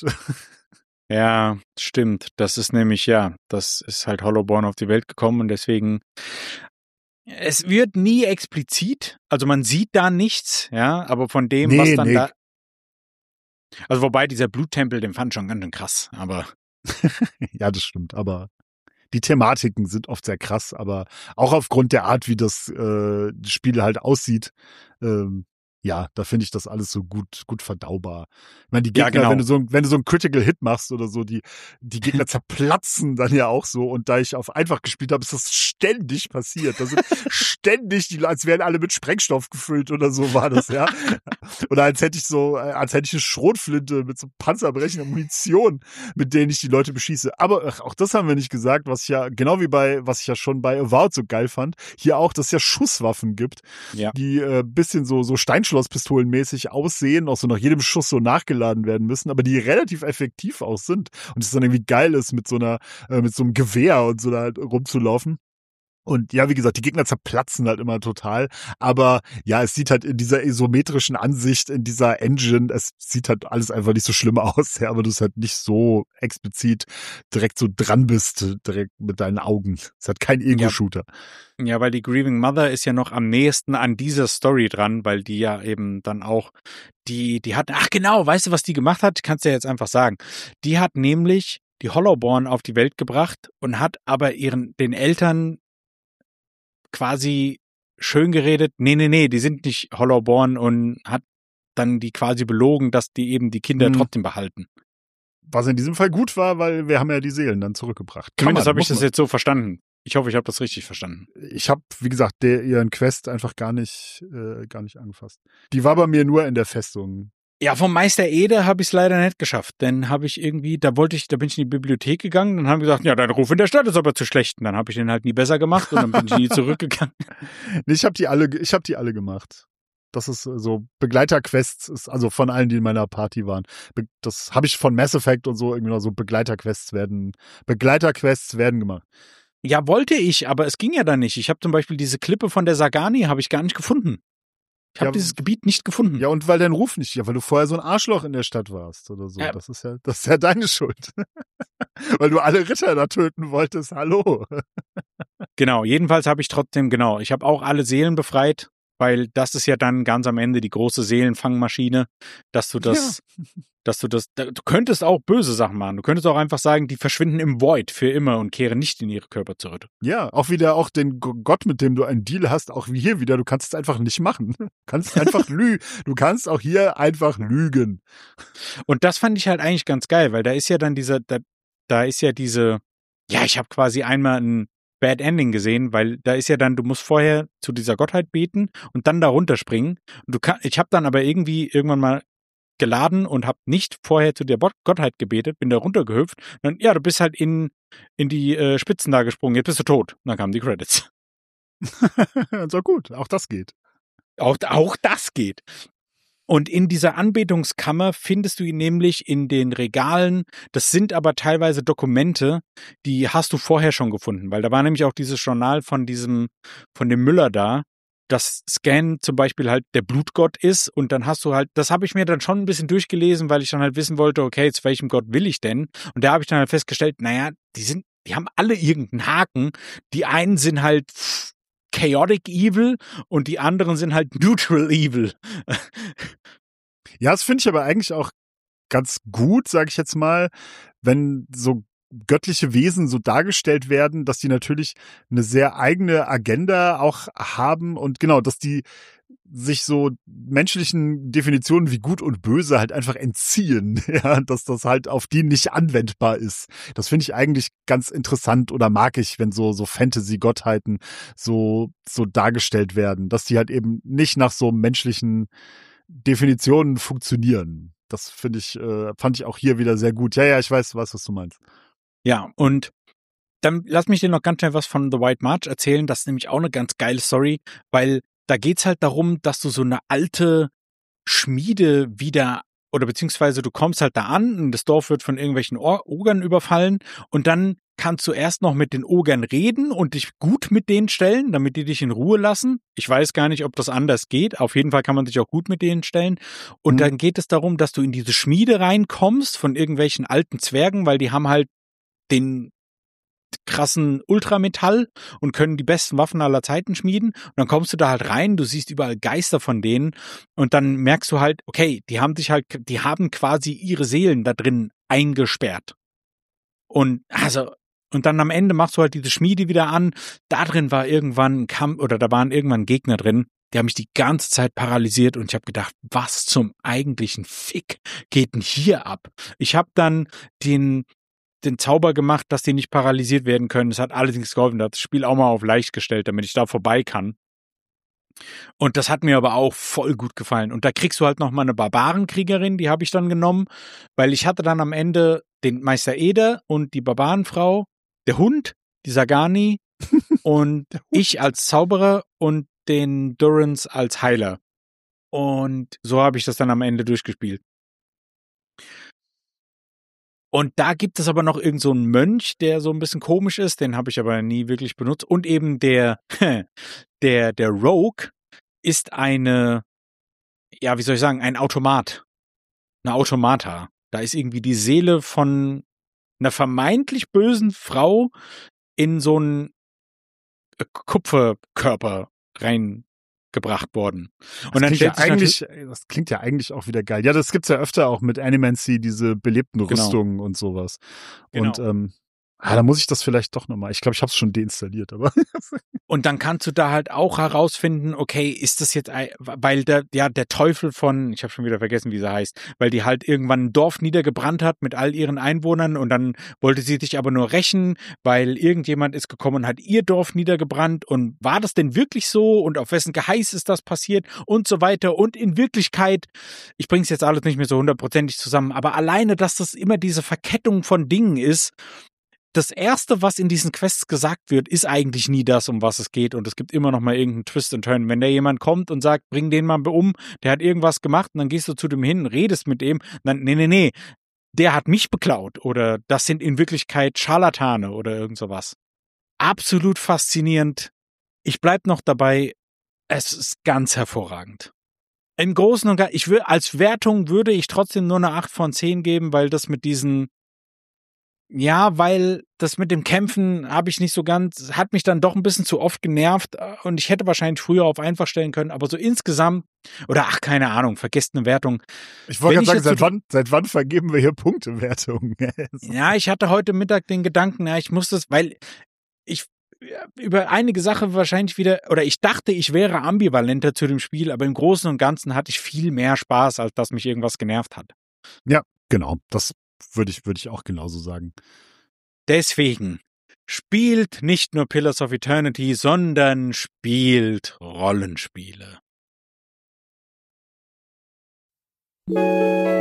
Ja, stimmt. Das ist nämlich, ja, das ist halt Hollowborn auf die Welt gekommen und deswegen, es wird nie explizit, also man sieht da nichts, ja, aber von dem, Nee, was dann nee. da, also wobei dieser Bluttempel, den fand ich schon ganz schön krass, aber Ja, das stimmt. Aber die Thematiken sind oft sehr krass, aber auch aufgrund der Art, wie das äh, Spiel halt aussieht, ähm, Ja, da finde ich das alles so gut, gut verdaubar. Ich meine, die Gegner, Ja, genau. wenn du so, wenn du so einen Critical Hit machst oder so, die, die Gegner zerplatzen dann ja auch so. Und da ich auf einfach gespielt habe, ist das ständig passiert. Da sind ständig die, als wären alle mit Sprengstoff gefüllt oder so war das, ja. Oder als hätte ich so, als hätte ich eine Schrotflinte mit so panzerbrechender Munition, mit denen ich die Leute beschieße. Aber ach, auch das haben wir nicht gesagt, was ich ja, genau wie bei, was ich ja schon bei Avowed so geil fand, hier auch, dass es ja Schusswaffen gibt, Ja. die äh, bisschen so, so Steinschlosspistolenmäßig aussehen, auch so nach jedem Schuss so nachgeladen werden müssen, aber die relativ effektiv auch sind. Und es dann irgendwie geil ist, mit so einer, äh, mit so einem Gewehr und so da halt rumzulaufen. Und ja, wie gesagt, die Gegner zerplatzen halt immer total. Aber ja, es sieht halt in dieser isometrischen Ansicht, in dieser Engine, es sieht halt alles einfach nicht so schlimm aus, ja, aber du es halt nicht so explizit direkt so dran bist, direkt mit deinen Augen. Es hat kein Ego-Shooter. Ja, weil die Grieving Mother ist ja noch am nächsten an dieser Story dran, weil die ja eben dann auch, die, die hat, ach genau, weißt du, was die gemacht hat? Kannst du ja jetzt einfach sagen. Die hat nämlich die Hollowborn auf die Welt gebracht und hat aber ihren, den Eltern quasi schön geredet, nee, nee, nee, die sind nicht Hollowborn und hat dann die quasi belogen, dass die eben die Kinder Mhm. trotzdem behalten. Was in diesem Fall gut war, weil wir haben ja die Seelen dann zurückgebracht. Kann Zumindest man, habe ich muss das man. jetzt so verstanden. Ich hoffe, ich habe das richtig verstanden. Ich habe, wie gesagt, der, ihren Quest einfach gar nicht, äh, gar nicht angefasst. Die war bei mir nur in der Festung. Ja, vom Meister Ede habe ich es leider nicht geschafft. Dann habe ich irgendwie, da wollte ich, da bin ich in die Bibliothek gegangen, dann haben wir gesagt, ja, dein Ruf in der Stadt ist aber zu schlecht. Und dann habe ich den halt nie besser gemacht und dann bin ich nie zurückgegangen. Nee, ich habe die alle, ich habe die alle gemacht. Das ist äh, so Begleiterquests, ist also von allen, die in meiner Party waren. Be- Das habe ich von Mass Effect und so irgendwie noch so Begleiterquests werden, Begleiterquests werden gemacht. Ja, wollte ich, aber es ging ja dann nicht. Ich habe zum Beispiel diese Klippe von der Sagani habe ich gar nicht gefunden. Ich habe Ja, dieses Gebiet nicht gefunden. Ja, und weil dein Ruf nicht, ja, weil du vorher so ein Arschloch in der Stadt warst oder so. Ja. Das ist ja, das ist ja deine Schuld. Weil du alle Ritter da töten wolltest. Hallo. Genau, jedenfalls habe ich trotzdem, genau, ich habe auch alle Seelen befreit, weil das ist ja dann ganz am Ende die große Seelenfangmaschine, dass du das, dass du das, du könntest auch böse Sachen machen. Du könntest auch einfach sagen, die verschwinden im Void für immer und kehren nicht in ihre Körper zurück. Ja, auch wieder auch den G- Gott, mit dem du einen Deal hast, auch wie hier wieder, du kannst es einfach nicht machen. Du kannst einfach lügen. Du kannst auch hier einfach lügen. Und das fand ich halt eigentlich ganz geil, weil da ist ja dann dieser, da, da ist ja diese, ja, ich habe quasi einmal ein Bad Ending gesehen, weil da ist ja dann, du musst vorher zu dieser Gottheit beten und dann da runterspringen. Und du kann, ich habe dann aber irgendwie irgendwann mal geladen und habe nicht vorher zu der Bot- Gottheit gebetet, bin da runtergehüpft. Und dann, ja, du bist halt in, in die äh, Spitzen da gesprungen, jetzt bist du tot. Und dann kamen die Credits. So gut, auch das geht. Auch, auch das geht. Und in dieser Anbetungskammer findest du ihn nämlich in den Regalen. Das sind aber teilweise Dokumente, die hast du vorher schon gefunden, weil da war nämlich auch dieses Journal von diesem, von dem Müller da, dass Scan zum Beispiel halt der Blutgott ist und dann hast du halt, das habe ich mir dann schon ein bisschen durchgelesen, weil ich dann halt wissen wollte, okay, zu welchem Gott will ich denn? Und da habe ich dann halt festgestellt, naja, die sind, die haben alle irgendeinen Haken. Die einen sind halt Chaotic Evil und die anderen sind halt Neutral Evil. Ja, das finde ich aber eigentlich auch ganz gut, sage ich jetzt mal, wenn so göttliche Wesen so dargestellt werden, dass die natürlich eine sehr eigene Agenda auch haben und genau, dass die sich so menschlichen Definitionen wie gut und böse halt einfach entziehen, ja, dass das halt auf die nicht anwendbar ist. Das finde ich eigentlich ganz interessant oder mag ich, wenn so so Fantasy-Gottheiten so so dargestellt werden, dass die halt eben nicht nach so menschlichen Definitionen funktionieren. Das finde ich, äh, fand ich auch hier wieder sehr gut. Ja, ja, ich weiß, weiß, was du meinst. Ja, und dann lass mich dir noch ganz schnell was von The White March erzählen. Das ist nämlich auch eine ganz geile Story, weil da geht's halt darum, dass du so eine alte Schmiede wieder, oder beziehungsweise du kommst halt da an und das Dorf wird von irgendwelchen Or- Ogern überfallen und dann kannst du erst noch mit den Ogern reden und dich gut mit denen stellen, damit die dich in Ruhe lassen. Ich weiß gar nicht, ob das anders geht. Auf jeden Fall kann man sich auch gut mit denen stellen. Und Mhm. dann geht es darum, dass du in diese Schmiede reinkommst von irgendwelchen alten Zwergen, weil die haben halt den krassen Ultrametall und können die besten Waffen aller Zeiten schmieden. Und dann kommst du da halt rein, du siehst überall Geister von denen und dann merkst du halt, okay, die haben sich halt, die haben quasi ihre Seelen da drin eingesperrt. Und also, und dann am Ende machst du halt diese Schmiede wieder an. Da drin war irgendwann ein Kampf oder da waren irgendwann Gegner drin. die haben mich die ganze Zeit paralysiert und ich habe gedacht, was zum eigentlichen Fick geht denn hier ab? Ich habe dann den, den Zauber gemacht, dass die nicht paralysiert werden können. Das hat allerdings geholfen. Das Spiel auch mal auf leicht gestellt, damit ich da vorbei kann. Und das hat mir aber auch voll gut gefallen. Und da kriegst du halt noch mal eine Barbarenkriegerin, die habe ich dann genommen, weil ich hatte dann am Ende den Meister Eder und die Barbarenfrau, der Hund, die Sagani und ich als Zauberer und den Durance als Heiler. Und so habe ich das dann am Ende durchgespielt. Und da gibt es aber noch irgend so einen Mönch, der so ein bisschen komisch ist, den habe ich aber nie wirklich benutzt. Und eben der, der, der Rogue ist eine, ja, wie soll ich sagen, ein Automat. Eine Automata. Da ist irgendwie die Seele von einer vermeintlich bösen Frau in so einen Kupferkörper reingebracht worden. Das Und dann klingt ja stellt sich eigentlich, das klingt ja eigentlich auch wieder geil. Ja, das gibt's ja öfter auch mit Animancy, diese belebten Genau. Rüstungen und sowas. Genau. Und ähm, ah, da muss ich das vielleicht doch nochmal. Ich glaube, ich habe es schon deinstalliert, aber. Und dann kannst du da halt auch herausfinden, okay, ist das jetzt, ein, weil der, ja, der Teufel von, ich habe schon wieder vergessen, wie sie heißt, weil die halt irgendwann ein Dorf niedergebrannt hat mit all ihren Einwohnern und dann wollte sie dich aber nur rächen, weil irgendjemand ist gekommen und hat ihr Dorf niedergebrannt und war das denn wirklich so und auf wessen Geheiß ist das passiert und so weiter und in Wirklichkeit, ich bringe es jetzt alles nicht mehr so hundertprozentig zusammen, aber alleine, dass das immer diese Verkettung von Dingen ist, das Erste, was in diesen Quests gesagt wird, ist eigentlich nie das, um was es geht. Und es gibt immer noch mal irgendeinen Twist and Turn. Wenn da jemand kommt und sagt, bring den mal um, der hat irgendwas gemacht, und dann gehst du zu dem hin, redest mit dem, dann, nee, nee, nee, der hat mich beklaut. Oder das sind in Wirklichkeit Scharlatane oder irgend sowas. Absolut faszinierend. Ich bleib noch dabei, es ist ganz hervorragend. Im Großen und Ganzen, ich will, als Wertung würde ich trotzdem nur eine acht von zehn geben, weil das mit diesen Ja, weil das mit dem Kämpfen habe ich nicht so ganz, hat mich dann doch ein bisschen zu oft genervt und ich hätte wahrscheinlich früher auf einfach stellen können, aber so insgesamt, oder ach, keine Ahnung, vergesst eine Wertung. Ich wollte Wenn gerade ich sagen, jetzt seit so- wann, seit wann vergeben wir hier Punktewertungen? Ja, ich hatte heute Mittag den Gedanken, ja, ich muss das, weil ich ja, über einige Sachen wahrscheinlich wieder, oder ich dachte, ich wäre ambivalenter zu dem Spiel, aber im Großen und Ganzen hatte ich viel mehr Spaß, als dass mich irgendwas genervt hat. Ja, genau. Das würde ich, würde ich auch genauso sagen. Deswegen spielt nicht nur Pillars of Eternity, sondern spielt Rollenspiele.